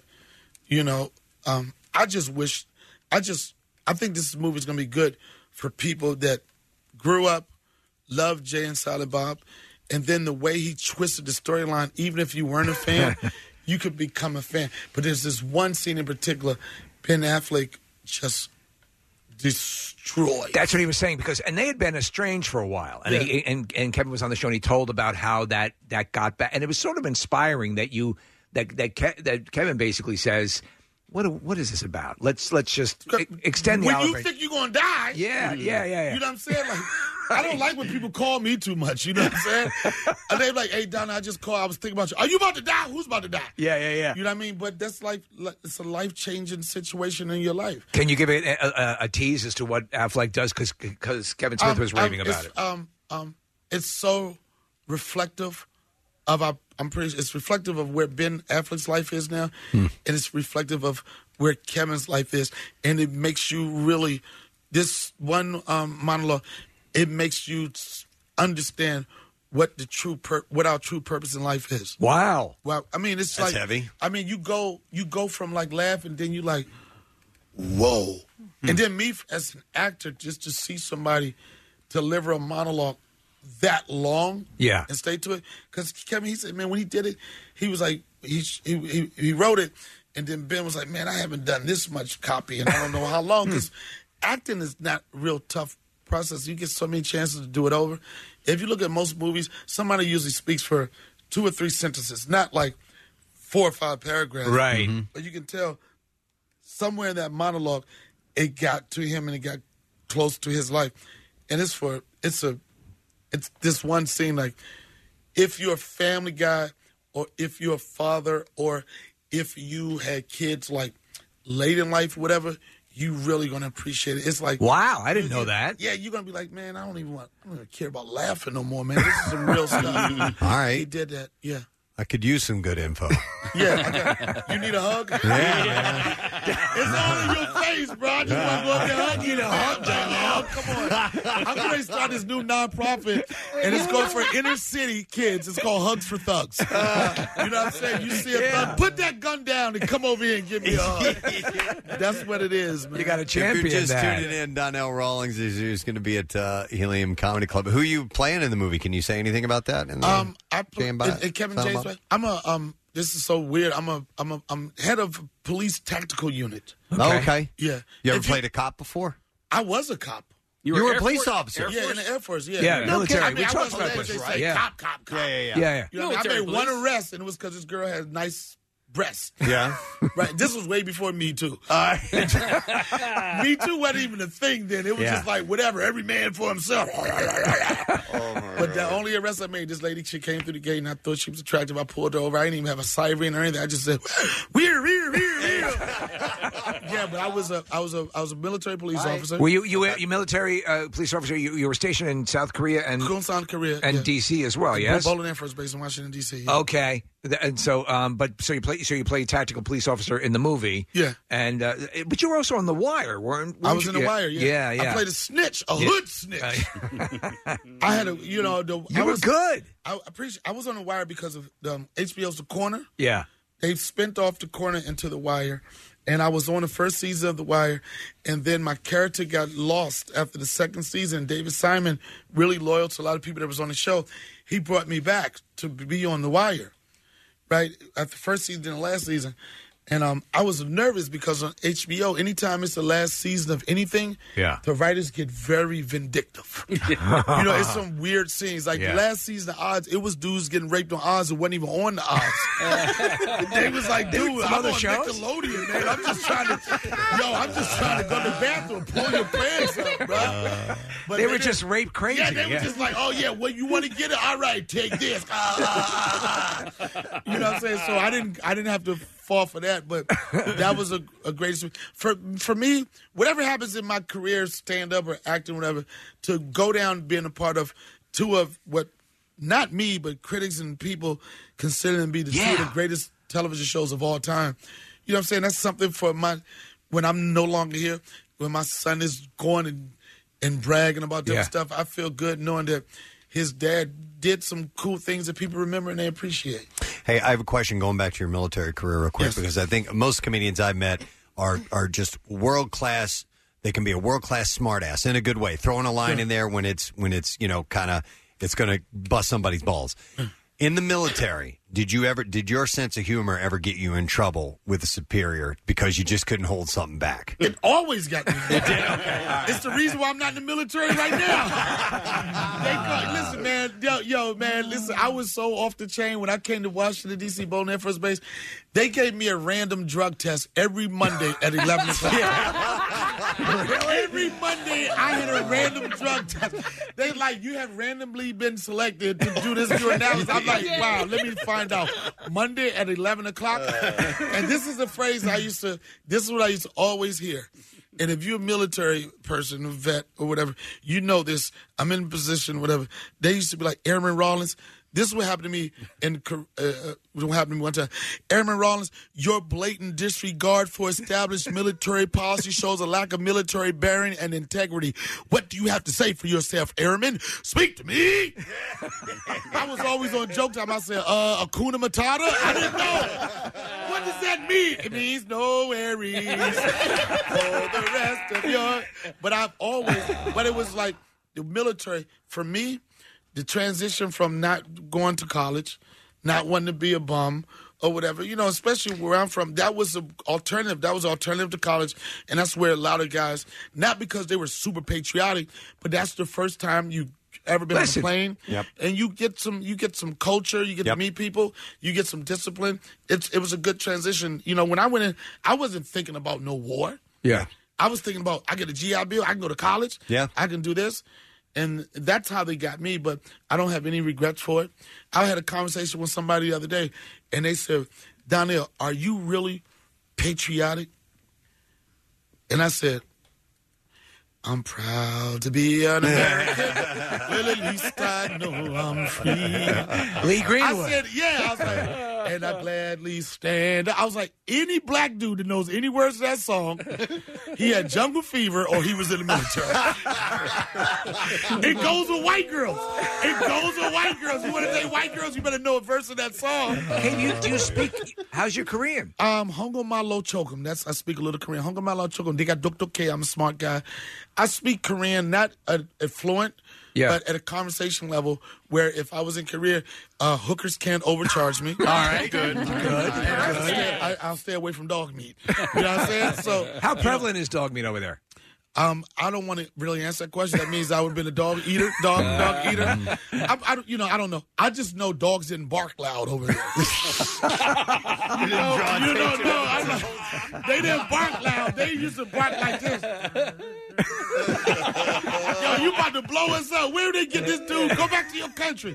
I just wish. I think this movie is going to be good for people that grew up, loved Jay and Silent Bob. And then the way he twisted the storyline, even if you weren't a fan, you could become a fan. But there's this one scene in particular, Ben Affleck just destroyed. That's what he was saying and they had been estranged for a while, and and Kevin was on the show and he told about how that got back, and it was sort of inspiring that Kevin basically says, What is this about? Let's just extend the when elevator. You think you're gonna die. Yeah. You know what I'm saying? Like, I don't like when people call me too much. You know what I'm saying? And they're like, "Hey, Donna, I just called. I was thinking about you. Are you about to die? Who's about to die?" Yeah. You know what I mean? But that's like it's a life-changing situation in your life. Can you give it a tease as to what Affleck does? Because Kevin Smith was raving about it. It's so reflective of it's reflective of where Ben Affleck's life is now, and it's reflective of where Kevin's life is, and it makes you really this one monologue. It makes you understand what the what our true purpose in life is. Wow. Well, I mean, it's That's like heavy. I mean, you go from like laughing, then you like, whoa, and then me as an actor, just to see somebody deliver a monologue that long, and stay to it. Because Kevin, he said, man, when he did it, he was like, he wrote it, and then Ben was like, man, I haven't done this much copy, and I don't know how long. Because acting is not a real tough process. You get so many chances to do it over. If you look at most movies, somebody usually speaks for 2 or 3 sentences, not like 4 or 5 paragraphs. Right. But you can tell somewhere in that monologue, it got to him and it got close to his life. And it's this one scene, like, if you're a family guy or if you're a father or if you had kids, like, late in life, whatever, you really going to appreciate it. It's like, wow, I didn't know that. Yeah, you're going to be like, man, I don't even care about laughing no more, man. This is some real stuff. All right. He did that, yeah. I could use some good info. Yeah, you need a hug? Yeah. It's all in your face, bro. I just want to go up there and hug you. A hug, Donnell. Come on. I'm going to start this new nonprofit, and it's going for inner city kids. It's called Hugs for Thugs. You know what I'm saying? You see a thug, put that gun down and come over here and give me a hug. That's what it is, man. You got to champion If you're just that. tuning in, Donnell Rawlings is going to be at Helium Comedy Club. Who are you playing in the movie? Can you say anything about that? Kevin James. I'm this is so weird. I'm head of police tactical unit. Okay. Yeah. You ever played a cop before? I was a cop. You were a police officer. Yeah, in the Air Force. Yeah, Yeah, military. I mean, We I talked wasn't about like this, they right? say Yeah. cop. Yeah. You know, I made one arrest, and it was because this girl had nice breasts. Yeah. Right. This was way before Me Too. Me Too wasn't even a thing then. It was just like, whatever, every man for himself. But the only arrest I made, this lady, she came through the gate, and I thought she was attractive. I pulled her over. I didn't even have a siren or anything. I just said, we're. Yeah, but I was a military police officer. Were you military police officer? You were stationed in South Korea and South Korea and D.C. as well. Yes, Bowling Air Force Base in Washington D.C. Yeah. Okay, and so you play tactical police officer in the movie. Yeah, and but you were also on The Wire, weren't I was in The Wire. Yeah. Yeah. I played a snitch, hood snitch. I had You were good. I appreciate. I was on The Wire because of HBO's The Corner. Yeah. They spent off The Corner into The Wire, And I was on the first season of The Wire, and then my character got lost after the second season. David Simon, really loyal to a lot of people that was on the show, he brought me back to be on The Wire, right, at the first season and the last season. And I was nervous because on HBO, anytime it's the last season of anything, the writers get very vindictive. It's some weird scenes. Like the last season of Oz, it was dudes getting raped on Oz who wasn't even on the Oz. They was like, dude, I'm on Nickelodeon, man. I'm just trying to go to the bathroom, pull your pants up, bro. But they were just rape crazy. Yeah, they were just like, oh, yeah, well, you want to get it? All right, take this. You know what I'm saying? So I didn't have to fall for that, but that was a great for me. Whatever happens in my career, stand up or acting, whatever, to go down being a part of two of what not me but critics and people consider them to be the two of the greatest television shows of all time. You know what I'm saying? That's something for when I'm no longer here, when my son is going and bragging about different stuff. I feel good knowing that his dad did some cool things that people remember and they appreciate. Hey, I have a question going back to your military career real quick, because I think most comedians I've met are just world-class. They can be a world-class smartass in a good way, throwing a line in there when it's kind of it's going to bust somebody's balls. In the military, did your sense of humor ever get you in trouble with a superior because you just couldn't hold something back? It always got me. It did? Okay. It's the reason why I'm not in the military right now. Listen, man. Yo, man, listen. I was so off the chain when I came to Washington, D.C., Bolton Air Force Base. They gave me a random drug test every Monday at 11 o'clock. Every Monday, I had a random drug test. They like, you have randomly been selected to do this analysis. I'm like, wow, let me find out. Monday at 11 o'clock. And this is a phrase this is what I used to always hear. And if you're a military person, a vet or whatever, you know this. I'm in a position, whatever. They used to be like, Airman Rollins, this is what happened to me what happened to me one time. Airman Rollins, your blatant disregard for established military policy shows a lack of military bearing and integrity. What do you have to say for yourself, Airman? Speak to me. I was always on joke time. I said, Hakuna Matata? I didn't know. What does that mean? It means no worries for the rest of your... But it was like the military, for me, the transition from not going to college, not wanting to be a bum or whatever, especially where I'm from, that was an alternative. That was an alternative to college, and that's where a lot of guys, not because they were super patriotic, but that's the first time you ever been on a plane, and you get some culture, you get to meet people, you get some discipline. It was a good transition. When I went in, I wasn't thinking about no war. Yeah, I was thinking about I get a GI Bill, I can go to college, I can do this. And that's how they got me, but I don't have any regrets for it. I had a conversation with somebody the other day, and they said, Donnell, are you really patriotic? And I said, I'm proud to be an American. Well, at least I know I'm free. Lee Greenwood. I said, I was like, and I gladly stand. I was like, any black dude that knows any words of that song, he had jungle fever or he was in the military. It goes with white girls. You want to say white girls, you better know a verse of that song. Hey, do you speak? How's your Korean? Hongo Malo Chokum. I speak a little Korean. Hongo Malo Chokum. They got Dr. K. I'm a smart guy. I speak Korean, not fluent, but at a conversation level where if I was in Korea, hookers can't overcharge me. All right, good. I'll stay away from dog meat. You know what I'm saying? So, how prevalent is dog meat over there? I don't want to really answer that question. That means I would have been a dog eater. I don't know. I just know dogs didn't bark loud over there. They didn't bark loud. They used to bark like this. Yo, you about to blow us up. Where did they get this dude? Go back to your country.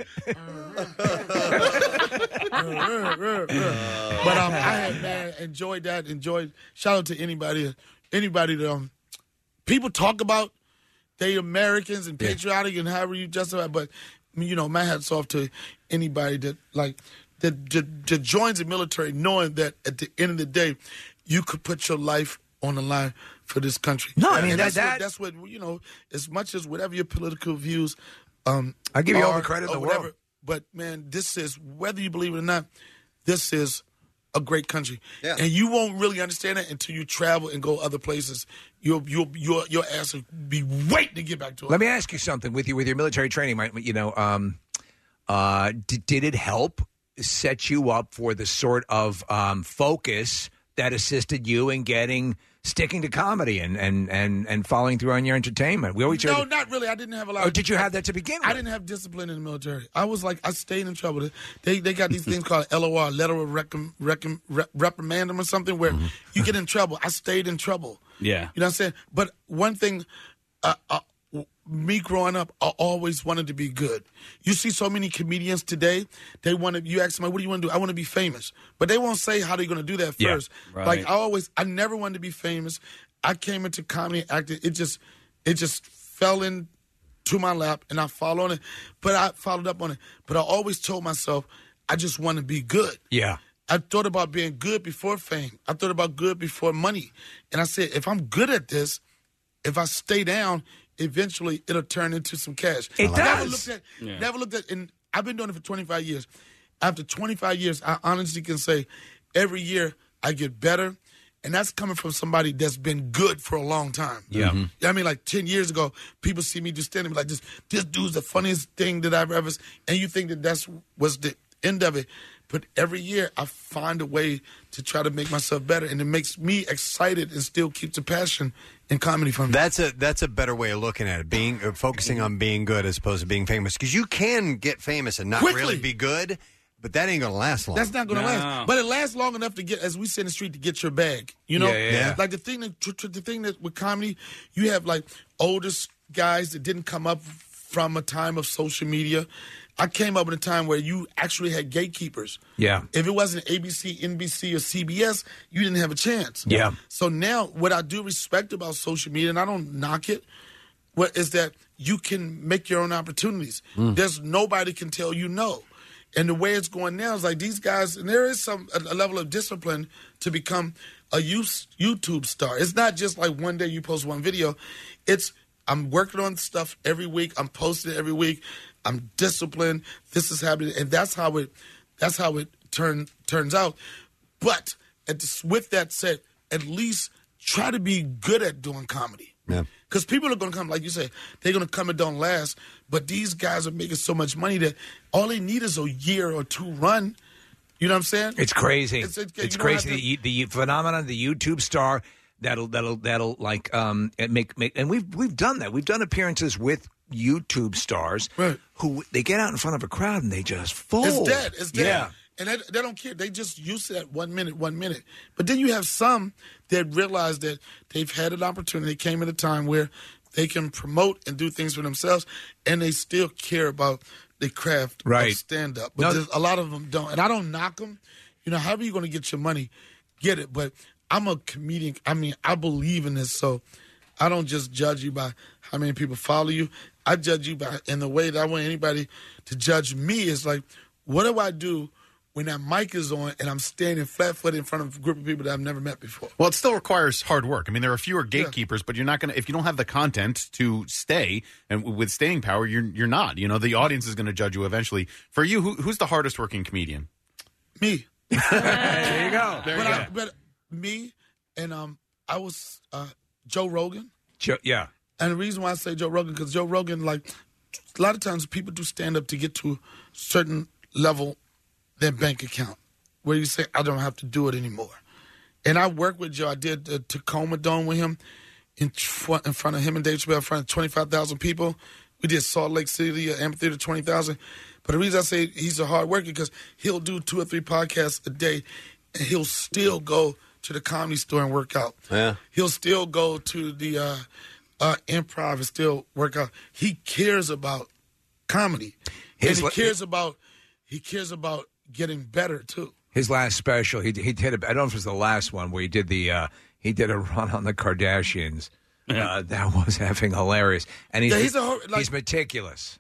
But I had enjoyed that. Shout out to anybody that people talk about they Americans and patriotic and however you justify, but my hat's off to anybody that joins the military knowing that at the end of the day you could put your life on the line for this country. No, I mean that's what as much as whatever your political views I give you all the credit in the whatever, world. but man, this is, whether you believe it or not, this is a great country. Yeah. And you won't really understand it until you travel and go other places. Your ass will be waiting to get back to it. Let me ask you something with your military training. Did it help set you up for the sort of focus that assisted you in sticking to comedy and following through on your entertainment? We always No, not really. I didn't have a lot. Oh, did you have that to begin with? I didn't have discipline in the military. I was like, I stayed in trouble. They got these things called LOR, letter of reprimandum or something, where you get in trouble. I stayed in trouble. Yeah. You know what I'm saying? But one thing, me growing up, I always wanted to be good. You see so many comedians today, you ask them, what do you want to do? I want to be famous. But they won't say how they're going to do that first. Yeah, right. Like I never wanted to be famous. I came into comedy and acting. It just fell into my lap and I followed on it. But I followed up on it. But I always told myself, I just want to be good. Yeah. I thought about being good before fame. I thought about good before money. And I said, if I'm good at this, if I stay down, eventually it'll turn into some cash. It does. Never looked at, and I've been doing it for 25 years. After 25 years, I honestly can say every year I get better. And that's coming from somebody that's been good for a long time. Yeah. You know what I mean? Like 10 years ago, people see me just standing like, this dude's the funniest thing that I've ever seen. And you think that was the end of it. But every year I find a way to try to make myself better. And it makes me excited and still keeps the passion in comedy for me. That's a better way of looking at it, focusing on being good as opposed to being famous. Because you can get famous and not really be good, but that ain't going to last long. That's not going to last. But it lasts long enough to get, as we say in the street, to get your bag. You know? Yeah. Like the thing that with comedy, you have like older guys that didn't come up from a time of social media. I came up in a time where you actually had gatekeepers. Yeah. If it wasn't ABC, NBC, or CBS, you didn't have a chance. Yeah. So now what I do respect about social media, and I don't knock it, is that you can make your own opportunities. There's nobody can tell you no. And the way it's going now is like these guys, and there is a level of discipline to become a YouTube star. It's not just like one day you post one video. I'm working on stuff every week. I'm posting it every week. I'm disciplined. This is happening, and that's how it turns out. But with that said, at least try to be good at doing comedy. Yeah. Because people are going to come, like you say, they're going to come and don't last. But these guys are making so much money that all they need is a year or two run. You know what I'm saying? It's crazy. It's crazy. The phenomenon, the YouTube star that'll like make and we've done that. We've done appearances with YouTube stars who they get out in front of a crowd and they just fold. It's dead. Yeah. And they don't care. They just used to that 1 minute. But then you have some that realize that they've had an opportunity. They came at a time where they can promote and do things for themselves, and they still care about the craft of stand-up. But a lot of them don't. And I don't knock them. You know, however you're going to get your money, get it. But I'm a comedian. I mean, I believe in this, so I don't just judge you by how many people follow you. I judge you by in the way that I want anybody to judge me is like, what do I do when that mic is on and I'm standing flat-footed in front of a group of people that I've never met before? Well, it still requires hard work. I mean, there are fewer gatekeepers, but you're not going to, if you don't have the content to stay and with staying power, you're not. You know, the audience is going to judge you eventually. For you, who's the hardest working comedian? Me. There you go. But me and I was Joe Rogan. Yeah. And the reason why I say Joe Rogan, because Joe Rogan, like, a lot of times people do stand up to get to a certain level, their bank account, where you say, I don't have to do it anymore. And I worked with Joe. I did the Tacoma Dome with him in front of him and Dave Chappelle, in front of 25,000 people. We did Salt Lake City, amphitheater, 20,000. But the reason I say he's a hard worker, because he'll do 2 or 3 podcasts a day, and he'll still go to the Comedy Store and work out. Yeah. He'll still go to the improv and still work out. He cares about comedy. He cares about getting better too. His last special, he did. I don't know if it was the last one where he did a run on the Kardashians. That was effing hilarious. And he's meticulous.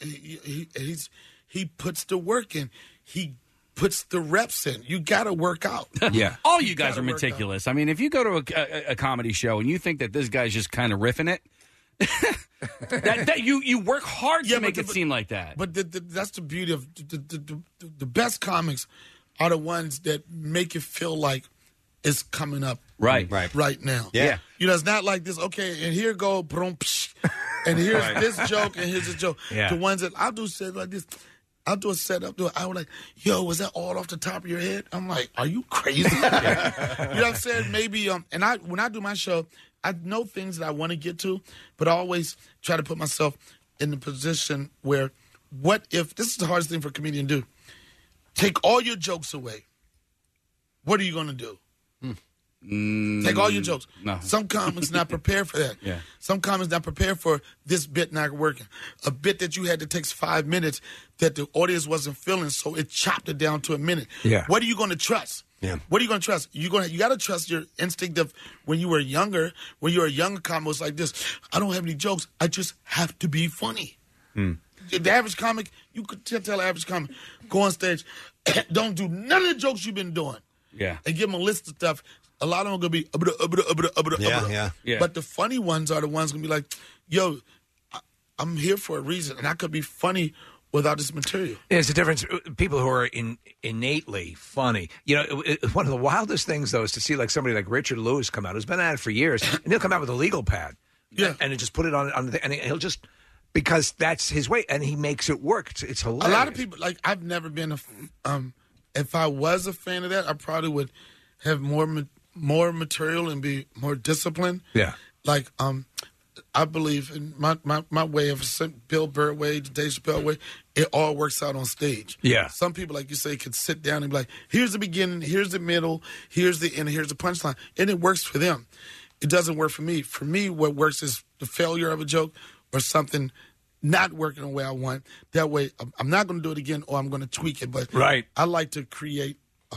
He puts the work in. He puts the reps in. You got to work out. Yeah. All you guys are meticulous. I mean, if you go to a comedy show and you think that this guy's just kind of riffing it, that you work hard to make it seem like that. But that's the beauty of the best comics are the ones that make it feel like it's coming up right now. Yeah. You know, it's not like this, okay, and here go, boom, psh, and here's this joke, and here's this joke. Yeah. The ones that I'll do set like this. I'll do a setup. I was like, yo, was that all off the top of your head? I'm like, are you crazy? You know what I'm saying? Maybe, and when I do my show, I know things that I want to get to, but I always try to put myself in the position where, what if, this is the hardest thing for a comedian to do, take all your jokes away. What are you going to do? Take all your jokes. No. Some comics not prepared for that. Yeah. Some comics not prepared for this bit not working. A bit that you had to take 5 minutes that the audience wasn't feeling, so it chopped it down to a minute. Yeah. What are you going to trust? Yeah. What are you going to trust? You got to trust your instinct of when you were younger. When you were a younger comic, it was like this. I don't have any jokes. I just have to be funny. The average comic, you could tell the average comic, go on stage, don't do none of the jokes you've been doing. Yeah. And give them a list of stuff. A lot of them are going to be Yeah. But the funny ones are the ones going to be like, yo, I'm here for a reason, and I could be funny without this material. There's a difference. People who are innately funny. You know, one of the wildest things, though, is to see like somebody like Richard Lewis come out, who's been at it for years, and he'll come out with a legal pad. Yeah. And just put it on the, and he'll just, because that's his way, and he makes it work. It's hilarious. A lot of people, like, I've never been if I was a fan of that, I probably would have more material and be more disciplined. Yeah. Like, I believe in my way of Bill Burr way, the Dave Chappelle way, it all works out on stage. Yeah. Some people, like you say, can sit down and be like, here's the beginning, here's the middle, here's the end, here's the punchline. And it works for them. It doesn't work for me. For me, what works is the failure of a joke or something not working the way I want. That way, I'm not going to do it again, or I'm going to tweak it. But I like to create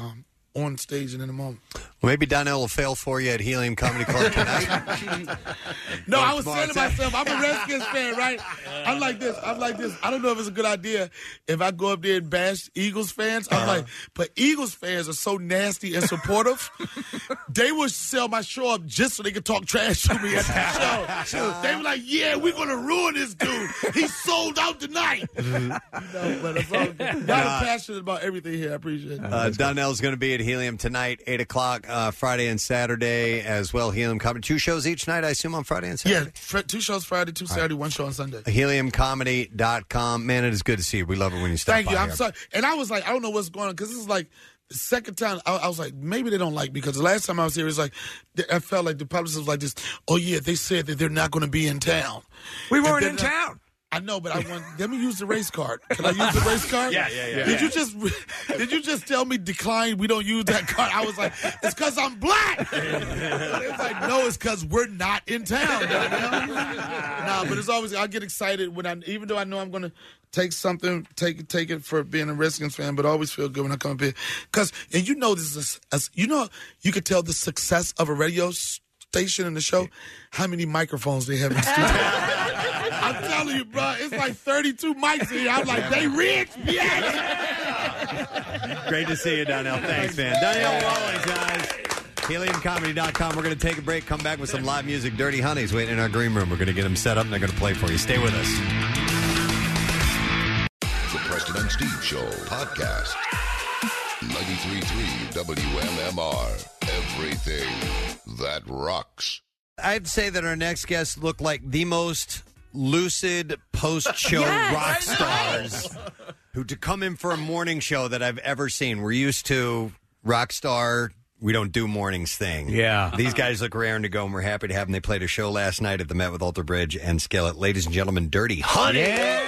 on stage and in a moment. Well, maybe Donnell will fail for you at Helium Comedy Club tonight. No, I was saying to myself, I'm a Redskins fan, right? I'm like this. I don't know if it's a good idea if I go up there and bash Eagles fans. I'm like, but Eagles fans are so nasty and supportive. They would sell my show up just so they could talk trash to me at the show. They were like, yeah, we're going to ruin this dude. He sold out tonight. But it's all good. Y'all are passionate about everything here. I appreciate it. Donnell's going to be at Helium tonight, 8 o'clock, Friday and Saturday as well. Helium Comedy. 2 shows each night, I assume, on Friday and Saturday? Yeah, 2 shows Friday, 2 Saturday, 1 show on Sunday. HeliumComedy.com. Man, it is good to see you. We love it when you stop Thank by you. I'm here. sorry. And I was like, I don't know what's going on, because this is like the second time I was like, maybe they don't like me, because the last time I was here, it was like, I felt like the publicist was like this, oh yeah, they said that they're not going to be in town. We weren't in town. I know, but let me use the race card. Can I use the race card? Yeah. Did you just tell me decline? We don't use that card. I was like, it's because I'm black. It's like, no, it's because we're not in town. Nah, but it's always, I get excited when even though I know I'm going to take something, take it for being a Redskins fan, but I always feel good when I come up here. And you know this is, you could tell the success of a radio station in the show, how many microphones they have in the studio. I'm telling you, bro, it's like 32 mics in here. I'm like, they rich, yes! Great to see you, Donnell. Thanks, man. Donnell Rawlings, guys. HeliumComedy.com. We're going to take a break, come back with some live music. Dirty Honey's waiting in our green room. We're going to get them set up, and they're going to play for you. Stay with us. The Preston and Steve Show podcast. 93.3 WMMR. Everything that rocks. I'd say that our next guests look like the most lucid post-show rock stars who to come in for a morning show that I've ever seen. We're used to rock star, we don't do mornings thing. Yeah. These guys look raring to go, and we're happy to have them. They played a show last night at the Met with Alter Bridge and Skillet. Ladies and gentlemen, Dirty Honey.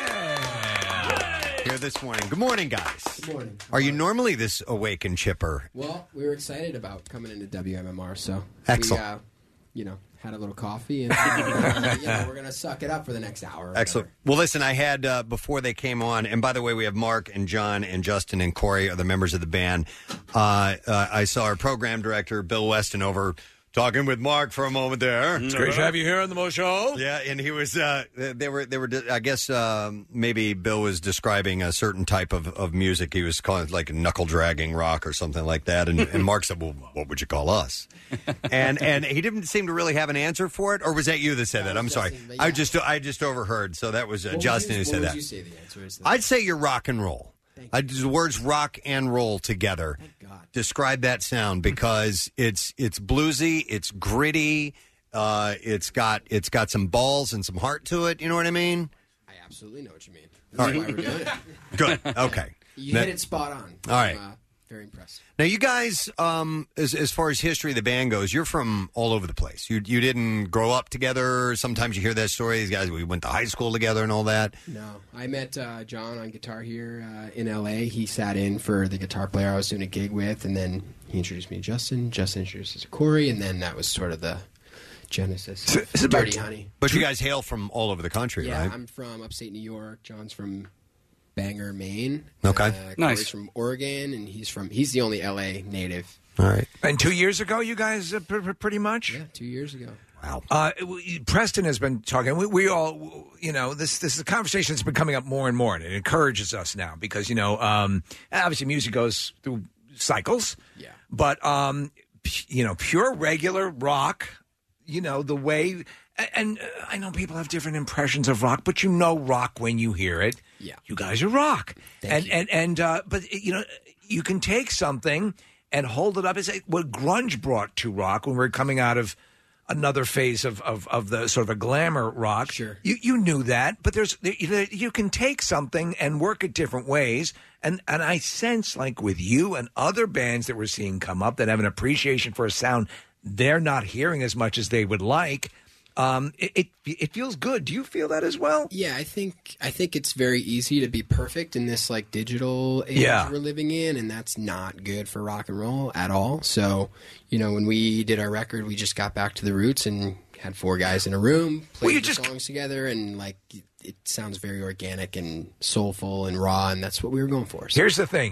Here this morning. Good morning, guys. Good morning. Are you normally this awake and chipper? Well, we were excited about coming into WMMR, so Excellent. we, had a little coffee, and we're going to suck it up for the next hour. Excellent. Well, listen, I had, before they came on, and by the way, we have Mark and John and Justin and Corey are the members of the band. I saw our program director, Bill Weston, over talking with Mark for a moment there. It's great to have you here on the Mo Show. Yeah, and he was, they were. I guess maybe Bill was describing a certain type of music. He was calling it like knuckle dragging rock or something like that. And Mark said, "Well, what would you call us?" And he didn't seem to really have an answer for it. Or was that you that said that? I'm sorry, I just overheard. So that was Justin who said that. What would you say the answer is? I'd say you're rock and roll. The words rock and roll together. Describe that sound, because it's bluesy, it's gritty, it's got some balls and some heart to it. You know what I mean? I absolutely know what you mean. All That's right. why we're doing it. Good. Okay. You hit it spot on. All right. I'm, very impressed. Now, you guys, as far as history of the band goes, you're from all over the place. You didn't grow up together. Sometimes you hear that story. These guys, we went to high school together and all that. No, I met John on guitar here in L.A. He sat in for the guitar player I was doing a gig with, and then he introduced me to Justin. Justin introduced us to Corey, and then that was sort of the genesis of Dirty Honey. But you guys hail from all over the country, Yeah, right? I'm from upstate New York. John's from Bangor, Maine. Okay. Corey's Nice. from Oregon, and he's the only L.A. native. All right. And 2 years ago, you guys pretty much? Yeah, 2 years ago. Wow. Preston has been talking. We all, this is a conversation that's been coming up more and more, and it encourages us now because, obviously music goes through cycles. Yeah. But, pure regular rock, the way... And I know people have different impressions of rock, but rock when you hear it. Yeah. You guys are rock. Thank you. But you can take something and hold it up. It's like what grunge brought to rock when we're coming out of another phase of the sort of a glamour rock. Sure. You knew that, but you can take something and work it different ways. And I sense, like with you and other bands that we're seeing come up that have an appreciation for a sound they're not hearing as much as they would like. It feels good. Do you feel that as well? Yeah, I think it's very easy to be perfect in this like digital age we're living in, and that's not good for rock and roll at all. So, when we did our record, we just got back to the roots and had 4 guys in a room, played the songs together, and like it sounds very organic and soulful and raw, and that's what we were going for. So. Here's the thing: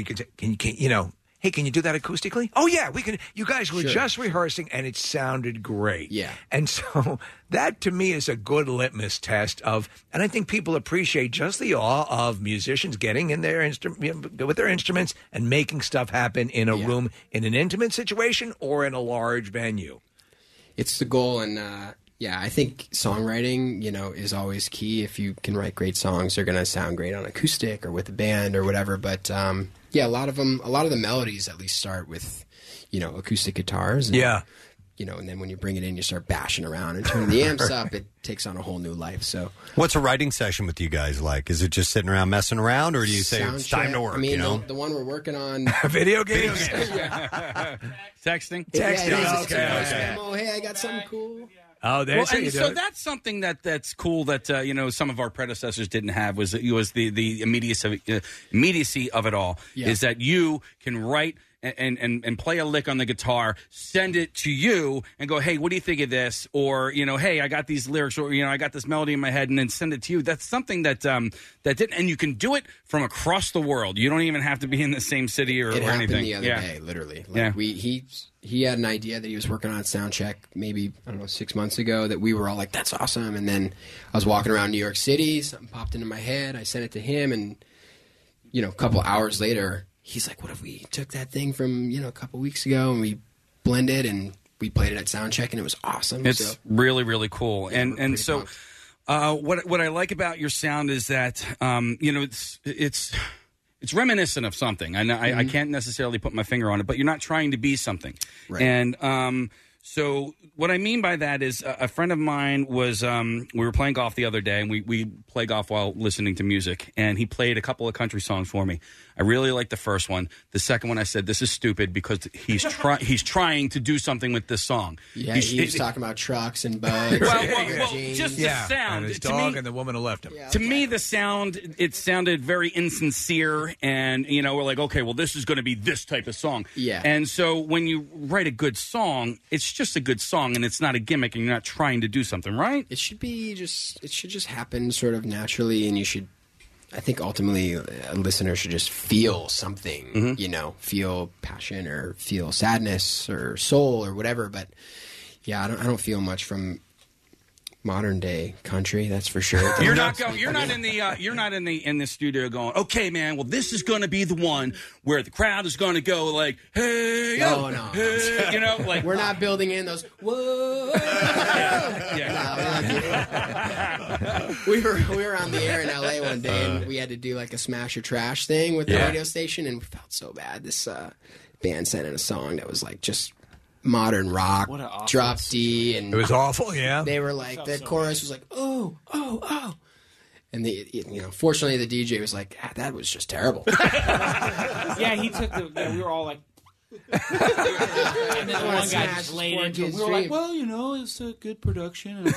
hey, can you do that acoustically? Oh, yeah, we can. You guys were just rehearsing, and it sounded great. Yeah. And so that, to me, is a good litmus test of, and I think people appreciate just the awe of musicians getting in their with their instruments and making stuff happen in a room, in an intimate situation or in a large venue. It's the goal, and I think songwriting, is always key. If you can write great songs, they're going to sound great on acoustic or with a band or whatever, but... a lot of the melodies at least start with, acoustic guitars. And, and then when you bring it in, you start bashing around and turning the amps up. It takes on a whole new life. So, what's a writing session with you guys like? Is it just sitting around messing around, or do you say it's time to work? I mean, the one we're working on, video games, texting. Okay. Oh, hey, I got something cool. Oh, that's how you do so it. that's something that's cool that some of our predecessors didn't have was the immediacy of it all. Yeah. Is that you can write and play a lick on the guitar, send it to you, and go, hey, what do you think of this? Or hey, I got these lyrics, or I got this melody in my head, and then send it to you. That's something that didn't, and you can do it from across the world. You don't even have to be in the same city or it happened anything. the other day, literally. Like he had an idea that he was working on at Soundcheck maybe, 6 months ago that we were all like, that's awesome. And then I was walking around New York City, something popped into my head. I sent it to him, and, a couple hours later, he's like, what if we took that thing from, a couple weeks ago and we blended and we played it at Soundcheck, and it was awesome. It's really, really cool. Yeah, and so what I like about your sound is that, it's reminiscent of something. I can't necessarily put my finger on it, but you're not trying to be something. Right. And so what I mean by that is a friend of mine was, we were playing golf the other day, and we play golf while listening to music, and he played a couple of country songs for me. I really liked the first one. The second one, I said, this is stupid because he's trying to do something with this song. Yeah, he was talking about trucks and bugs. well, just the sound. And his To dog me- and the woman who left him. To me, the sound, it sounded very insincere, and, we're like, okay, well, this is going to be this type of song. Yeah. And so when you write a good song, it's just a good song, and it's not a gimmick, and you're not trying to do something, right? It should just happen sort of naturally, and I think ultimately a listener should just feel something, feel passion or feel sadness or soul or whatever. But yeah, I don't feel much from modern day country, that's for sure. You're not in the studio going, okay, man, well, this is going to be the one where the crowd is going to go like, hey, No. hey, you know, like we're not building in those. Whoa. We were on the air in LA one day, and we had to do like a smash or trash thing with the radio station, and we felt so bad. This band sent in a song that was like just modern rock, drop D, and it was awful. Yeah, they were like the chorus was like oh, and fortunately the DJ was like, that was just terrible. Yeah, he took we were all like. And then the one guy just laid into it. We were like, well, it's a good production. And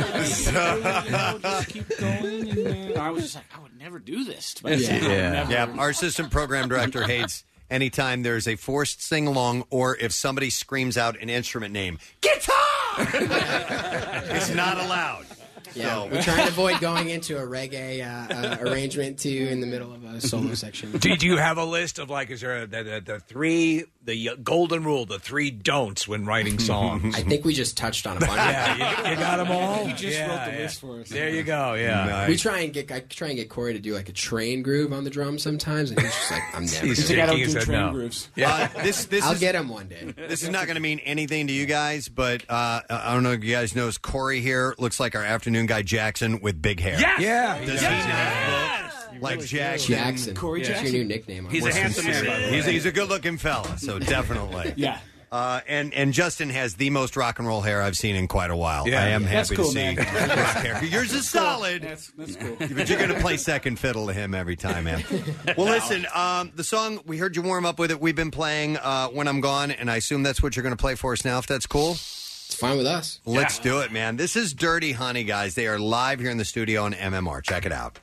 just keep going. And I was just like, I would never do this to myself. Yeah. Our assistant program director hates anytime there's a forced sing-along or if somebody screams out an instrument name. Guitar! It's not allowed. Yeah, we try to avoid going into a reggae arrangement too in the middle of a solo section. Did you have a list of is there the golden rule, the 3 don'ts when writing songs? I think we just touched on a bunch. Yeah, you got them all. You just wrote the list for us. There you go. Yeah, nice. I try and get Corey to do like a train groove on the drums sometimes, and he's just like, I'm never. He's do train grooves. Yeah, I'll get him one day. This is not going to mean anything to you guys, but I don't know if you guys know. Corey here looks like our afternoon guy Jackson with big hair. Yes! Yeah. Does he not look like Jackson? Corey Jackson. That's your new nickname. He's a handsome man. He's a good-looking fella, so definitely. Yeah. And Justin has the most rock and roll hair I've seen in quite a while. Yeah. I am happy cool, to see rock hair. Yours is solid. That's cool. But you're going to play second fiddle to him every time, man. Well, listen, the song, we heard you warm up with it. We've been playing When I'm Gone, and I assume that's what you're going to play for us now, if that's cool. It's fine with us. Let's do it, man. This is Dirty Honey, guys. They are live here in the studio on MMR. Check it out.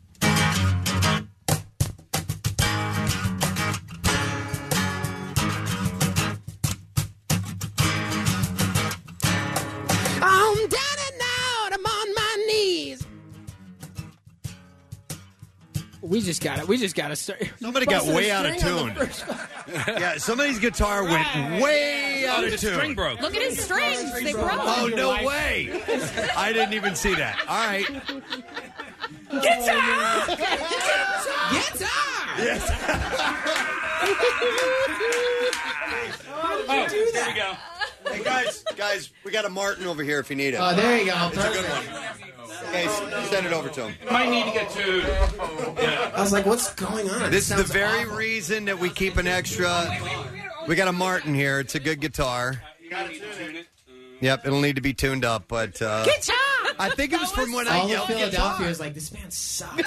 I'm down and out. I'm on my knees. We just got to start. Somebody got way out of tune. Yeah, somebody's guitar went way out of the tune. string broke. Look at his strings. They broke. Oh, no way. I didn't even see that. All right. Guitar! Yes. Oh, there we go. Hey, guys, we got a Martin over here if you need it. Oh, there you go. It's a good one. Okay, send it over to him. Might need to get tuned. I was like, what's going on? This is the very reason that we keep an extra. We got a Martin here. It's a good guitar. You got to tune it. Yep, it'll need to be tuned up, but Guitar! I think it was from when I All of yelled Philadelphia guitar. was like, this man sucks.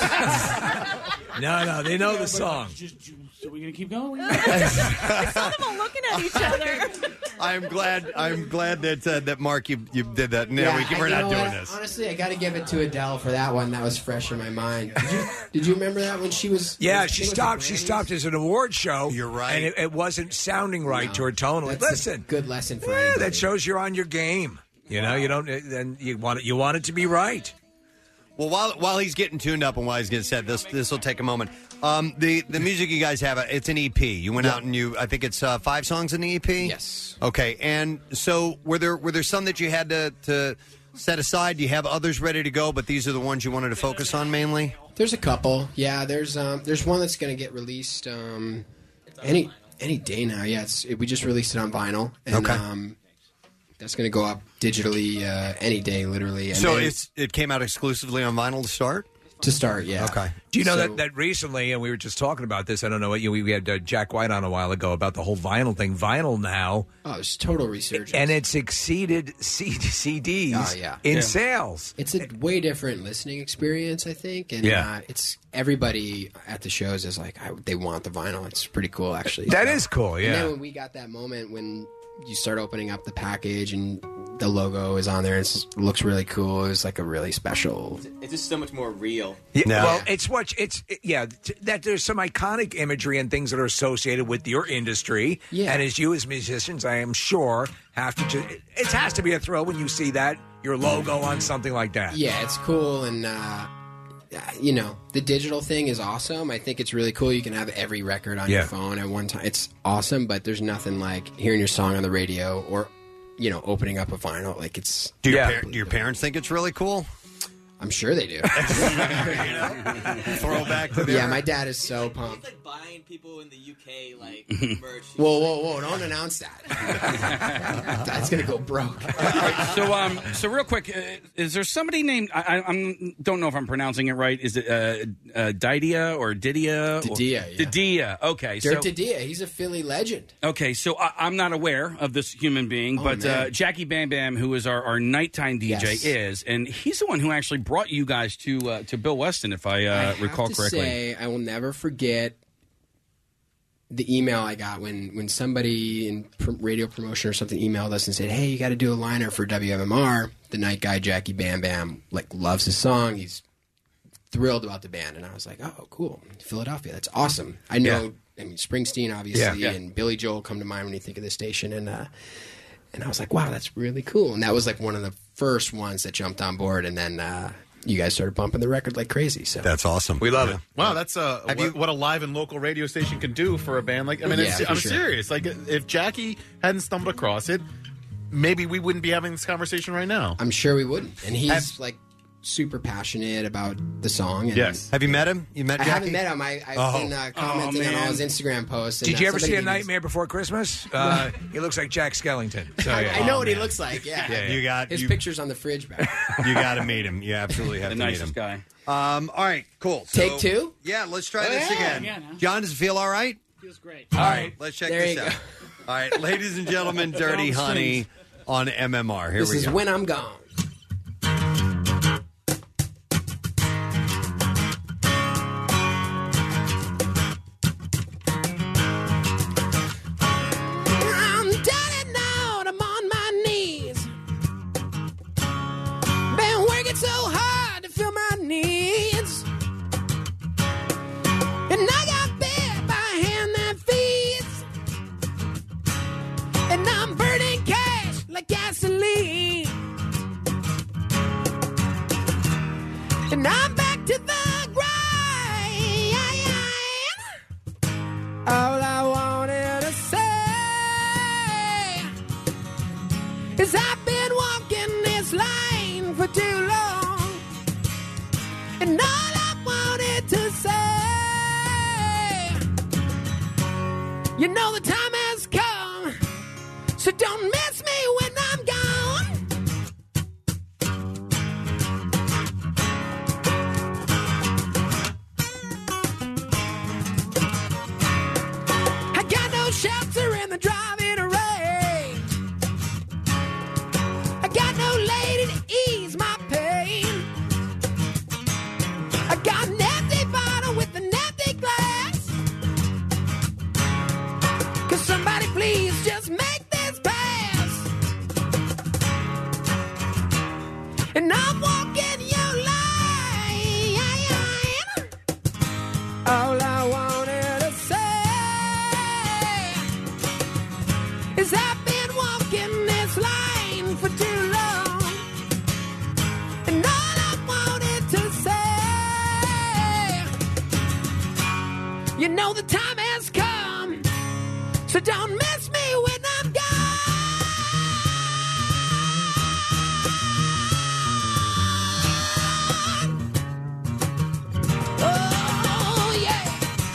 No, they know the song. So we're gonna keep going. I saw them all looking at each other. I'm glad that Mark you did that. No, we're not doing this. Honestly, I got to give it to Adele for that one. That was fresh in my mind. Did you remember that when she was? Yeah, she stopped as an award show. You're right, and it wasn't sounding right to her tone. Like, listen, good lesson for you. That shows you're on your game. You know, you don't. Then you want it to be right. Well, while he's getting tuned up and while he's getting set, this will take a moment. The music you guys have, it's an EP. You went out and I think it's 5 songs in the EP. Yes. Okay, and so were there some that you had to set aside? Do you have others ready to go, but these are the ones you wanted to focus on mainly? There's a couple. Yeah, there's one that's going to get released any day now. Yeah, we just released it on vinyl. And, okay. That's going to go up digitally any day, literally. And so it came out exclusively on vinyl to start? To start, yeah. Okay. Do you know that recently, and we were just talking about this, I don't know what, we had Jack White on a while ago about the whole vinyl thing. Vinyl now. Oh, it's total resurgence. And it's exceeded CDs in sales. It's a way different listening experience, I think. And it's everybody at the shows is like, they want the vinyl. It's pretty cool, actually. That is cool, yeah. And then when we got that moment when you start opening up the package and the logo is on there, it looks really cool. It was like a really special. It's just so much more real. Yeah, well, that there's some iconic imagery and things that are associated with your industry. Yeah. And as you as musicians, I am sure it has to be a thrill when you see that your logo on something like that. Yeah, it's cool, and the digital thing is awesome. I think it's really cool. You can have every record on your phone at one time. It's awesome, but there's nothing like hearing your song on the radio or opening up a vinyl. Like it's. Do your parents think it's really cool? I'm sure they do. Throwback to Yeah, my dad is so pumped. Like buying people in the UK like merch. Whoa! Don't announce that. That's gonna go broke. So real quick, is there somebody named? I don't know if I'm pronouncing it right. Is it Didia or Didia? Didia. Yeah. Didia. Okay, Dirk Didia. He's a Philly legend. Okay, so I'm not aware of this human being, but Jackie Bam Bam, who is our nighttime DJ, is, and he's the one who actually brought you guys to Bill Weston, if I recall correctly. I will never forget the email I got when somebody in radio promotion or something emailed us and said, "Hey, you got to do a liner for WMMR." The night guy Jackie Bam Bam loves his song. He's thrilled about the band, and I was like, "Oh, cool, Philadelphia, that's awesome." I know. I mean, Springsteen obviously, and Billy Joel come to mind when you think of this station, and I was like, "Wow, that's really cool." And that was like one of the first ones that jumped on board, and then you guys started bumping the record like crazy. So that's awesome. We love it. Wow, that's what a live and local radio station can do for a band. Like, I mean, I'm serious. Like, if Jackie hadn't stumbled across it, maybe we wouldn't be having this conversation right now. I'm sure we wouldn't. And he's super passionate about the song. And yes. Have you met him? You met Jackie? I haven't met him. I've been commenting on all his Instagram posts. And, Did you ever see A Nightmare Before Christmas? He looks like Jack Skellington. So, I know what he looks like. Yeah. You got his pictures on the fridge back. You got to meet him. You absolutely have the to meet nicest him. guy. All right, cool. Take two? Yeah, let's try this again. John, does it feel all right? Feels great. All right, let's check this out. All right, ladies and gentlemen, Dirty Honey on MMR. Here we go. This is When I'm Gone. Gasoline, and I'm back to the grind. All I wanted to say is I've been walking this line for too long, and all I wanted to say, you know the time has come, so don't miss me when I'm gone. I got no shelter in the driving rain. I got no lady to ease my pain. I got an empty bottle with an empty glass. 'Cause somebody please just make this pass. And I'm walking your line. All I wanted to say is I've been walking this line for too long. And all I wanted to say, you know the time has come, so don't miss me when I'm gone. Oh, yeah.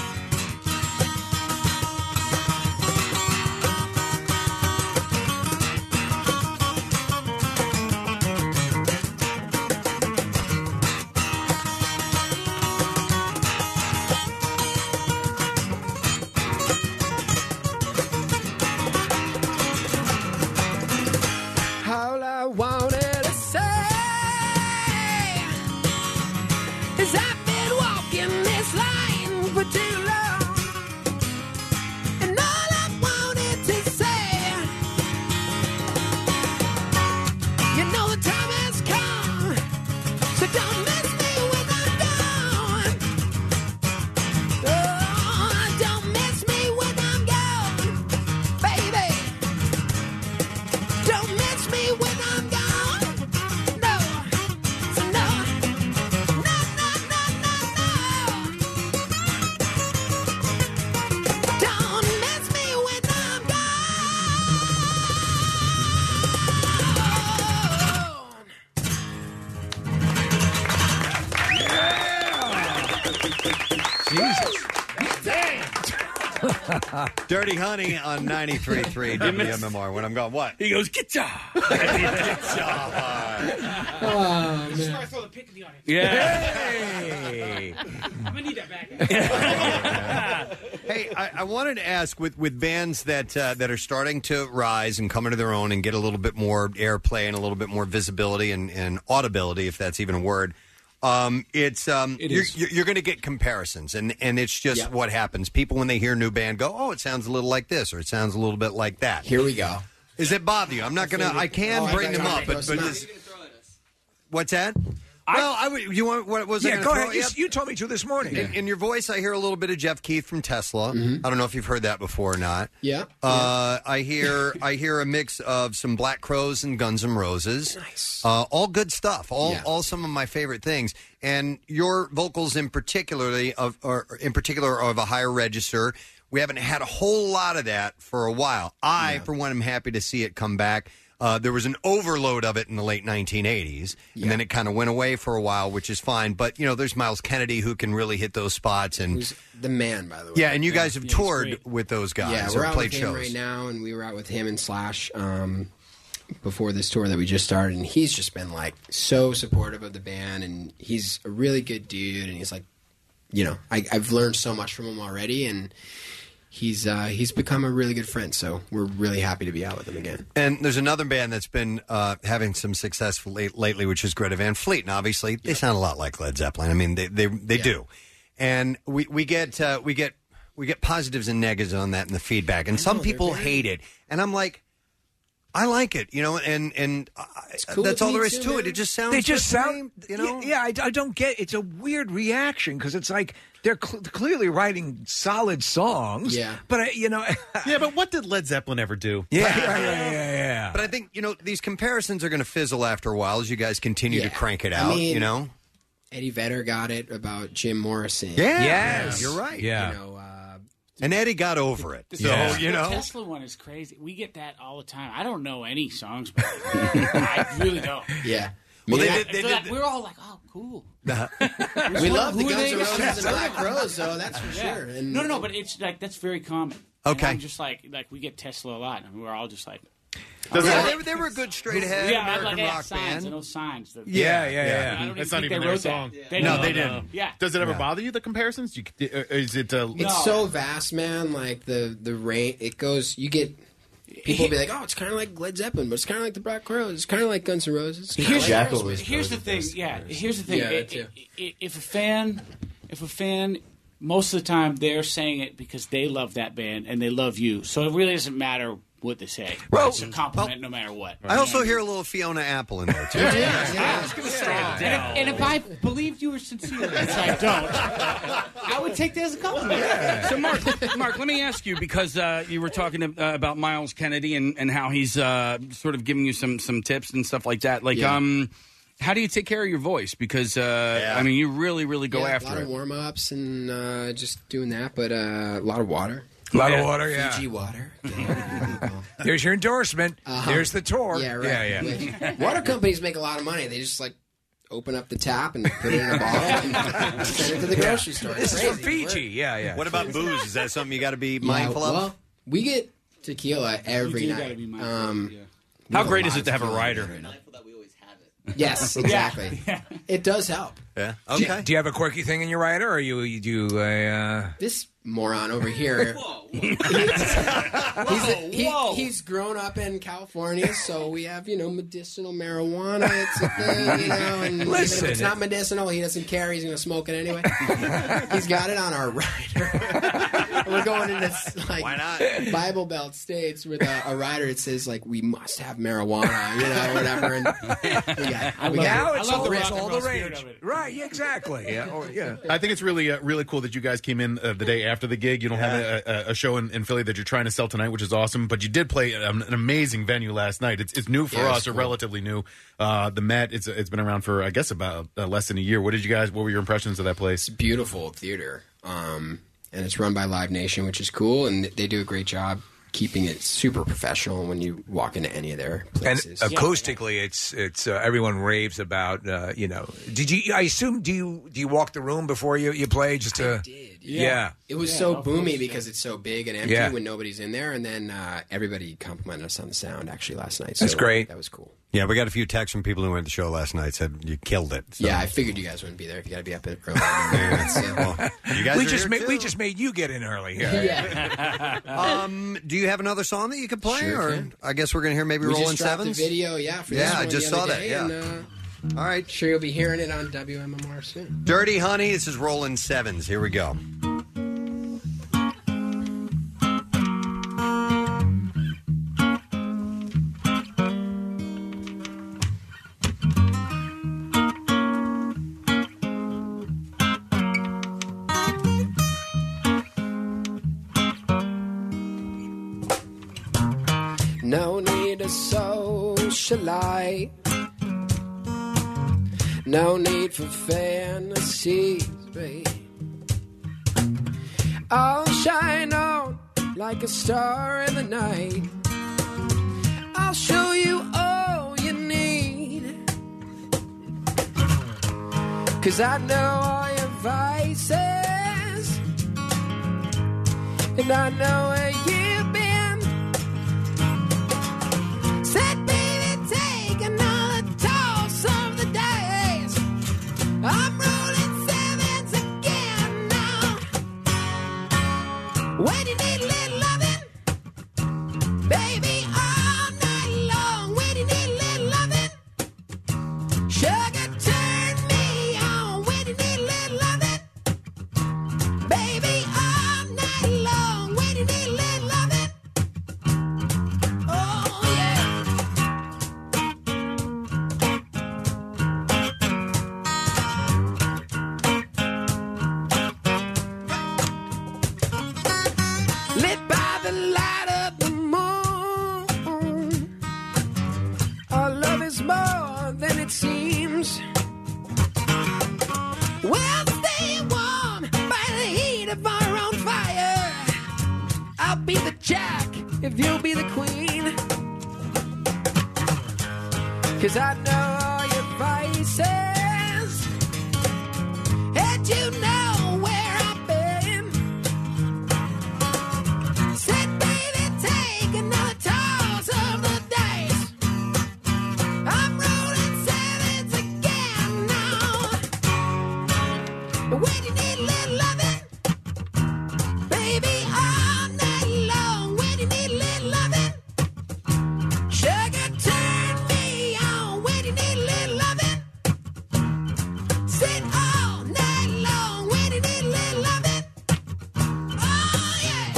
All I wanted to say is I've been walking this line for too long, and all I wanted to say, you know the time has come, so don't miss me when I'm gone. Oh, don't miss me when I'm gone, baby. Don't miss me when I'm gone. No, so no, no, no, no, no, no. Jesus. Dang. Dirty Honey on 93.3 WMMR. When I'm going, what? He goes, guitar. Oh, this is where I throw the pick in the audience. Hey. I'm going to need that back. Hey, I wanted to ask with bands that are starting to rise and come into their own and get a little bit more airplay and a little bit more visibility and audibility, if that's even a word. You're going to get comparisons, and it's just what happens. People, when they hear a new band, go, "Oh, it sounds a little like this, or it sounds a little bit like that." Here we go. Is it bother you? I'm not gonna. I can bring them up, but what's that? You want what was? Yeah, go ahead. You told me to this morning. In your voice, I hear a little bit of Jeff Keith from Tesla. I don't know if you've heard that before or not. Yeah. I hear a mix of some Black Crowes and Guns N' Roses. Nice. All good stuff. All some of my favorite things. And your vocals in particular of a higher register. We haven't had a whole lot of that for a while. For one, am happy to see it come back. There was an overload of it in the late 1980s, and then it kind of went away for a while, which is fine. But, there's Miles Kennedy who can really hit those spots. And who's the man, by the way. Yeah, and you guys have toured with those guys. Yeah, we're or out played with him shows right now, and we were out with him and Slash before this tour that we just started. And he's just been, so supportive of the band, and he's a really good dude. And he's I've learned so much from him already, and he's become a really good friend, so we're really happy to be out with him again. And there's another band that's been having some success lately, which is Greta Van Fleet. And obviously, they sound a lot like Led Zeppelin. I mean, they do. And we get positives and negatives on that in the feedback. And some people hate it, and I'm like, I like it, and cool that's all there is too, to man. it. It just sounds. They just sound. Yeah, I don't get. It's a weird reaction because it's like they're clearly writing solid songs. Yeah, but yeah, but what did Led Zeppelin ever do? Yeah. But I think these comparisons are going to fizzle after a while as you guys continue to crank it out. Eddie Vedder got it about Jim Morrison. Yeah, you're right. Yeah. And Eddie got over it. The So, Tesla one is crazy. We get that all the time. I don't know any songs, but I really don't. Yeah. Well, we're all like, oh, cool. We love the Guns N' Roses and Black Crowes, though, that's for sure. And No, but it's that's very common. Okay. And I'm just like we get Tesla a lot, and we're all just like. They were a good straight ahead American rock signs band. and those signs. Yeah. That's not even their song. They didn't. Yeah. Does it ever bother you, the comparisons? Is it? It's so vast, man. Like the range, it goes. You get people be like, "Oh, it's kind of like Led Zeppelin, but it's kind of like the Black Crowes. It's kind of like Guns N' Roses." Here's the thing. Yeah, here's the thing. Yeah, if a fan, most of the time they're saying it because they love that band and they love you. So it really doesn't matter what they say. Well, it's a compliment no matter what. I also hear a little Fiona Apple in there, too. I was going to say and if I believed you were sincere, which I don't, I would take that as a compliment. Yeah. So, Mark, let me ask you, because you were talking about Miles Kennedy and how he's sort of giving you some tips and stuff like that. How do you take care of your voice? Because, you really, really go after it. A lot of warm-ups and just doing that, but a lot of water. A lot of water, Fiji water. There's your endorsement. There's the tour. Yeah, right. Yeah. Water companies make a lot of money. They just open up the tap and put it in a bottle and send it to the grocery store. This is from Fiji. Yeah. What about booze? Is that something you got to be mindful of? Well, we get tequila every night. How great is it to have a rider? Yes, exactly. It does help. Yeah. Okay. Do you have a quirky thing in your rider, or you do a? This moron over here. He's grown up in California, so we have medicinal marijuana. It's a thing, and Listen, even if it's not medicinal, he doesn't care. He's going to smoke it anyway. He's got it on our rider. We're going into why not? Bible Belt states with a rider. It says we must have marijuana, whatever. And it's all the rage. Right, exactly. Yeah. I think it's really, really cool that you guys came in the day after the gig. You don't have a show in Philly that you're trying to sell tonight, which is awesome. But you did play an amazing venue last night. It's new for us, or relatively new. The Met. It's been around for, I guess, about less than a year. What were your impressions of that place? It's beautiful theater, and it's run by Live Nation, which is cool, and they do a great job keeping it super professional when you walk into any of their places. And acoustically, it's everyone raves about. Did you? I assume do you walk the room before you play? Just to. I did. Yeah. It was so boomy because it's so big and empty when nobody's in there, and then everybody complimented us on the sound actually last night. So That's great. That was cool. Yeah, we got a few texts from people who were at the show last night said you killed it. So. Yeah, I figured you guys wouldn't be there if you got to be up early. You guys we just made you get in early here. Do you have another song that you could play, Sure or can. I guess we're going to hear maybe We Rolling just dropped Sevens? the video, for this I one just the saw other that. day, Yeah. and, all right, sure you'll be hearing it on WMMR soon. Dirty Honey. This is Rolling Sevens. Here we go. No need to socialite. No need for fantasies, babe. I'll shine on like a star in the night. I'll show you all you need. 'Cause I know all your vices, and I know where you've been. Said, baby, take another toss of the days. I'm rolling sevens again now. When you need a little loving, baby, all night long. When you need a little loving, sugar, turn me on. When you need a little loving, baby, all night long. When you need a little loving, oh yeah. Lit by the light of the moon, our love is more than it seems. We'll stay warm by the heat of our own fire. I'll be the jack if you'll be the queen. 'Cause I know all your vices, and you know where I've been. Said, baby, take another toss of the dice. I'm rolling sevens again now. When you need a little loving, baby, all night long. When you need a little loving, sugar, turn me on. When you need a little loving, sit all night long. When you need a little loving, oh yeah.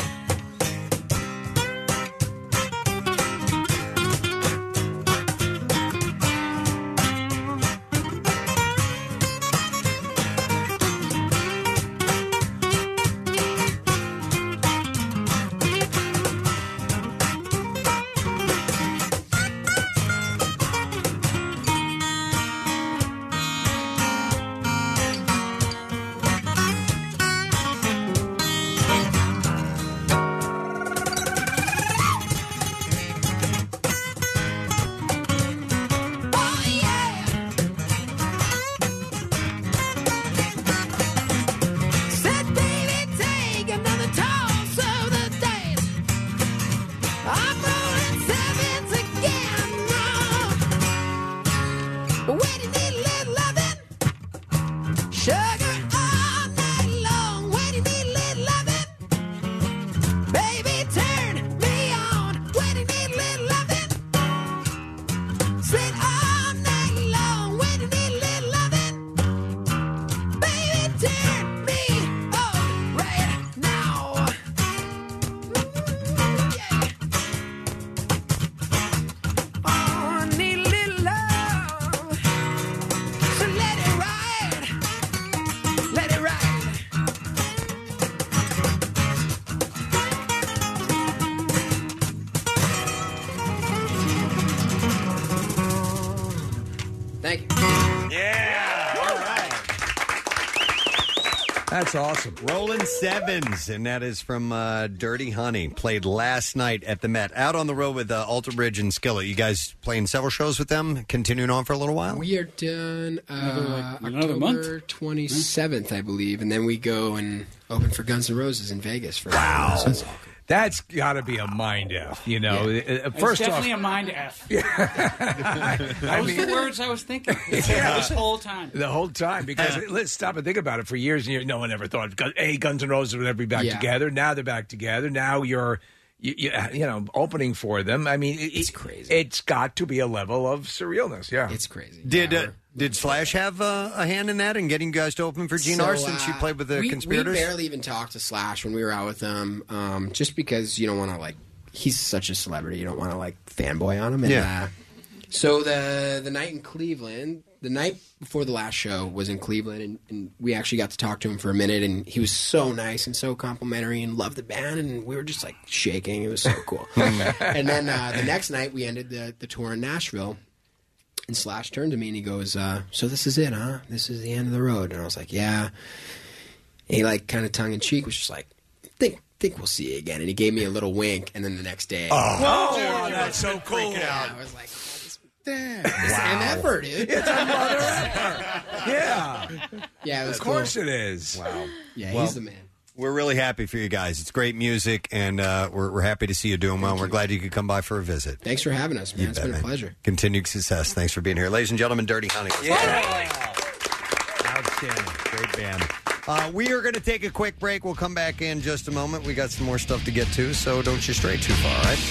That's awesome. Rolling Sevens, and that is from Dirty Honey. Played last night at the Met. Out on the road with Alter Bridge and Skillet. You guys playing several shows with them? Continuing on for a little while? We are done another month? October 27th, I believe, and then we go and open for Guns N' Roses in Vegas. For Wow. So it's- That's got to be a mind F, you know. It's First off, definitely a mind F. Those were the words I was thinking this whole time. the whole time, because let's stop and think about it. For years, no one ever thought, Guns N' Roses would ever be back together. Now they're back together. Now you're opening for them. I mean, it's crazy. It's got to be a level of surrealness. Yeah, it's crazy. Did Slash have a hand in that and getting you guys to open for GNR since you played with the Conspirators? We barely even talked to Slash when we were out with them, just because you don't want to he's such a celebrity, you don't want to fanboy on him. And, so the night in Cleveland, the night before the last show was in Cleveland, and we actually got to talk to him for a minute, and he was so nice and so complimentary and loved the band, and we were just shaking. It was so cool. And then the next night we ended the tour in Nashville. And Slash turned to me and he goes, so this is it, huh? This is the end of the road. And I was like, yeah. And he kind of tongue-in-cheek was just like, think we'll see you again. And he gave me a little wink, and then the next day. Oh, that's so cool. I was like, damn. It's an effort, dude. It's a mother effort. Yeah. Yeah, it was Of course cool. it is. Wow. Yeah, Well, he's the man. We're really happy for you guys. It's great music, and we're happy to see you doing well. We're glad you could come by for a visit. Thanks for having us, man. You It's bet, been a man. pleasure. Continued success. Thanks for being here. Ladies and gentlemen, Dirty Honey. Outstanding. Great band. We are going to take a quick break. We'll come back in just a moment. We got some more stuff to get to, so don't you stray too far, all right?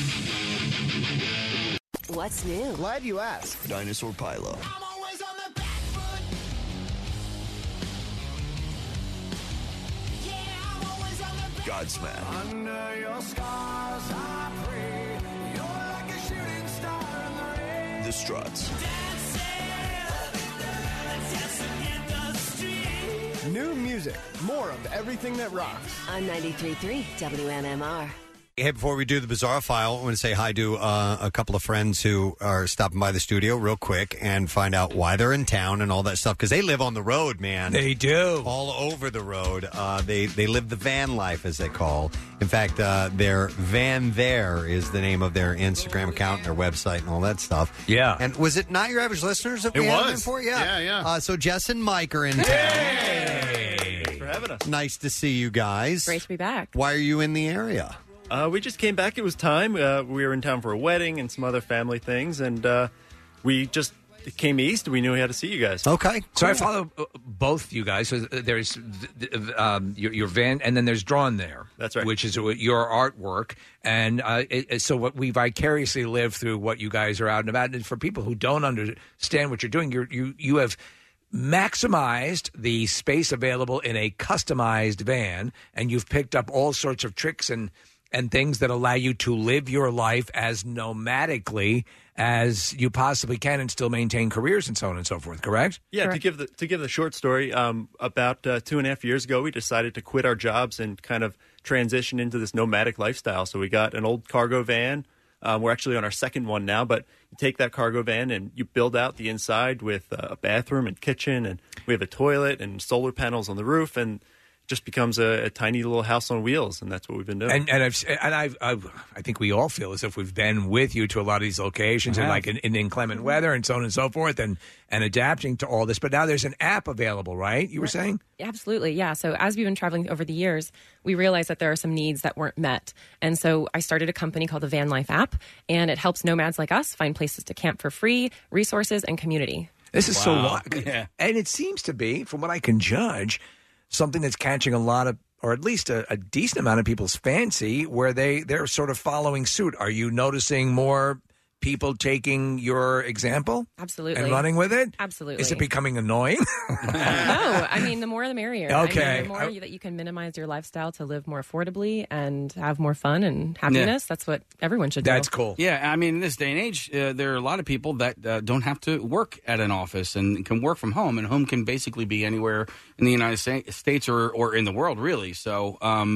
What's new? Glad you asked. Dinosaur Pilo. Godsmack. Under your scars, I pray. You're like a shooting star in the rain. The Struts. New music. More of everything that rocks. On 93.3 WMMR. Hey, before we do the Bizarre File, I want to say hi to a couple of friends who are stopping by the studio real quick and find out why they're in town and all that stuff, because they live on the road, man. They do. All over the road. They live the van life, as they call. In fact, their Van There is the name of their Instagram account and their website and all that stuff. Yeah. And was it Not Your Average Listeners that we It had them was. for? Yeah. So Jess and Mike are in town. Thanks for having us. Nice to see you guys. Great to be back. Why are you in the area? We just came back. It was time. We were in town for a wedding and some other family things, and we just came east. We knew we had to see you guys. Okay. So I follow both you guys. So there's your van, and then there's Drawn There. That's right. Which is your artwork. And so what we vicariously live through what you guys are out and about. And for people who don't understand what you're doing, you have maximized the space available in a customized van, and you've picked up all sorts of tricks and things that allow you to live your life as nomadically as you possibly can and still maintain careers and so on and so forth, correct? Yeah, to give the short story, about 2.5 years ago, we decided to quit our jobs and kind of transition into this nomadic lifestyle. So we got an old cargo van. We're actually on our second one now, but you take that cargo van and you build out the inside with a bathroom and kitchen, and we have a toilet and solar panels on the roof, and just becomes a tiny little house on wheels, and that's what we've been doing. And I think we all feel as if we've been with you to a lot of these locations and like in inclement weather and so on and so forth, and adapting to all this. But now there's an app available, right? You were saying? Absolutely, yeah. So as we've been traveling over the years, we realized that there are some needs that weren't met. And so I started a company called the Van Life app, and it helps nomads like us find places to camp for free, resources, and community. This is so wild. Yeah. And it seems to be, from what I can judge, something that's catching a lot of, or at least a decent amount of people's fancy, where they're sort of following suit. Are you noticing more people taking your example? Absolutely. And running with it? Absolutely. Is it becoming annoying? No, I mean, the more the merrier. Okay. I mean, the more that you can minimize your lifestyle to live more affordably and have more fun and happiness, that's what everyone should do. That's cool. Yeah, I mean, in this day and age, there are a lot of people that don't have to work at an office and can work from home, and home can basically be anywhere in the United States or in the world, really. So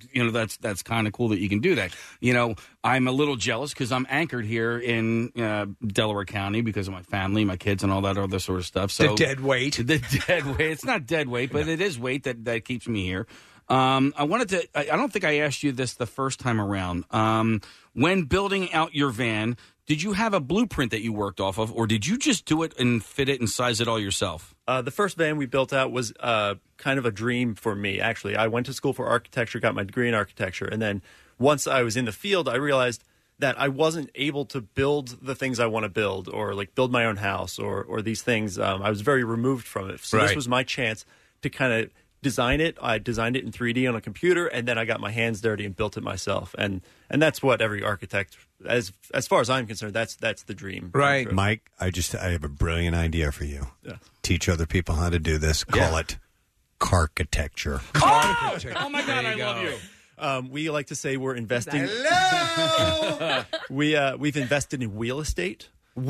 that's kind of cool that you can do that. I'm a little jealous because I'm anchored here in Delaware County because of my family, my kids, and all that other sort of stuff. So the dead weight. It's not dead weight, but it is weight that keeps me here. I don't think I asked you this the first time around. When building out your van, did you have a blueprint that you worked off of, or did you just do it and fit it and size it all yourself? The first van we built out was kind of a dream for me, actually. I went to school for architecture, got my degree in architecture, and then once I was in the field, I realized that I wasn't able to build the things I want to build, or like build my own house, or these things. I was very removed from it. So This was my chance to kind of design it. I designed it in 3D on a computer, and then I got my hands dirty and built it myself. And that's what every architect, as far as I'm concerned, that's the dream. Right. Mike, I have a brilliant idea for you. Yeah. Teach other people how to do this. Call it carkitecture. Oh my God, I love you. We like to say we're investing. Hello. We've invested in wheel estate.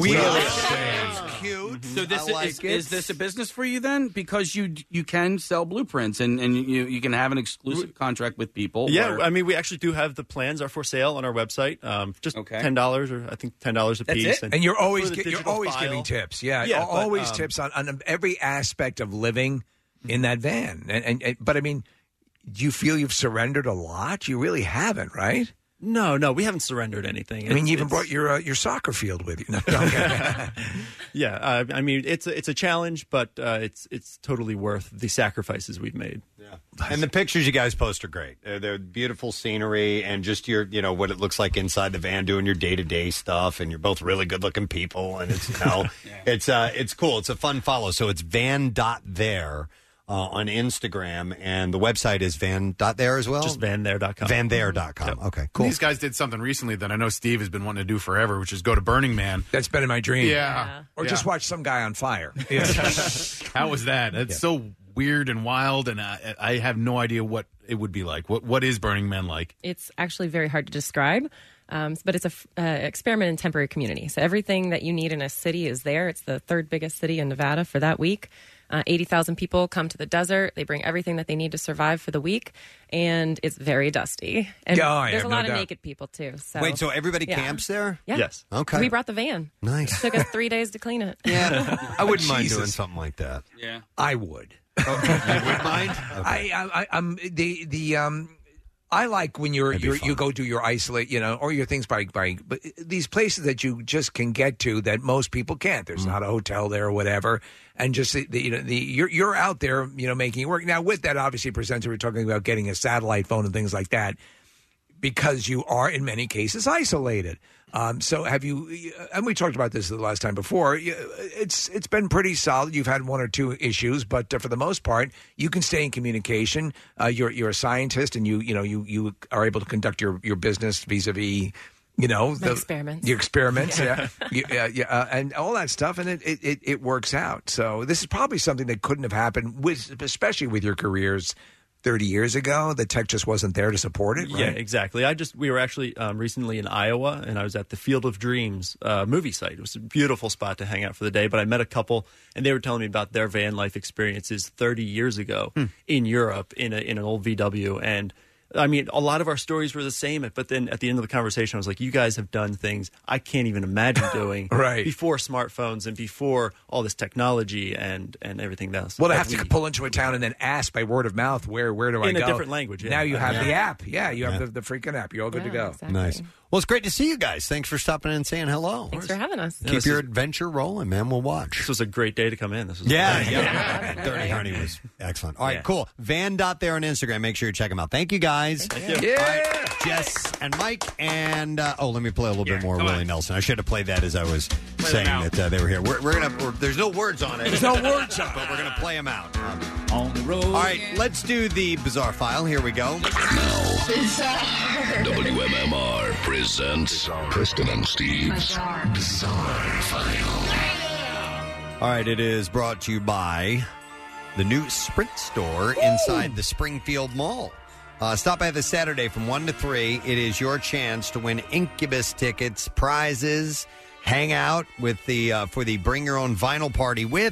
Cute. So is this a business for you then? Because you can sell blueprints and you can have an exclusive contract with people. Yeah, I mean, we actually do have the plans are for sale on our website. Just $10, or I think $10 a piece. And you're always file. giving tips. Always tips on every aspect of living in that van. But I mean, do you feel you've surrendered a lot? You really haven't, right? No, we haven't surrendered anything. I mean, you even brought your soccer field with you. Yeah, I mean, it's a challenge, but it's totally worth the sacrifices we've made. Yeah, and the pictures you guys post are great. They're beautiful scenery, and just your what it looks like inside the van, doing your day-to-day stuff, and you're both really good-looking people, and it's it's cool. It's a fun follow. So it's van.there. On Instagram, and the website is van.there as well? Just vanthare.com. Vanthare.com. Yep. Okay, cool. These guys did something recently that I know Steve has been wanting to do forever, which is go to Burning Man. That's been in my dream. Yeah. Or just watch some guy on fire. How was that? It's so weird and wild, and I have no idea what it would be like. What is Burning Man like? It's actually very hard to describe. But it's an experiment in temporary community. So everything that you need in a city is there. It's the third biggest city in Nevada for that week. 80,000 people come to the desert. They bring everything that they need to survive for the week, and it's very dusty. And there's a lot of naked people, too. So, wait, so everybody camps there? Yeah. Yes. Okay. We brought the van. Nice. It took us 3 days to clean it. Yeah. I wouldn't mind doing something like that. Yeah. I would. You would mind? Okay. I like when you go do your isolate, or your things by but these places that you just can get to that most people can't. There's not a hotel there or whatever, and just you're out there, making it work. Now with that, obviously, presenter, we're talking about getting a satellite phone and things like that, because you are in many cases isolated. So have you? And we talked about this the last time before. It's been pretty solid. You've had one or two issues, but for the most part, you can stay in communication. You're a scientist, and you are able to conduct your business vis-a-vis. The experiments. Your experiments, yeah, and all that stuff, and it works out. So this is probably something that couldn't have happened especially with your careers 30 years ago. The tech just wasn't there to support it, right? Yeah, exactly. We were actually recently in Iowa, and I was at the Field of Dreams movie site. It was a beautiful spot to hang out for the day, but I met a couple, and they were telling me about their van life experiences 30 years ago in Europe in an old VW, and I mean, a lot of our stories were the same, but then at the end of the conversation, I was like, you guys have done things I can't even imagine doing before smartphones and before all this technology and everything else. Well, to have to pull into a town and then ask by word of mouth, where do I go? In a different language. Yeah. Now you have the app. Yeah, you have the freaking app. You're all good to go. Exactly. Nice. Well, it's great to see you guys. Thanks for stopping in and saying hello. Thanks for having us. Keep your adventure rolling, man. We'll watch. This was a great day to come in. This was Dirty Honey was excellent. All right, cool. Van.there on Instagram. Make sure you check them out. Thank you, guys. Thank you. Yeah. All right, Jess and Mike. And, let me play a little bit more Willie Nelson. I should have played that as I was saying that they were here. We're going to, there's no words on it. There's no words on it. But we're going to play them out. On the road. All right, let's do the Bizarre File. Here we go. WMMR presents Preston and Steve's Bizarre File. All right, it is brought to you by the new Sprint store inside the Springfield Mall. Stop by this Saturday from 1 to 3. It is your chance to win Incubus tickets, prizes, hang out with the for the Bring Your Own Vinyl Party with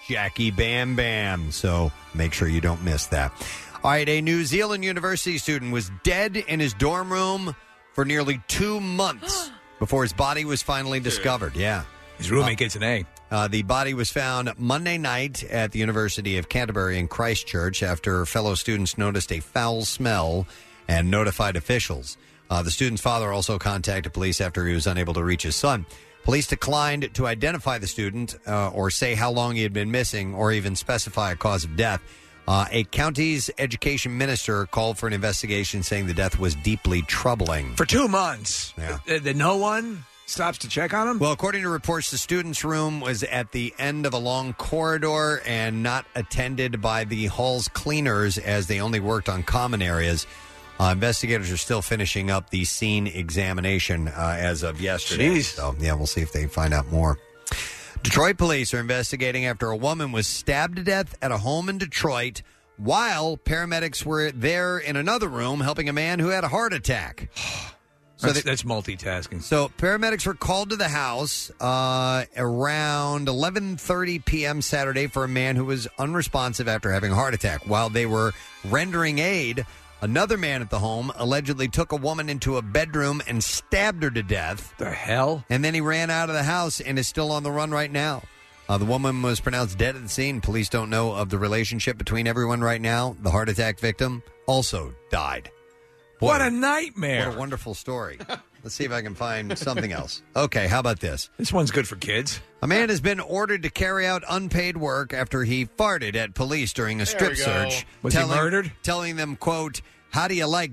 Jackie Bam Bam. So make sure you don't miss that. All right, a New Zealand university student was dead in his dorm room for nearly 2 months before his body was finally discovered. Yeah. His roommate gets an A. The body was found Monday night at the University of Canterbury in Christchurch after fellow students noticed a foul smell and notified officials. The student's father also contacted police after he was unable to reach his son. Police declined to identify the student or say how long he had been missing or even specify a cause of death. A county's education minister called for an investigation, saying the death was deeply troubling. For 2 months? Yeah. No one stops to check on him? Well, according to reports, the student's room was at the end of a long corridor and not attended by the hall's cleaners, as they only worked on common areas. Investigators are still finishing up the scene examination as of yesterday. Jeez. So, yeah, we'll see if they find out more. Detroit police are investigating after a woman was stabbed to death at a home in Detroit while paramedics were there in another room helping a man who had a heart attack. That's multitasking. So paramedics were called to the house around 11:30 p.m. Saturday for a man who was unresponsive after having a heart attack. While they were rendering aid, another man at the home allegedly took a woman into a bedroom and stabbed her to death. The hell? And then he ran out of the house and is still on the run right now. The woman was pronounced dead at the scene. Police don't know of the relationship between everyone right now. The heart attack victim also died. Boy, what a nightmare. What a wonderful story. Let's see if I can find something else. Okay, how about this? This one's good for kids. A man has been ordered to carry out unpaid work after he farted at police during a strip search. Was he murdered? Telling them, quote, "How do you like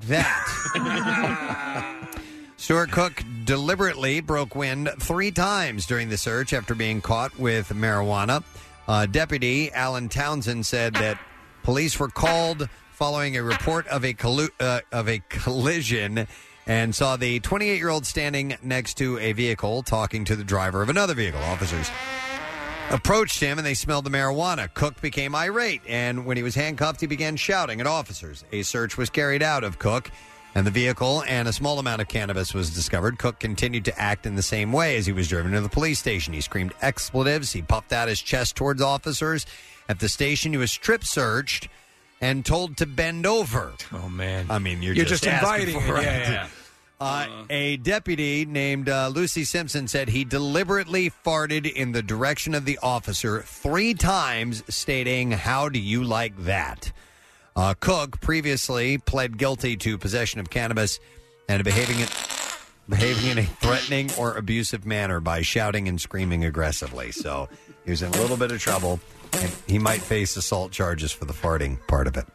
that?" Stuart Cook deliberately broke wind 3 times during the search after being caught with marijuana. Deputy Alan Townsend said that police were called following a report of a collision and saw the 28-year-old standing next to a vehicle talking to the driver of another vehicle. Officers approached him and they smelled the marijuana. Cook became irate, and when he was handcuffed, he began shouting at officers. A search was carried out of Cook and the vehicle, and a small amount of cannabis was discovered. Cook continued to act in the same way as he was driven to the police station. He screamed expletives. He puffed out his chest towards officers. At the station, he was strip searched and told to bend over. Oh, man. I mean, you're just inviting for it. Yeah. A deputy named Lucy Simpson said he deliberately farted in the direction of the officer 3 times, stating, "How do you like that?" Cook previously pled guilty to possession of cannabis and behaving in a threatening or abusive manner by shouting and screaming aggressively. So he was in a little bit of trouble, and he might face assault charges for the farting part of it.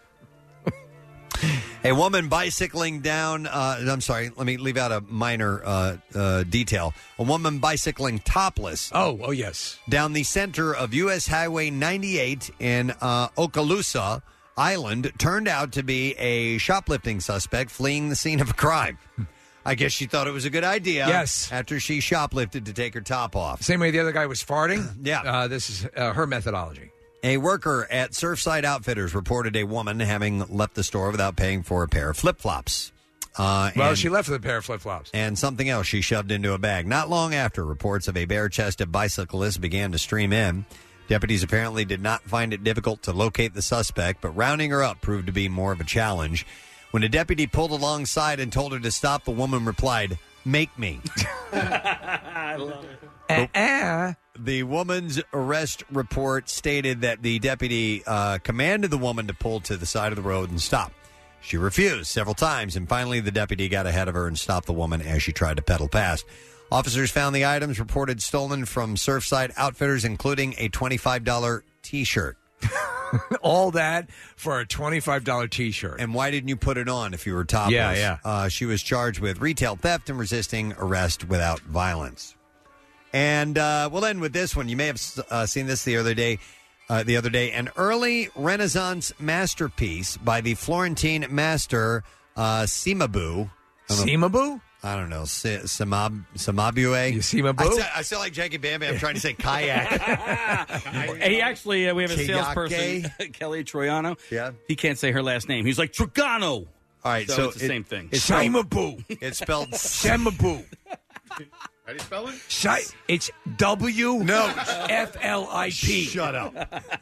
A woman bicycling down, let me leave out a minor detail. A woman bicycling topless. Oh, yes. Down the center of U.S. Highway 98 in Okaloosa Island turned out to be a shoplifting suspect fleeing the scene of a crime. I guess she thought it was a good idea. Yes. After she shoplifted to take her top off. Same way the other guy was farting? Yeah. This is her methodology. A worker at Surfside Outfitters reported a woman having left the store without paying for a pair of flip-flops. She left with a pair of flip-flops. And something else she shoved into a bag. Not long after, reports of a bare-chested bicyclist began to stream in. Deputies apparently did not find it difficult to locate the suspect, but rounding her up proved to be more of a challenge. When a deputy pulled alongside and told her to stop, the woman replied, "Make me." I love it. The woman's arrest report stated that the deputy commanded the woman to pull to the side of the road and stop. She refused several times, and finally the deputy got ahead of her and stopped the woman as she tried to pedal past. Officers found the items reported stolen from Surfside Outfitters, including a $25 T-shirt. All that for a $25 T-shirt. And why didn't you put it on if you were topless? Yeah. She was charged with retail theft and resisting arrest without violence. And we'll end with this one. You may have seen this the other day. An early Renaissance masterpiece by the Florentine master Cimabue. Cimabue? I don't know. Cimabue? Cimabue? I sound like Jackie Bambi. I'm trying to say kayak. He actually, we have a salesperson, Kelly Troiano. Yeah. He can't say her last name. He's like, Trigano. All right, so it's the same thing. Cimabue. It's spelled Cimabue. How do you spell it? It's W. No. F-L-I-P. Shut up.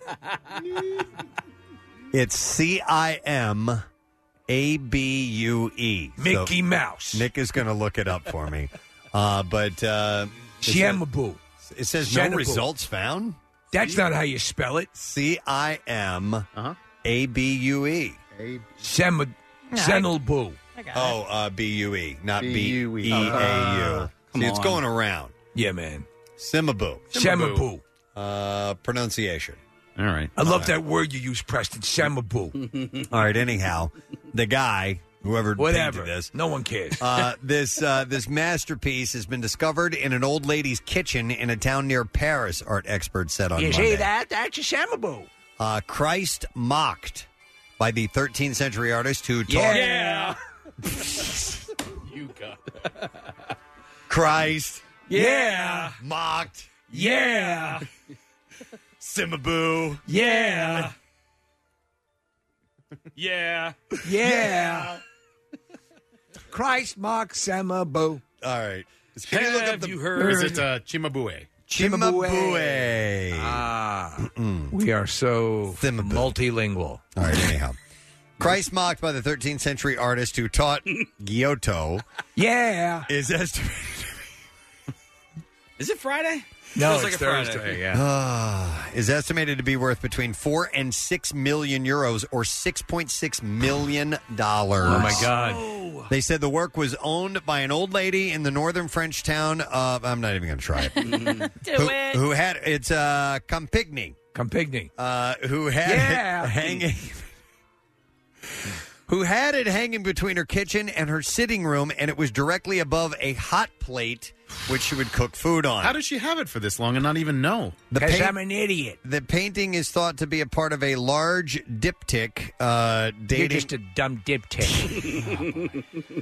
It's CIMABUE. Mickey Mouse. Nick is going to look it up for me. Shemabu. It says no Shemabu. results found. That's not how you spell it. CIMABUE. Senilbu. BUE, not BUE. BEAU. Come See, it's on. going around. Yeah, man. Simabu. Shemabu. Pronunciation. All right. I love that word you use, Preston. Shemabu. All right. Anyhow, the guy, whoever Whatever. painted this, No one cares. this masterpiece has been discovered in an old lady's kitchen in a town near Paris. Art experts said on You Monday. see that? That's a Shemabu. Christ mocked by the 13th century artist who taught. Yeah. You got Christ. Yeah. Mocked. Yeah. Simaboo. Yeah. Yeah. Yeah. Christ mock Semabu. All right. Can you look up the, or is it Chimabue? Chimabue. We are so multilingual. All right, anyhow. Christ mocked by the 13th century artist who taught Giotto. Yeah. Is estimated. Is it Friday? No, Feels it's like a Friday. Thursday. Yeah. Is estimated to be worth between 4 and 6 million euros or $6.6 million. Oh, my God. They said the work was owned by an old lady in the northern French town of, I'm not even going to try it. Who had, it's Campigny. Who had it hanging. Who had it hanging between her kitchen and her sitting room, and it was directly above a hot plate which she would cook food on. How does she have it for this long and not even know? Because I'm an idiot. The painting is thought to be a part of a large diptych dating. You're just a dumb diptych.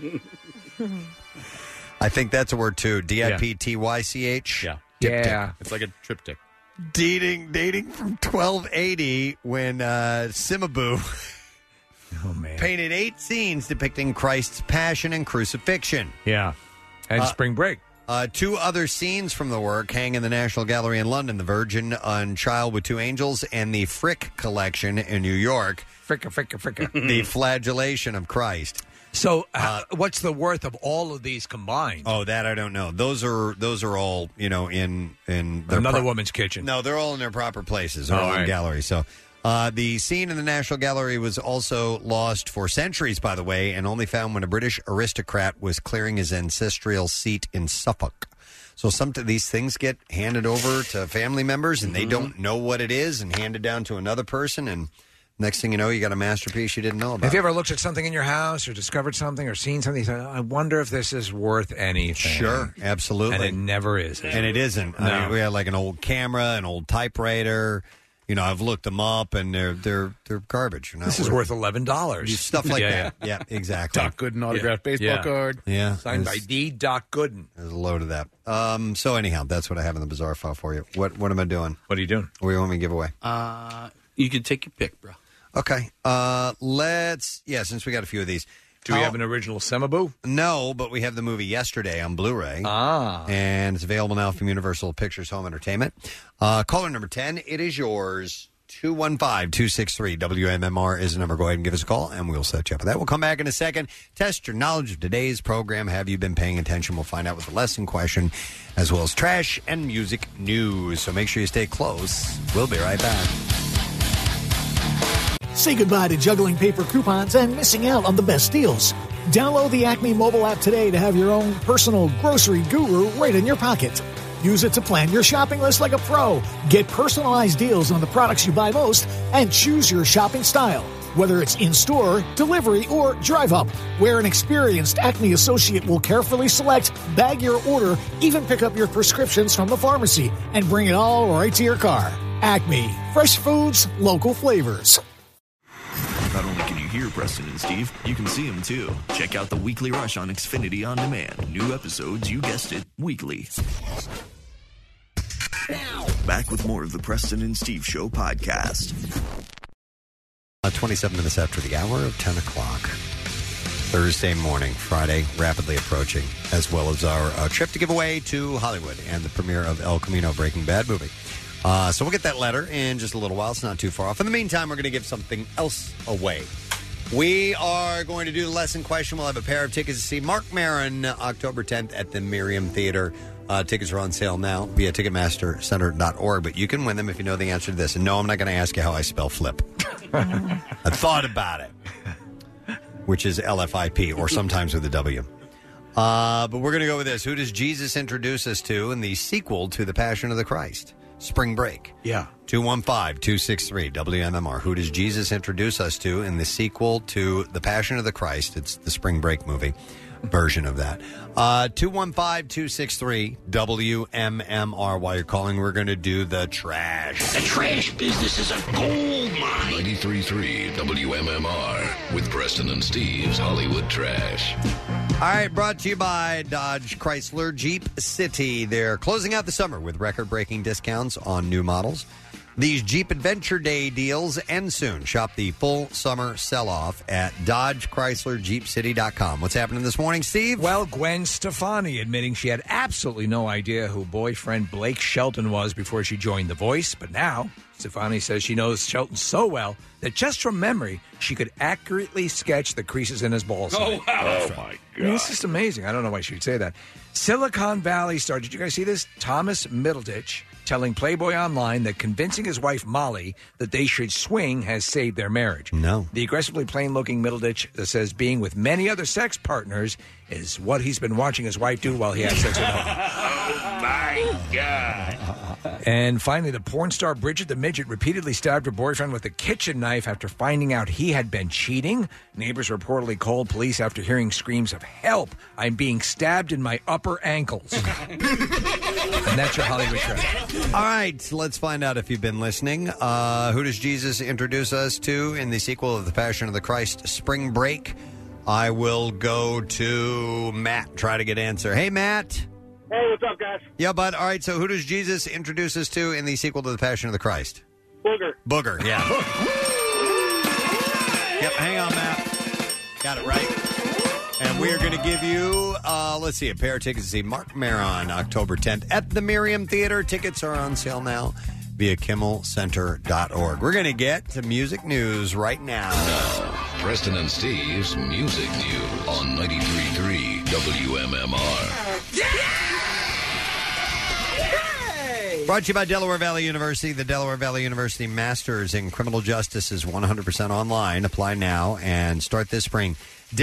I think that's a word too. DIPTYCH. Yeah. Yeah. It's like a triptych. Dating from 1280 when Simabue painted 8 scenes depicting Christ's passion and crucifixion. Yeah. And spring break. 2 other scenes from the work hang in the National Gallery in London, the Virgin and Child with 2 Angels, and the Frick Collection in New York. Fricka. The Flagellation of Christ. So, what's the worth of all of these combined? Oh, that I don't know. Those are all, in their Another woman's kitchen. No, they're all in their proper places, or All in right. galleries. So the scene in the National Gallery was also lost for centuries, by the way, and only found when a British aristocrat was clearing his ancestral seat in Suffolk. So these things get handed over to family members, and they don't know what it is, and handed down to another person, and next thing you know, you got a masterpiece you didn't know about. Have you ever looked at something in your house or discovered something or seen something? You say, I wonder if this is worth anything. Sure, absolutely. And it never is. And it isn't. No. I mean, we had like an old camera, an old typewriter. I've looked them up, and they're garbage. They're not This is worth $11. Stuff like that. Yeah, exactly. Doc Gooden autographed baseball card. Yeah. Signed by D. Doc Gooden. There's a load of that. So anyhow, that's what I have in the bizarre file for you. What am I doing? What are you doing? What do you want me to give away? You can take your pick, bro. Okay. Since we got a few of these. Do we have an original Semabu? No, but we have the movie Yesterday on Blu-ray. And it's available now from Universal Pictures Home Entertainment. Caller number 10, it is yours. 215-263-WMMR is the number. Go ahead and give us a call, and we'll set you up with that. We'll come back in a second. Test your knowledge of today's program. Have you been paying attention? We'll find out with the lesson question, as well as trash and music news. So make sure you stay close. We'll be right back. Say goodbye to juggling paper coupons and missing out on the best deals. Download the Acme mobile app today to have your own personal grocery guru right in your pocket. Use it to plan your shopping list like a pro. Get personalized deals on the products you buy most and choose your shopping style. Whether it's in-store, delivery, or drive-up, where an experienced Acme associate will carefully select, bag your order, even pick up your prescriptions from the pharmacy, and bring it all right to your car. Acme. Fresh foods, local flavors. Not only can you hear Preston and Steve, you can see them too. Check out the Weekly Rush on Xfinity On Demand. New episodes, you guessed it, weekly. Back with more of the Preston and Steve Show podcast. 27 minutes after the hour of 10 o'clock. Thursday morning, Friday rapidly approaching, as well as our trip to give away to Hollywood and the premiere of El Camino Breaking Bad movie. So we'll get that letter in just a little while. It's not too far off. In the meantime, we're going to give something else away. We are going to do the lesson question. We'll have a pair of tickets to see Mark Maron October 10th at the Miriam Theater. Tickets are on sale now via Ticketmastercenter.org, but you can win them if you know the answer to this. And no, I'm not going to ask you how I spell flip. I thought about it, which is LFIP, or sometimes with a W. But we're going to go with this. Who does Jesus introduce us to in the sequel to The Passion of the Christ? Spring Break. Yeah. 215-263-WMMR. Who does Jesus introduce us to in the sequel to The Passion of the Christ? It's the Spring Break movie version of that. 215-263-WMMR. While you're calling, we're going to do the trash. The trash business is a gold mine. 93.3 WMMR with Preston and Steve's Hollywood Trash. All right, brought to you by Dodge Chrysler Jeep City. They're closing out the summer with record-breaking discounts on new models. These Jeep Adventure Day deals end soon. Shop the full summer sell-off at DodgeChryslerJeepCity.com. What's happening this morning, Steve? Well, Gwen Stefani admitting she had absolutely no idea who boyfriend Blake Shelton was before she joined The Voice. But now, Stefani says she knows Shelton so well that just from memory, she could accurately sketch the creases in his balls. Oh, wow. Oh, my God. I mean, it's just amazing. I don't know why she would say that. Silicon Valley star, did you guys see this? Thomas Middleditch telling Playboy Online that convincing his wife Molly that they should swing has saved their marriage. No. The aggressively plain-looking Middleditch says being with many other sex partners is what he's been watching his wife do while he has sex with her. Oh, my God. And finally, the porn star Bridget the Midget repeatedly stabbed her boyfriend with a kitchen knife after finding out he had been cheating. Neighbors reportedly called police after hearing screams of, "Help! I'm being stabbed in my upper ankles." And that's your Hollywood Trash. All right, let's find out if you've been listening. Who does Jesus introduce us to in the sequel of The Passion of the Christ, Spring Break? I will go to Matt, try to get answer. Hey, Matt. Hey, what's up, guys? Yeah, bud. All right, so who does Jesus introduce us to in the sequel to The Passion of the Christ? Booger. Booger, yeah. Yep, hang on, Matt. Got it right. And we're going to give you, let's see, a pair of tickets to see Mark Maron October 10th at the Miriam Theater. Tickets are on sale now via KimmelCenter.org. We're going to get to music news right now. Preston and Steve's Music News on 93.3 WMMR. Brought to you by Delaware Valley University. The Delaware Valley University Masters in Criminal Justice is 100% online. Apply now and start this spring.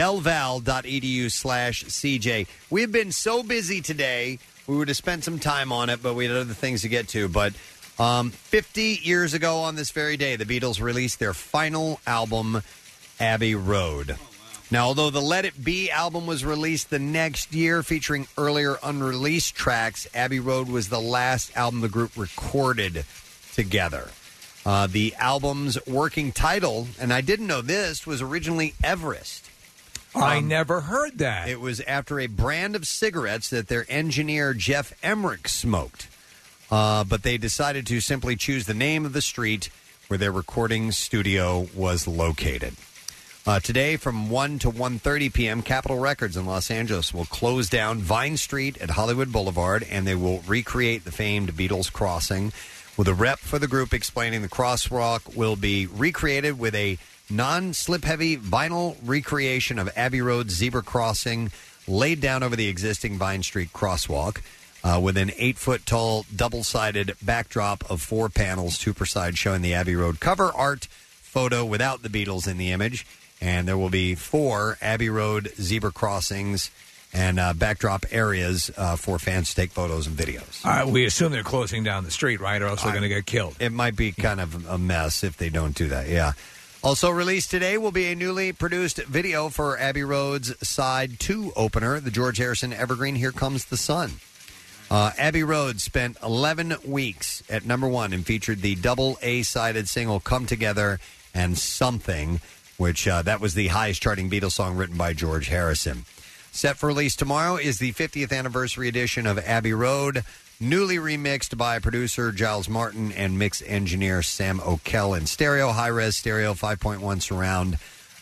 delval.edu/CJ. We've been so busy today, we would have spent some time on it, but we had other things to get to. But 50 years ago on this very day, the Beatles released their final album, Abbey Road. Now, although the Let It Be album was released the next year featuring earlier unreleased tracks, Abbey Road was the last album the group recorded together. The album's working title, and I didn't know this, was originally Everest. I never heard that. It was after a brand of cigarettes that their engineer Jeff Emmerich smoked. But they decided to simply choose the name of the street where their recording studio was located. Today, from 1 to 1:30 p.m., Capitol Records in Los Angeles will close down Vine Street at Hollywood Boulevard, and they will recreate the famed Beatles crossing, with a rep for the group explaining the crosswalk will be recreated with a non-slip-heavy vinyl recreation of Abbey Road's zebra crossing laid down over the existing Vine Street crosswalk, with an 8-foot-tall double-sided backdrop of 4 panels, 2 per side, showing the Abbey Road cover art photo without the Beatles in the image. And there will be 4 Abbey Road zebra crossings and backdrop areas for fans to take photos and videos. We assume they're closing down the street, right? Or else they're going to get killed. It might be kind of a mess if they don't do that, yeah. Also released today will be a newly produced video for Abbey Road's Side 2 opener, the George Harrison evergreen Here Comes the Sun. Abbey Road spent 11 weeks at number 1 and featured the double A-sided single Come Together and Something, which that was the highest charting Beatles song written by George Harrison. Set for release tomorrow is the 50th anniversary edition of Abbey Road, newly remixed by producer Giles Martin and mix engineer Sam O'Kell in stereo, high-res stereo, 5.1 surround,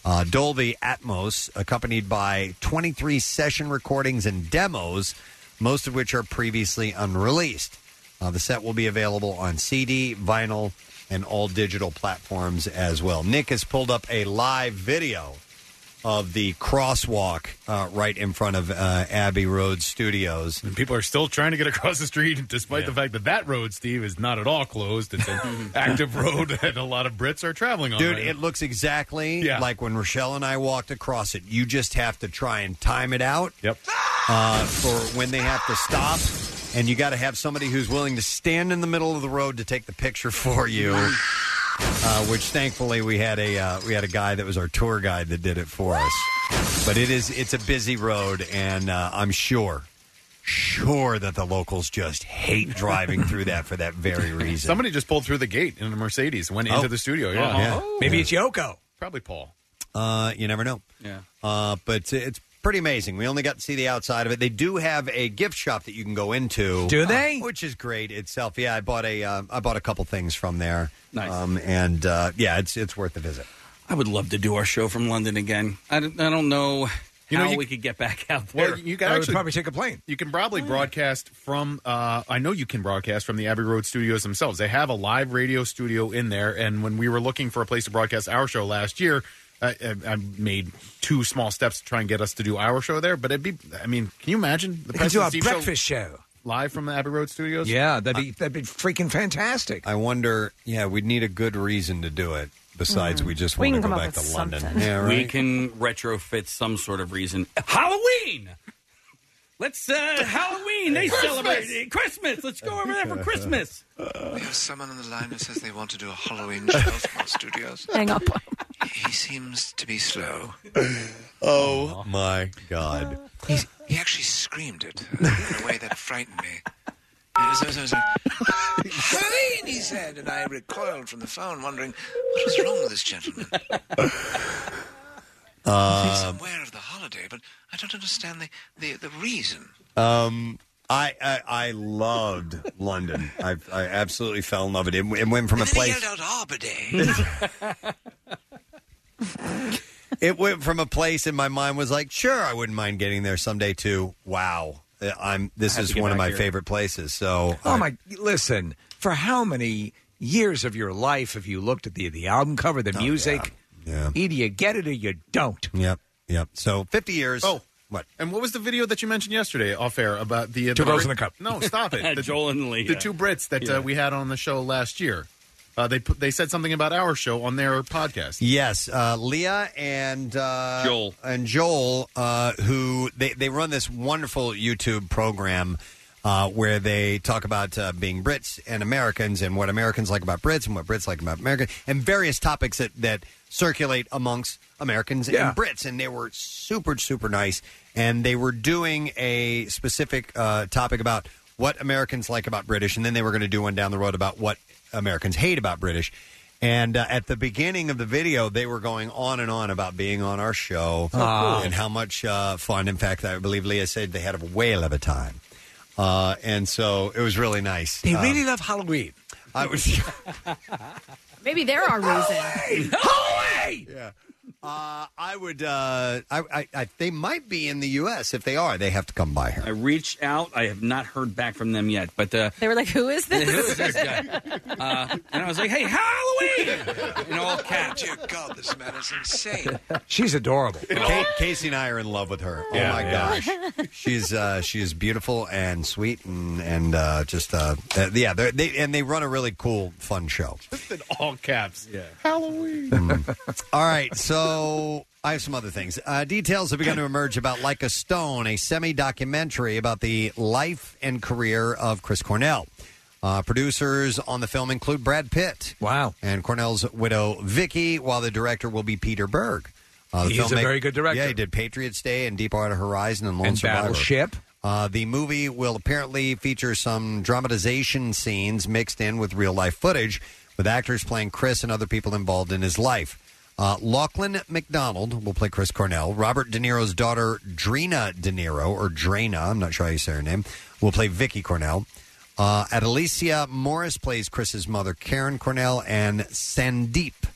Dolby Atmos, accompanied by 23 session recordings and demos, most of which are previously unreleased. The set will be available on CD, vinyl, and all digital platforms as well. Nick has pulled up a live video of the crosswalk right in front of Abbey Road Studios. And people are still trying to get across the street, despite the fact that that road, Steve, is not at all closed. It's an active road that a lot of Brits are traveling on. Dude, right it now. looks exactly like when Rochelle and I walked across it. You just have to try and time it out for when they have to stop. And you got to have somebody who's willing to stand in the middle of the road to take the picture for you. Which thankfully we had a guy that was our tour guide that did it for us. But it's a busy road, and I'm sure that the locals just hate driving through that for that very reason. Somebody just pulled through the gate in a Mercedes, went into the studio. Yeah, Maybe it's Yoko. Probably Paul. You never know. Yeah. But it's pretty amazing. We only got to see the outside of it. They do have a gift shop that you can go into. Do they? Which is great itself. Yeah, I bought a couple things from there. Nice. It's worth the visit. I would love to do our show from London again. I don't know how we could get back out there. Well, you can actually probably take a plane. You can probably broadcast from. I know you can broadcast from the Abbey Road Studios themselves. They have a live radio studio in there. And when we were looking for a place to broadcast our show last year, I made 2 small steps to try and get us to do our show there. But it'd be. I mean, can you imagine the do a breakfast show live from the Abbey Road Studios? Yeah, that'd be freaking fantastic. I wonder. Yeah, we'd need a good reason to do it. Besides, we just want to go back to London. Yeah, right. We can retrofit some sort of reason. Halloween! Let's, Halloween! They celebrate Christmas! Let's go over there for Christmas! We have someone on the line who says they want to do a Halloween show from our studios. Hang up. He seems to be slow. Oh, my God. He actually screamed it in a way that frightened me. Halloween, he said, and I recoiled from the phone, wondering what was wrong with this gentleman. He's aware of the holiday, but I don't understand the reason. I loved London. I absolutely fell in love with it. It went from a place. He yelled out Arbor Day. It went from a place in my mind was like, sure, I wouldn't mind getting there someday. To wow, this is one of my favorite places. So, listen. For how many years of your life have you looked at the album cover, the music? Yeah. Either you get it or you don't. Yep. So 50 years. Oh, what? And what was the video that you mentioned yesterday off air about the Two Girls in a Cup? No, stop it. Joel and Lee. The 2 Brits that we had on the show last year. They said something about our show on their podcast. Yes, Leah and Joel who they run this wonderful YouTube program where they talk about being Brits and Americans and what Americans like about Brits and what Brits like about Americans and various topics that circulate amongst Americans and Brits. And they were super, super nice. And they were doing a specific topic about what Americans like about British. And then they were going to do one down the road about what Americans hate about British. And at the beginning of the video, they were going on and on about being on our show and how much fun. In fact, I believe Leah said they had a whale of a time. And so it was really nice. They really love Halloween. I was. Maybe they're our reason. Halloween! Yeah. I would. They might be in the U.S. If they are, they have to come by here. I reached out. I have not heard back from them yet. But they were like, "Who is this? Who is this guy?" And I was like, "Hey, Halloween!" In all caps. Dear God, this man is insane. She's adorable. Casey and I are in love with her. Yeah, oh my gosh, she is beautiful and sweet and they run a really cool, fun show. Just in all caps. Yeah. Halloween. All right, so I have some other things. Details have begun to emerge about Like a Stone, a semi-documentary about the life and career of Chris Cornell. Producers on the film include Brad Pitt. Wow. And Cornell's widow, Vicky, while the director will be Peter Berg. He's a very good director. Yeah, he did Patriots Day and Deepwater Horizon and Lone Survivor. Battleship. The movie will apparently feature some dramatization scenes mixed in with real-life footage, with actors playing Chris and other people involved in his life. Lachlan McDonald will play Chris Cornell. Robert De Niro's daughter, Drina De Niro, or Drana, I'm not sure how you say her name, will play Vicky Cornell. Adelicia Morris plays Chris's mother, Karen Cornell, and Sandeep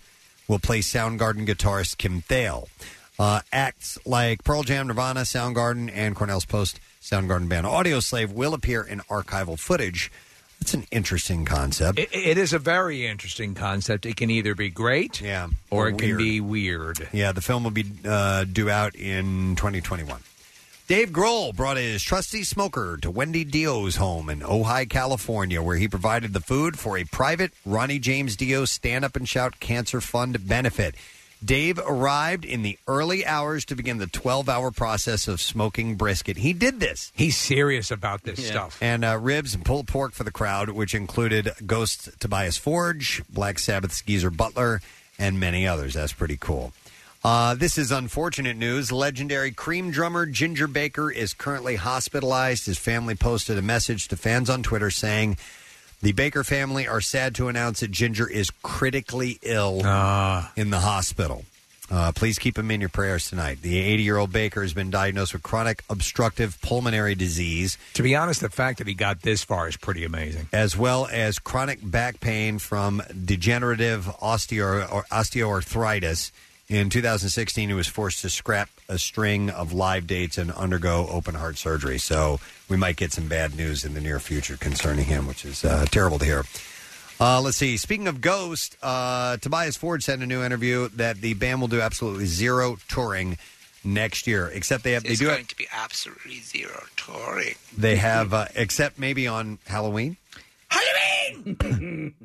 will play Soundgarden guitarist Kim Thale. Acts like Pearl Jam, Nirvana, Soundgarden, and Cornell's post Soundgarden band Audioslave will appear in archival footage. It's an interesting concept. It is a very interesting concept. It can either be great, or it can be weird. Yeah, the film will be due out in 2021. Dave Grohl brought his trusty smoker to Wendy Dio's home in Ojai, California, where he provided the food for a private Ronnie James Dio Stand Up and Shout Cancer Fund benefit. Dave arrived in the early hours to begin the 12-hour process of smoking brisket. He did this. He's serious about this stuff. And ribs and pulled pork for the crowd, which included Ghost Tobias Forge, Black Sabbath's Geezer Butler, and many others. That's pretty cool. This is unfortunate news. Legendary Cream drummer Ginger Baker is currently hospitalized. His family posted a message to fans on Twitter saying, the Baker family are sad to announce that Ginger is critically ill in the hospital. Please keep him in your prayers tonight. The 80-year-old Baker has been diagnosed with chronic obstructive pulmonary disease. To be honest, the fact that he got this far is pretty amazing. As well as chronic back pain from degenerative osteoarthritis. In 2016, he was forced to scrap a string of live dates and undergo open-heart surgery. So we might get some bad news in the near future concerning him, which is terrible to hear. Let's see. Speaking of Ghost, Tobias Forge said in a new interview that the band will do absolutely zero touring next year, except they It's do going to be absolutely zero touring. They have, except maybe on Halloween. Halloween!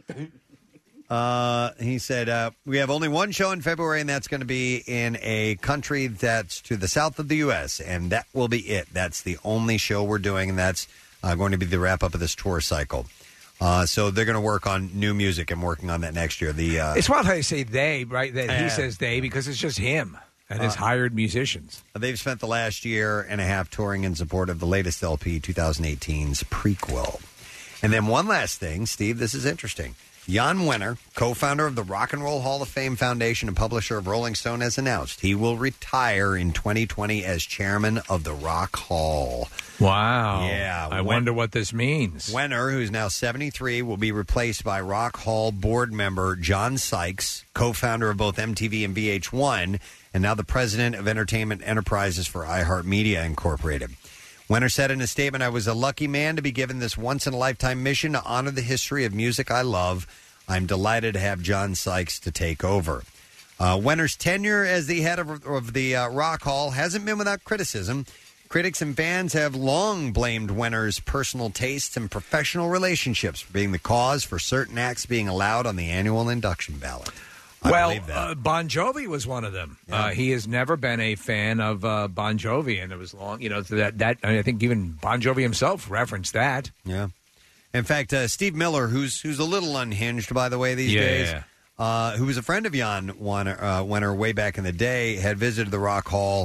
He said, we have only one show in February, and that's going to be in a country that's to the south of the U.S., and that will be it. That's the only show we're doing, and that's going to be the wrap-up of this tour cycle. So they're going to work on new music and working on that next year. It's wild how you say they, right? That he says they, because it's just him and his hired musicians. They've spent the last year and a half touring in support of the latest LP, 2018's Prequel. And then one last thing, Steve, this is interesting. Jan Wenner, co-founder of the Rock and Roll Hall of Fame Foundation and publisher of Rolling Stone, has announced he will retire in 2020 as chairman of the Rock Hall. Wow. Yeah. I wonder what this means. Wenner, who's now 73, will be replaced by Rock Hall board member John Sykes, co-founder of both MTV and VH1, and now the president of Entertainment Enterprises for iHeartMedia Incorporated. Wenner said in a statement, I was a lucky man to be given this once-in-a-lifetime mission to honor the history of music I love. I'm delighted to have John Sykes to take over. Wenner's tenure as the head of the Rock Hall hasn't been without criticism. Critics and fans have long blamed Wenner's personal tastes and professional relationships for being the cause for certain acts being allowed on the annual induction ballot. Well, Bon Jovi was one of them. Yeah. He has never been a fan of Bon Jovi, and it was long, that I think even Bon Jovi himself referenced that. Yeah. In fact, Steve Miller, who's a little unhinged, by the way, these days, who was a friend of Jan Wenner way back in the day, had visited the Rock Hall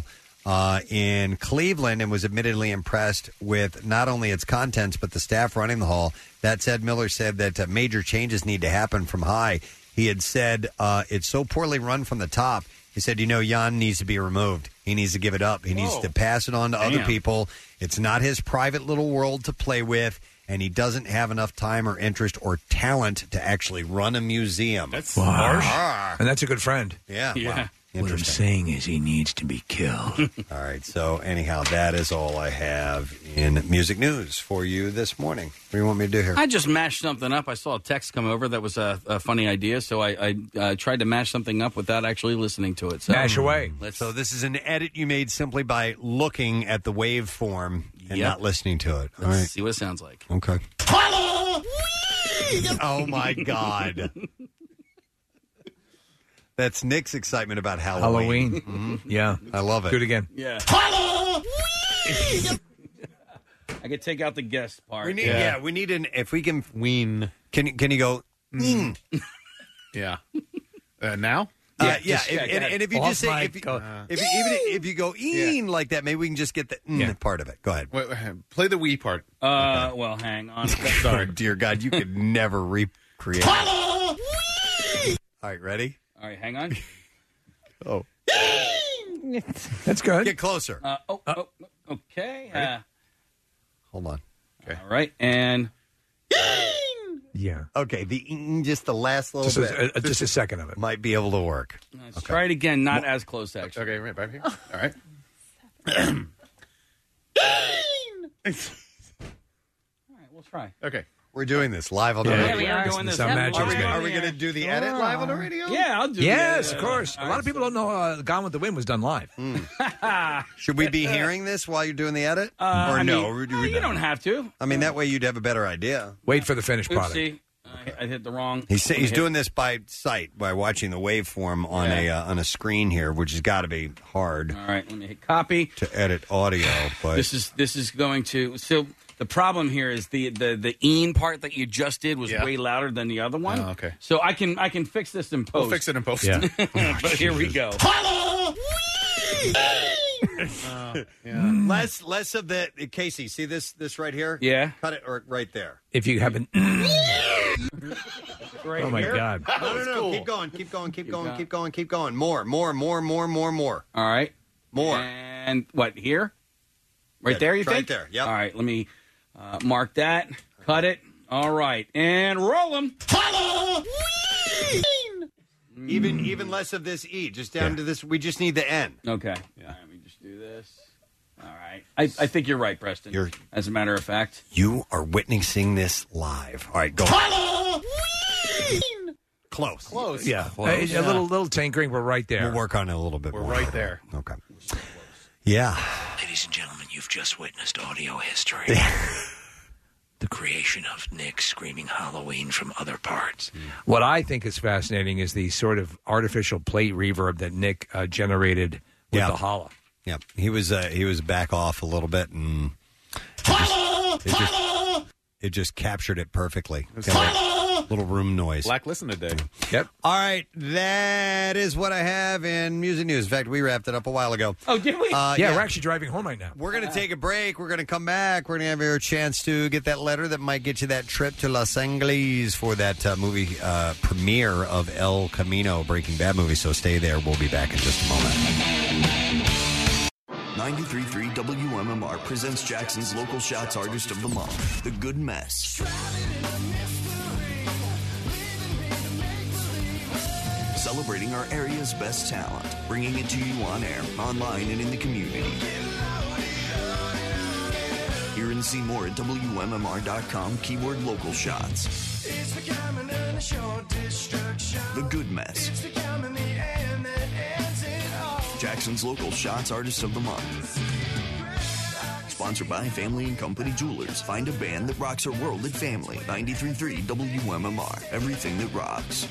in Cleveland and was admittedly impressed with not only its contents, but the staff running the hall. That said, Miller said that major changes need to happen from high. He had said it's so poorly run from the top. He said, Jan needs to be removed. He needs to give it up. He needs to pass it on to other people. It's not his private little world to play with, and he doesn't have enough time or interest or talent to actually run a museum. That's harsh. And that's a good friend. Yeah. Wow. What I'm saying is he needs to be killed. All right. So anyhow, that is all I have in music news for you this morning. What do you want me to do here? I just mashed something up. I saw a text come over that was a funny idea, so I tried to mash something up without actually listening to it. So, mash away. So this is an edit you made simply by looking at the waveform and not listening to it. All Let's right. see what it sounds like. Okay. Oh, my God. That's Nick's excitement about Halloween. Mm-hmm. Yeah. I love it. Do it again. Yeah. I could take out the guest part. We need an, if we can wean. Can you go, Yeah. Now? And if you just say, if you go like that, maybe we can just get the part of it. Go ahead. Wait, play the wee part. Well, hang on. Sorry, dear God, you could never recreate. All right, ready? All right, hang on. Oh. That's good. Get closer. Okay. Hold on. Okay. All right, and... Yeah. Okay, just the last little bit. Just a second of it. Might be able to work. Let's try it again. Not as close, actually. Okay, right back here. All right. All right, we'll try. Okay. We're doing this live on the Yeah, radio. we are doing this. Are we going to do the edit live on the radio? Yeah, I'll do Yes, it. of course. A lot of people don't know Gone with the Wind was done live. Should we be hearing this while you're doing the edit? I no? mean, you don't have to. I mean, that way you'd have a better idea. Wait for the finished product. Oopsie. I hit the wrong. He's doing this by sight, by watching the waveform on a screen here, which has got to be hard. All right, let me hit copy to edit audio. But this is going to. So the problem here is the "een" part that you just did was way louder than the other one. Oh, okay. So I can fix this in post. We'll fix it in post. Yeah. But here we go. Less of the Casey. See this right here? Yeah. Cut it or right there. If you haven't. Right Oh my here? God! No. Cool. Keep going. More. All right. More. And what here? Right Yeah, there. You right think? there, yep. All right. Let me mark that. Cut it. All right. And roll them. Even less of this E. Just down to this. We just need the N. Okay. Yeah. Let me just do this. All right. I think you're right, Preston. As a matter of fact. You are witnessing this live. All right, go. Close. Yeah. A little tinkering. We're right there. We'll work on it a little bit more. We're right there. Okay. Yeah. Ladies and gentlemen, you've just witnessed audio history. The creation of Nick screaming Halloween from other parts. What I think is fascinating is the sort of artificial plate reverb that Nick generated with the holla. Yeah, he was back off a little bit, and it just captured it perfectly. Little room noise. Black listen today. Yep. All right, that is what I have in music news. In fact, we wrapped it up a while ago. Oh, did we? Yeah, we're actually driving home right now. We're going to take a break. We're going to come back. We're going to have your chance to get that letter that might get you that trip to Los Angeles for that movie premiere of El Camino, Breaking Bad movie. So stay there. We'll be back in just a moment. 93.3 WMMR presents Jackson's Local Shots Artist of the Month, The Good Mess. Celebrating our area's best talent, bringing it to you on air, online, and in the community. Hear and see more at WMMR.com, keyword local shots. The Good Mess. Jackson's Local Shots Artist of the Month. Sponsored by Family and Company Jewelers. Find a band that rocks our world at Family. 93.3 WMMR. Everything that rocks.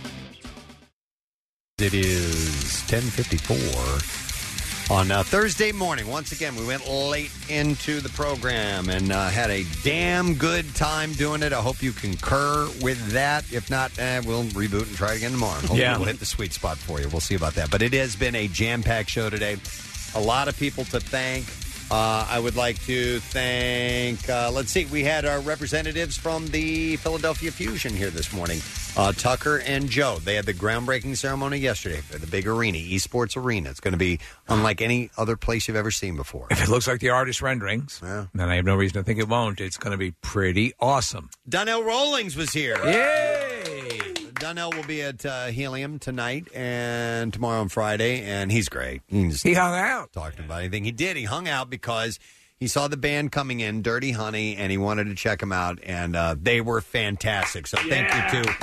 It is 10:54 on Thursday morning. Once again, we went late into the program and had a damn good time doing it. I hope you concur with that. If not, we'll reboot and try it again tomorrow. Hopefully we'll hit the sweet spot for you. We'll see about that. But it has been a jam-packed show today. A lot of people to thank. I would like to thank, let's see, we had our representatives from the Philadelphia Fusion here this morning, Tucker and Joe. They had the groundbreaking ceremony yesterday at the big arena, Esports Arena. It's going to be unlike any other place you've ever seen before. If it looks like the artist renderings, then I have no reason to think it won't. It's going to be pretty awesome. Donnell Rawlings was here. Yay! Donnell will be at Helium tonight and tomorrow and Friday, and he's great. He hung out. Talking about anything. He did. He hung out because he saw the band coming in, Dirty Honey, and he wanted to check them out, and they were fantastic. So thank you to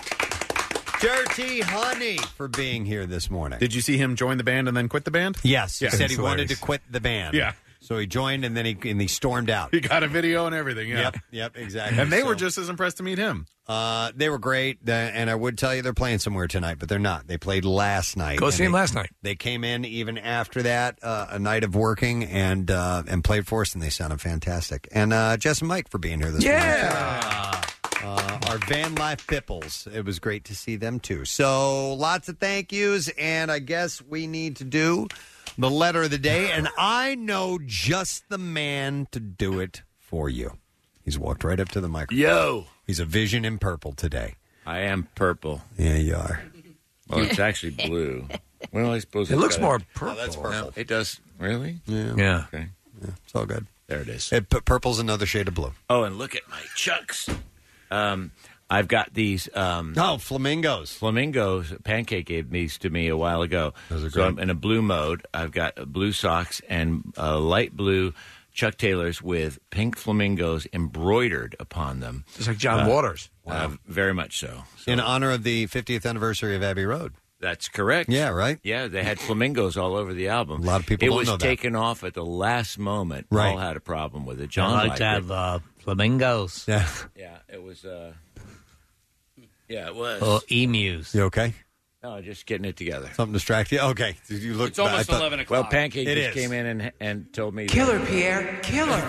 Dirty Honey for being here this morning. Did you see him join the band and then quit the band? Yes. He Yeah. said he wanted to quit the band. Yeah. So he joined, and then he stormed out. He got a video and everything. Yeah. Yep, exactly. And they were just as impressed to meet him. They were great, and I would tell you they're playing somewhere tonight, but they're not. They played last night. Go see them last night. They came in even after that, a night of working, and played for us, and they sounded fantastic. And Jess and Mike for being here this morning. Our Van Life Pipples. It was great to see them, too. So lots of thank yous, and I guess we need to do the letter of the day, and I know just the man to do it for you. He's walked right up to the microphone. Yo. He's a vision in purple today. I am purple. Yeah, you are. Well, it's actually blue. Well, I suppose It looks more purple. Oh, that's purple. It does. Really? Yeah. Okay. Yeah, it's all good. There it is. Purple's another shade of blue. Oh, and look at my chucks. I've got these. Flamingos. Flamingos. Pancake gave these to me a while ago. Those are So great. I'm in a blue mode. I've got blue socks and light blue Chuck Taylors with pink flamingos embroidered upon them. It's like John Waters. Very much so. In honor of the 50th anniversary of Abbey Road. That's correct. Yeah, right? Yeah, they had flamingos all over the album. A lot of people It don't was know that. taken off at the last moment. Right. Paul had a problem with it. John I like liked to it. have flamingos. Yeah. Yeah, it was. Yeah, it was. Or emus. You okay? No, just getting it together. Something distracted you? Okay. You look, It's almost 11 o'clock. Well, Pancake It just is. came in and told me. Killer, Pierre. Killer.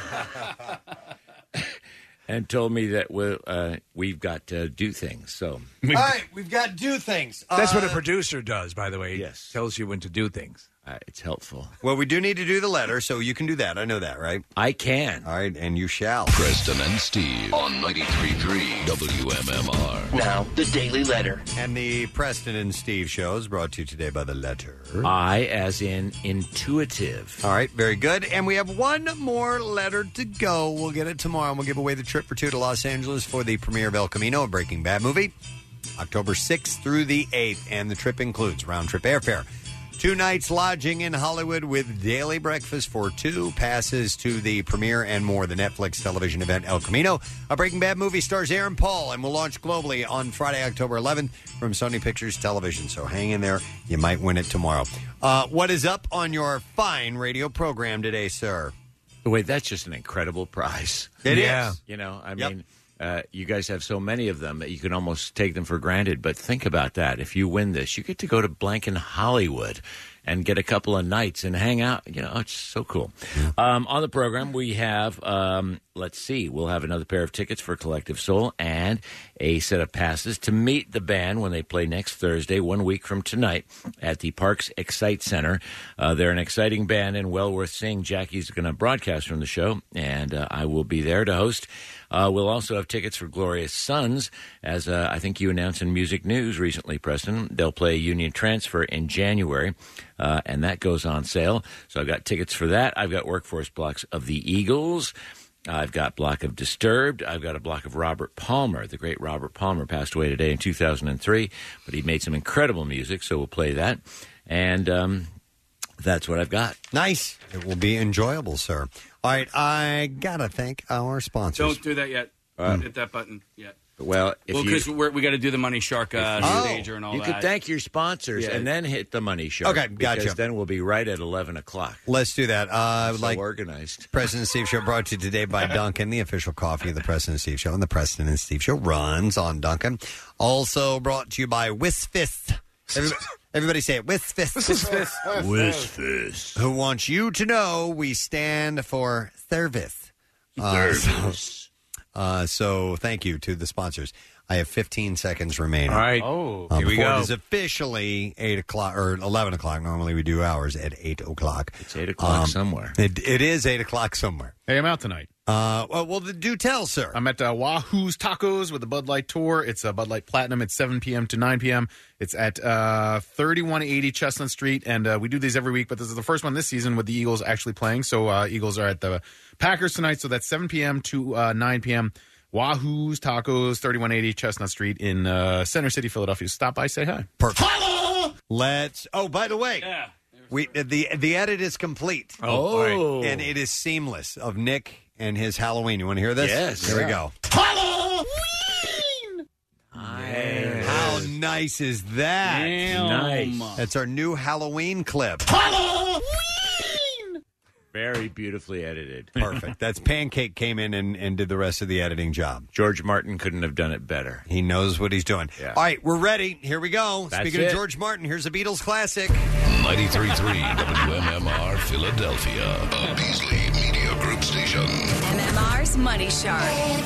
And told me that we've got to do things. So All right, we've got do things. That's what a producer does, by the way. Yes. Tells you when to do things. It's helpful. Well, we do need to do the letter, so you can do that. I know that, right? I can. All right, and you shall. Preston and Steve on 93.3 WMMR. Now, the Daily Letter. And the Preston and Steve show is brought to you today by the letter. I, as in intuitive. All right, very good. And we have one more letter to go. We'll get it tomorrow, and we'll give away the trip for two to Los Angeles for the premiere of El Camino, a Breaking Bad movie, October 6th through the 8th. And the trip includes round-trip airfare, 2 nights lodging in Hollywood with daily breakfast for 2, passes to the premiere and more. The Netflix television event El Camino, a Breaking Bad movie, stars Aaron Paul and will launch globally on Friday, October 11th from Sony Pictures Television. So hang in there. You might win it tomorrow. What is up on your fine radio program today, sir? Wait, that's just an incredible prize. It is. You know, I mean, you guys have so many of them that you can almost take them for granted. But think about that. If you win this, you get to go to blank in Hollywood and get a couple of nights and hang out. You know, it's so cool. On the program, we have, let's see, we'll have another pair of tickets for Collective Soul and a set of passes to meet the band when they play next Thursday, 1 week from tonight, at the Parks Excite Center. They're an exciting band and well worth seeing. Jackie's going to broadcast from the show, and I will be there to host. We'll also have tickets for Glorious Sons, as I think you announced in Music News recently, Preston. They'll play Union Transfer in January, and that goes on sale. So I've got tickets for that. I've got workforce blocks of the Eagles. I've got block of Disturbed. I've got a block of Robert Palmer. The great Robert Palmer passed away today in 2003, but he made some incredible music, so we'll play that. And that's what I've got. Nice. It will be enjoyable, sir. All right, I got to thank our sponsors. Don't do that yet. Hit that button yet. Well, because we got to do the Money Shark stager and all you that. could thank your sponsors and then hit the Money Shark. Okay, gotcha. Because then we'll be right at 11 o'clock. Let's do that. So organized. Preston and Steve Show brought to you today by Dunkin', the official coffee of the Preston and Steve Show. And the Preston and Steve Show runs on Dunkin'. Also brought to you by Wisfith. Everybody say it. Wisfith. Wisfith. Who wants you to know we stand for service. So thank you to the sponsors. I have 15 seconds remaining. All right. Here we go. It is officially 8 o'clock or 11 o'clock. Normally we do hours at 8 o'clock. It's 8 o'clock somewhere. It is 8 o'clock somewhere. Hey, I'm out tonight. Well, do tell, sir. I'm at Wahoo's Tacos with the Bud Light Tour. It's a Bud Light Platinum. It's 7 p.m. to 9 p.m. It's at 3180 Chestnut Street, and we do these every week, but this is the first one this season with the Eagles actually playing. So Eagles are at the Packers tonight, so that's 7 p.m. to 9 p.m. Wahoo's Tacos, 3180 Chestnut Street in Center City, Philadelphia. Stop by, say hi. Perfect. Let's. Oh, by the way, the edit is complete. Oh, and it is seamless of Nick and his Halloween. You want to hear this? Yes. Here we go. Halloween. How nice is that? Nice. That's our new Halloween clip. Halloween. Very beautifully edited. Perfect. That's Pancake came in and did the rest of the editing job. George Martin couldn't have done it better. He knows what he's doing. Yeah. All right, we're ready. Here we go. That's Speaking of it. George Martin, here's a Beatles classic. 93.3 WMMR Philadelphia, a Beasley Media Group station. MMR's Money Shark.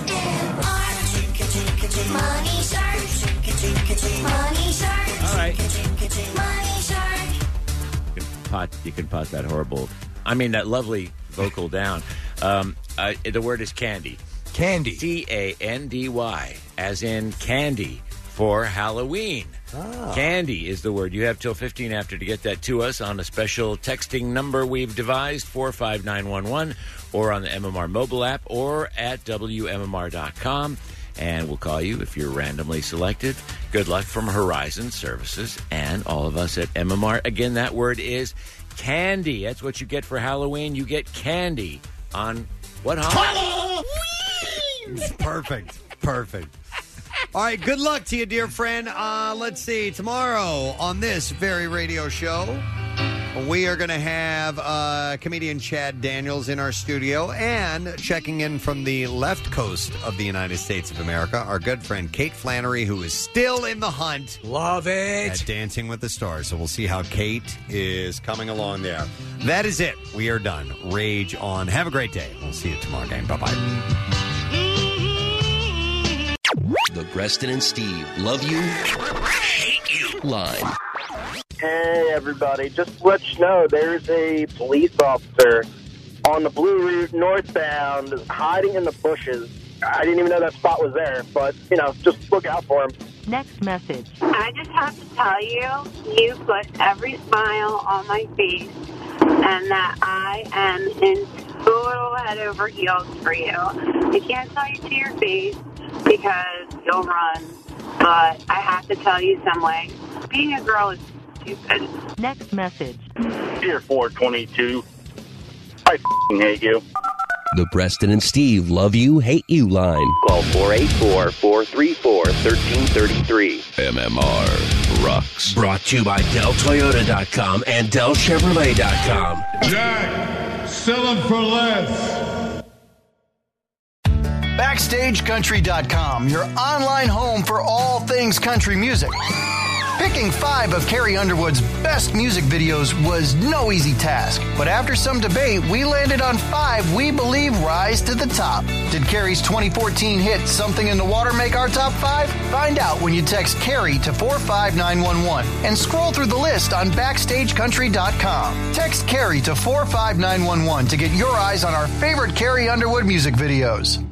Money Shark. Money Shark. All right. Money Shark. You can pot that horrible, that lovely vocal down. The word is candy. Candy. C-A-N-D-Y, as in candy for Halloween. Candy is the word. You have till 15 after to get that to us on a special texting number we've devised, 45911, or on the MMR mobile app, or at WMMR.com. and we'll call you if you're randomly selected. Good luck from Horizon Services and all of us at MMR. Again, that word is candy. That's what you get for Halloween. You get candy on what holiday? Perfect. All right, good luck to you, dear friend. Let's see. Tomorrow on this very radio show, we are going to have comedian Chad Daniels in our studio, and checking in from the left coast of the United States of America, our good friend Kate Flannery, who is still in the hunt. Love it. At Dancing with the Stars. So we'll see how Kate is coming along there. That is it. We are done. Rage on. Have a great day. We'll see you tomorrow, gang. Bye-bye. The Preston and Steve Love You, Hate You line. Hey, everybody. Just to let you know, there's a police officer on the Blue Route northbound hiding in the bushes. I didn't even know that spot was there, but, just look out for him. Next message. I just have to tell you, you put every smile on my face, and that I am in total head over heels for you. I can't tell you to your face because you'll run, but I have to tell you some way. Being a girl is stupid. Next message. Dear 422, I hate you. The Preston and Steve Love You, Hate You line. Call 484-434-1333. MMR rocks. Brought to you by DellToyota.com and DellChevrolet.com. Jack, sell them for less. BackstageCountry.com, your online home for all things country music. Picking 5 of Carrie Underwood's best music videos was no easy task, but after some debate, we landed on 5 we believe rise to the top. Did Carrie's 2014 hit Something in the Water make our top 5? Find out when you text Carrie to 45911 and scroll through the list on BackstageCountry.com. Text Carrie to 45911 to get your eyes on our favorite Carrie Underwood music videos.